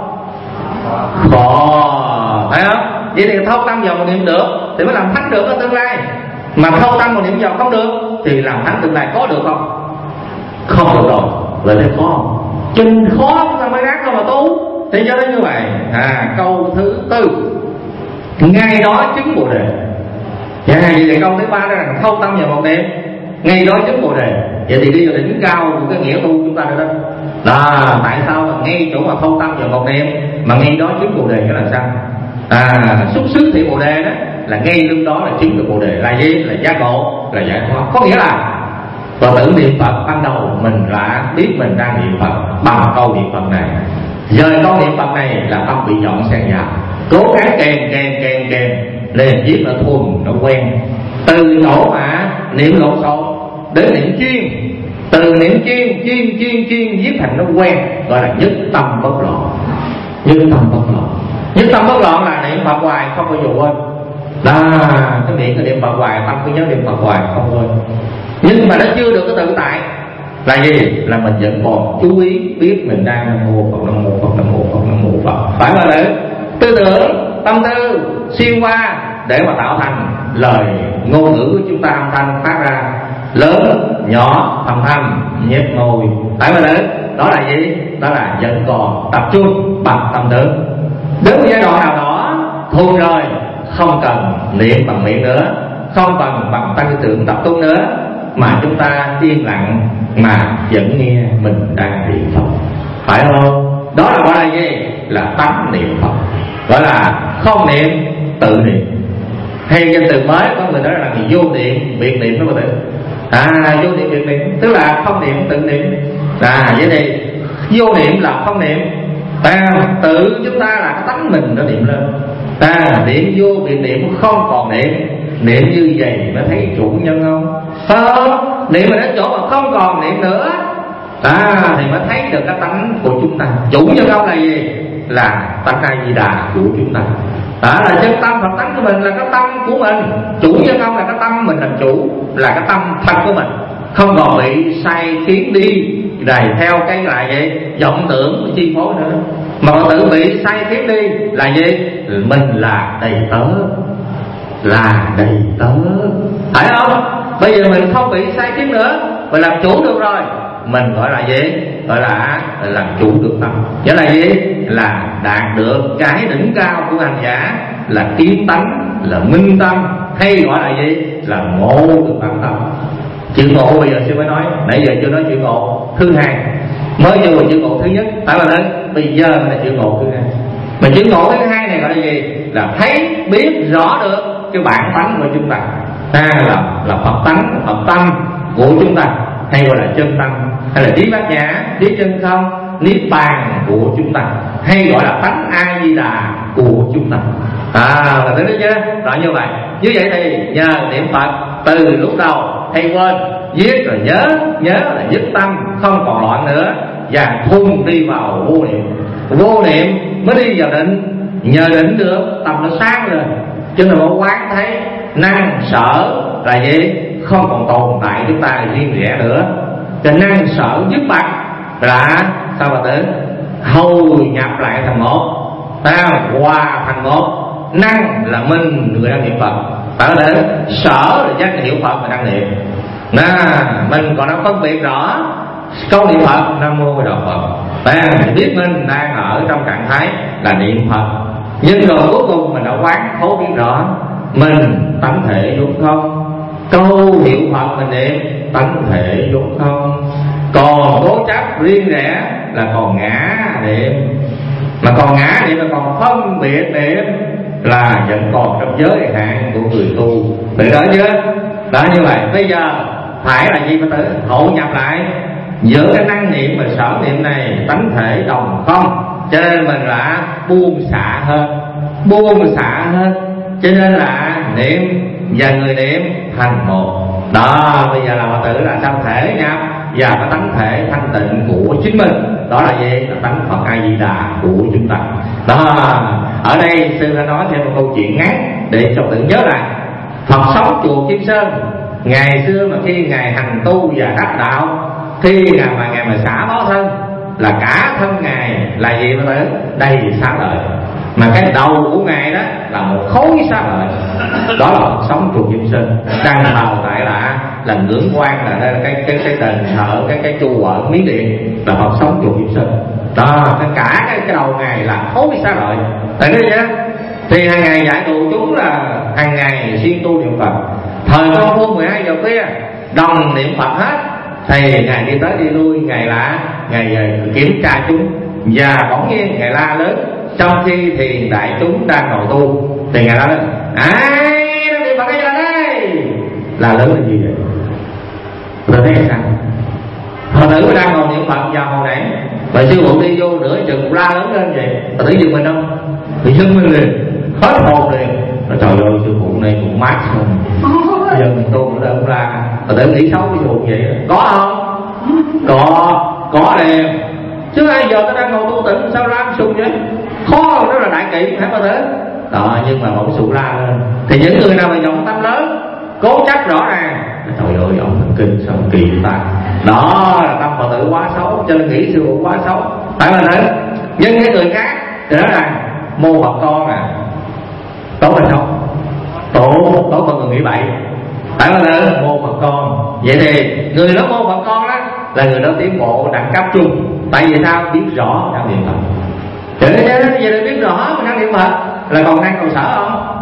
Khó, phải không? Vậy thì thâu tâm vào một niệm được thì mới làm thánh được ở tương lai. Mà thâu tâm một niệm vào không được thì làm thánh tương lai có được không? Không được rồi, vậy thì khó. Chừng khó chúng ta mới ráng đâu mà tu. Thì cho đến như vậy. Câu thứ tư, ngay đó chứng Bồ Đề. Vậy thì câu thứ ba đó là thâu tâm vào một niệm, ngay đó chứng Bồ Đề. Vậy thì đi vào đỉnh cao của cái nghĩa tu chúng ta rồi đó. Là tại sao mà ngay chỗ mà thâu tâm vào một niệm mà ngay đó chứng Bồ Đề cái là sao? Xuất xứ thị Bồ Đề đó là ngay lúc đó là chứng được Bồ Đề là gì? Là giác ngộ, là giải thoát. Có nghĩa là Phật tử niệm Phật ban đầu mình đã biết mình đang niệm Phật bằng câu niệm Phật này. Giờ câu niệm Phật này là tâm bị dọn xen vào, cố gắng kèm liền viết nó thuần nó quen. Từ chỗ mà niệm lộn xộn đến niệm chuyên, từ niệm chuyên viết thành nó quen, gọi là nhất tâm bất loạn. Nhất tâm bất loạn là niệm Phật hoài không bao giờ quên. Cái miệng cái niệm Phật hoài, tâm cứ nhớ niệm Phật hoài không quên. Nhưng mà nó chưa được cái tự tại là gì? Là mình vẫn còn chú ý biết mình đang Nam mô Phật. Phải không ạ? Tư tưởng, tâm tư xuyên qua để mà tạo thành lời ngôn ngữ của chúng ta, âm thanh phát ra lớn, nhỏ, thầm, nhét môi. Phải không ạ? Đó là gì? Đó là vẫn còn tập trung bằng tâm tưởng. Đến một giai đoạn nào đó thuần rồi, không cần niệm bằng miệng nữa, không cần bằng tăng tưởng tập trung nữa, mà chúng ta yên lặng mà vẫn nghe mình đang niệm Phật, phải không? Đó là gọi là gì? Là tánh niệm Phật, gọi là không niệm tự niệm. Hay danh từ mới có người nói là vô niệm biệt niệm, đó có thể vô niệm biệt niệm tức là không niệm tự niệm. Vậy thì vô niệm là không niệm, tự chúng ta là cái tánh mình nó niệm lên. Niệm vô biệt niệm không còn niệm, niệm như vậy mới thấy chủ nhân không? Niệm mà đến chỗ mà không còn niệm nữa thì mới thấy được cái tánh của chúng ta. Chủ nhân không là gì? Là tánh A Di Đà của chúng ta. Đó là chân tâm Phật tánh của mình, là cái tâm của mình. Chủ nhân không là cái tâm mình làm chủ, là cái tâm thật của mình, không còn bị sai khiến đi đầy theo cái là gì? Vọng tưởng chi phối nữa. Mà Phật tử bị sai khiến đi là gì? Mình là đầy tớ, là đầy tớ, phải không? Bây giờ mình không bị sai khiến nữa, mình làm chủ được rồi, mình gọi là gì? Gọi là làm chủ được tâm. Nghĩa là gì? Là đạt được cái đỉnh cao của hành giả, là kiến tánh, là minh tâm, hay gọi là gì? Là ngộ được bản tâm. Chữ ngộ bây giờ sư mới nói, nãy giờ chưa nói chữ ngộ thứ hai, mới vô là chữ ngộ thứ nhất, tại là đến bây giờ là chữ ngộ thứ hai. Mà chữ ngộ thứ hai này gọi là gì? Là thấy biết rõ được cái bản tánh của chúng ta, là Phật tánh, Phật tâm của chúng ta, hay gọi là chân tâm, hay là trí bát nhã, trí chân không, niết bàn của chúng ta, hay gọi là tánh A Di Đà của chúng ta. Là thấy chưa? Rõ như vậy. Như vậy thì nhờ niệm Phật từ lúc đầu hay quên, viết rồi nhớ là dứt tâm, không còn loạn nữa, và thun đi vào vô niệm. Vô niệm mới đi vào định, nhờ định được tâm nó sáng lên, cho nên một quán thấy năng sở là gì? Không còn tồn tại chúng ta riêng rẽ nữa. Cho năng sở dứt bạc là sao mà tới hầu nhập lại thành một, hòa thành một. Năng là mình người đang niệm Phật, phải đến sở là giác hiệu Phật mà đang niệm. Mình còn đang phân biệt rõ câu niệm Phật Nam Mô Đạo Phật, biết mình đang ở trong trạng thái là niệm Phật. Nhưng rồi cuối cùng mình đã quán thấu biết rõ mình tánh thể vốn không. Câu hiệu Phật mình niệm tánh thể vốn không, còn cố chấp riêng rẽ là còn ngã niệm. Mà còn ngã niệm là còn phân biệt niệm, là vẫn còn trong giới hạn của người tu. Tự đó chứ? Đó, như vậy bây giờ phải là gì? Phải tự hội nhập lại giữa cái năng niệm và sở niệm này tánh thể đồng không. Cho nên mình là buông xả hơn, cho nên là niệm và người niệm thành một. Đó, bây giờ là Phật tử là sao thể nhập và cái tánh thể thanh tịnh của chính mình. Đó là gì? Là tánh Phật A Di Đà của chúng ta. Đó, ở đây sư đã nói thêm một câu chuyện ngắn để cho tự nhớ lại. Phật sống chùa Kim Sơn, ngày xưa mà khi ngài hành tu và đắc đạo, khi ngài mà xả báo thân là cả thân ngài là gì mà tới đầy xá lợi, mà cái đầu của ngài đó là một khối xá lợi. Đó là Phật sống chùa Kim Sơn, đang thờ tại là ngưỡng quan, là cái đền thờ cái chùa ở Miến Điện là Phật sống chùa Kim Sơn. Đó, cả cái đầu ngài là khối xá lợi. Tại thế nhá, thì hàng ngày dạy tụ chúng là hàng ngày xuyên tu niệm Phật. Thời công phu 12 giờ khuya đồng niệm Phật hết, thì ngài đi tới đi lui, ngài kiểm tra chúng, và bỗng nhiên ngài la lớn trong khi thiền đại chúng đang ngồi tu, thì ngài la lớn: ai đang niệm Phật cái gì đây? La lớn là gì vậy? Rồi thấy sao? Phật tử đang ngồi niệm Phật vào hồi nãy, và sư phụ đi vô nửa chừng la lớn lên vậy, Phật tử giật mình không? Thì giật mình liền, hết hồn liền. Nói trời ơi, sư phụ này cũng mát không? Giờ mình tu ở đây cũng la. Phật tử nghĩ xấu với sư phụ vậy có không? Có liền. Chứ ai giờ ta đang ngồi tu tịnh sao la sung vậy? Khó, đó là đại kỵ hả Phật tử? Đó, nhưng mà bỗng sụ la lên thì những người nào mà vọng tâm lớn, cố chấp rõ ràng, trời ơi ông thần kinh sao kỳ ta. Đó là tâm Phật tử quá xấu, cho nên nghĩ sư phụ quá xấu, phải là thế. Nhưng cái người khác thì nói rằng mô Phật con tốt hay không? Tốt hơn người nghĩ vậy, phải là thế. Mô Phật con, vậy thì người đó mô Phật con đó là người đó tiến bộ đẳng cấp chung. Tại vì sao? Biết rõ đang niệm Phật. Vậy nên biết rõ mình đang niệm Phật là còn năng còn sở không?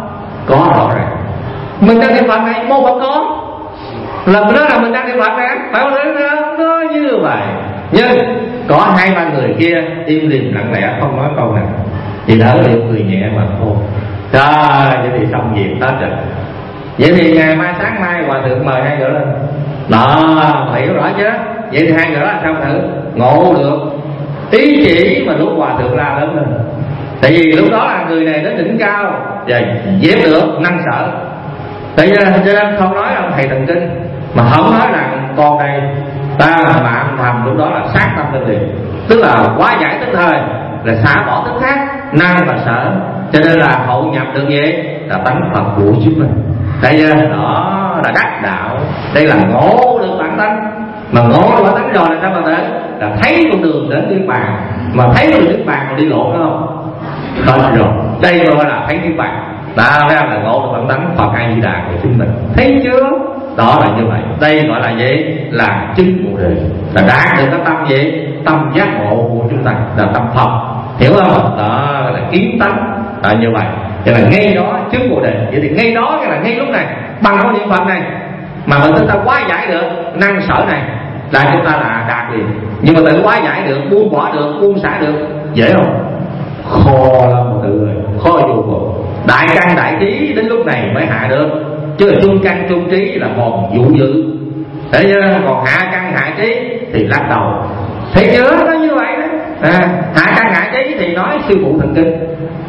có rõ ràng. Mình đang niệm Phật này mô Phật có, là mình nói là mình đang niệm Phật này, phải không? Nó như vậy. Nhưng có 2-3 người kia im lìm lặng lẽ không nói câu nào, thì đỡ điều cười nhẹ mà thôi. Trời, vậy thì xong việc hết rồi. Vậy thì ngày mai sáng mai hòa thượng mời 2 người lên. Đó, hiểu rõ chứ? Vậy thì 2 người đó là sao thử ngộ được ý chỉ mà lúc hòa thượng la lớn lên. Tại vì lúc đó là người này đến đỉnh cao và dẹp được năng sở. Tại vì cho nên không nói là thầy thần kinh, mà không nói là con đây ta mà âm thầm, lúc đó là sát tâm lên liền, tức là quá giải tức thời, là xả bỏ tức khác năng và sở. Cho nên là hậu nhập được gì là tánh Phật của chúng mình. Đây đó là đắc đạo, đây là ngộ được bản tánh. Mà ngộ được bản tánh rồi là sao mà thế? Là thấy con đường đến niết bàn. Mà thấy con đường niết bàn mà đi lộn phải không? Hết rồi. Đây gọi là thấy niết bàn. Đó là ngộ được bản tánh Phật A Di Đà của chúng mình. Thấy chưa? Đó là như vậy. Đây gọi là gì? Là chứng Bồ Đề, là đạt được cái tâm gì? Tâm giác ngộ của chúng ta, là tâm Phật. Hiểu không? Đó là kiến tánh. Như vậy. Vậy là ngay đó chứng Bồ Đề. Vậy thì ngay đó cái là ngay lúc này, bằng cái niệm Phật này mà mình chúng ta quá giải được năng sở này là chúng ta là đạt liền. Nhưng mà tự quá giải được, buông bỏ được, buông xả được dễ không? Khó lắm mà tự ơi, khó vô cùng. Đại căn đại trí đến lúc này mới hạ được, chứ là trung căn trung trí là còn vụ dự. Để chứ còn hạ căn hạ trí thì lắc đầu. Thấy chưa? Nó như vậy đó. Hạ căn hạ trí thì nói sư phụ thần kinh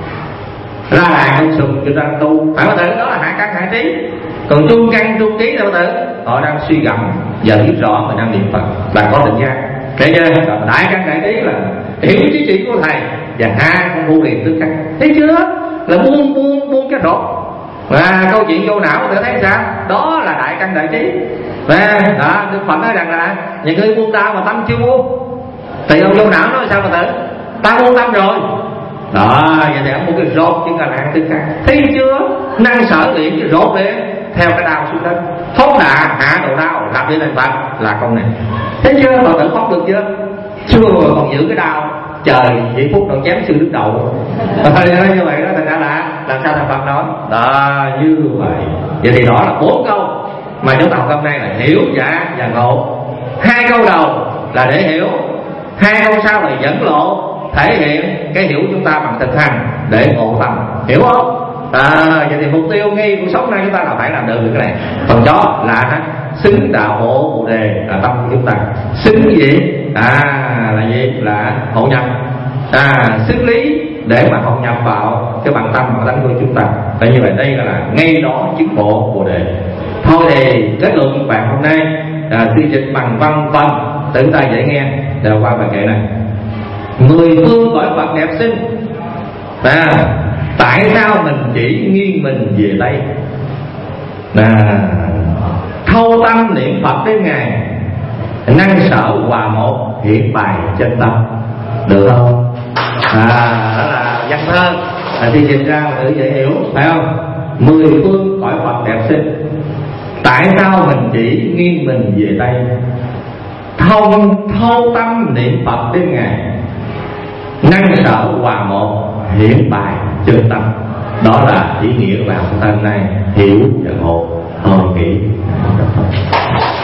ra làng ông sùng cho đang tu, phải có thể đó là hạ căn hạ trí. Còn trung căn trung trí đâu tử, họ đang suy gẫm và biết rõ mình đang niệm Phật và có định giác. Thấy chưa? Đại căn đại trí là hiểu trí trị của thầy và hạ không vô liền tức khắc. Thấy chưa? Là buông cái rột. Và câu chuyện vô não tự thấy sao? Đó là đại căn đại trí. Và đó, Đức Phật nói rằng là những người buông đau mà tâm chưa buông. Thì ông vô não nói sao mà tử? Ta buông tâm rồi. Đó, vậy thì ông mua cái rột chứ là nạn tức khắc. Thấy chưa? Năng sở liền cái rột liền theo cái đau xuống đất. Phóng đà hạ độ đau lập đi thành Phật là con này. Thấy chưa? Phật tử phóng được chưa? Chưa còn giữ cái đau. Trời, chỉ phút còn chém xương đứt đầu. Như vậy đó, thành ra là làm sao thành Phật nói. Đó, như vậy. Vậy thì đó là 4 câu mà chúng ta học hôm nay là hiểu và ngộ. 2 câu đầu là để hiểu, 2 câu sau là dẫn lộ, thể hiện cái hiểu chúng ta bằng thực hành để ngộ tâm. Hiểu không? Vậy thì mục tiêu ngay cuộc sống này chúng ta là phải làm được cái này. Phần đó là xứng đạo hộ Bồ Đề là tâm của chúng ta. Xứng gì? Là gì? Là hộ nhập. Xứng lý để mà hộ nhập vào cái bản tâm bản tánh của chúng ta. Tại như vậy đây là ngay đó chứng ngộ Bồ Đề. Thôi thì kết luận các bạn hôm nay suy dịch bằng văn phần để chúng ta dễ nghe. Đều qua bài kệ này. 10 phương cõi Phật đẹp xinh. Tại sao mình chỉ nghiêng mình về đây? Thâu tâm niệm Phật đến ngày, năng sở hòa một hiện bài chân tâm. Được không? Đó là văn thơ thì dịch ra mà tự dễ hiểu, phải không? 10 phương cõi Phật đẹp xinh. Tại sao mình chỉ nghiêng mình về đây? Thâu tâm niệm Phật đến ngày, năng sở hòa một hiện bài chân tâm. Đó là ý nghĩa của bạn hôm nay hiểu và ngộ. Thôi nghĩ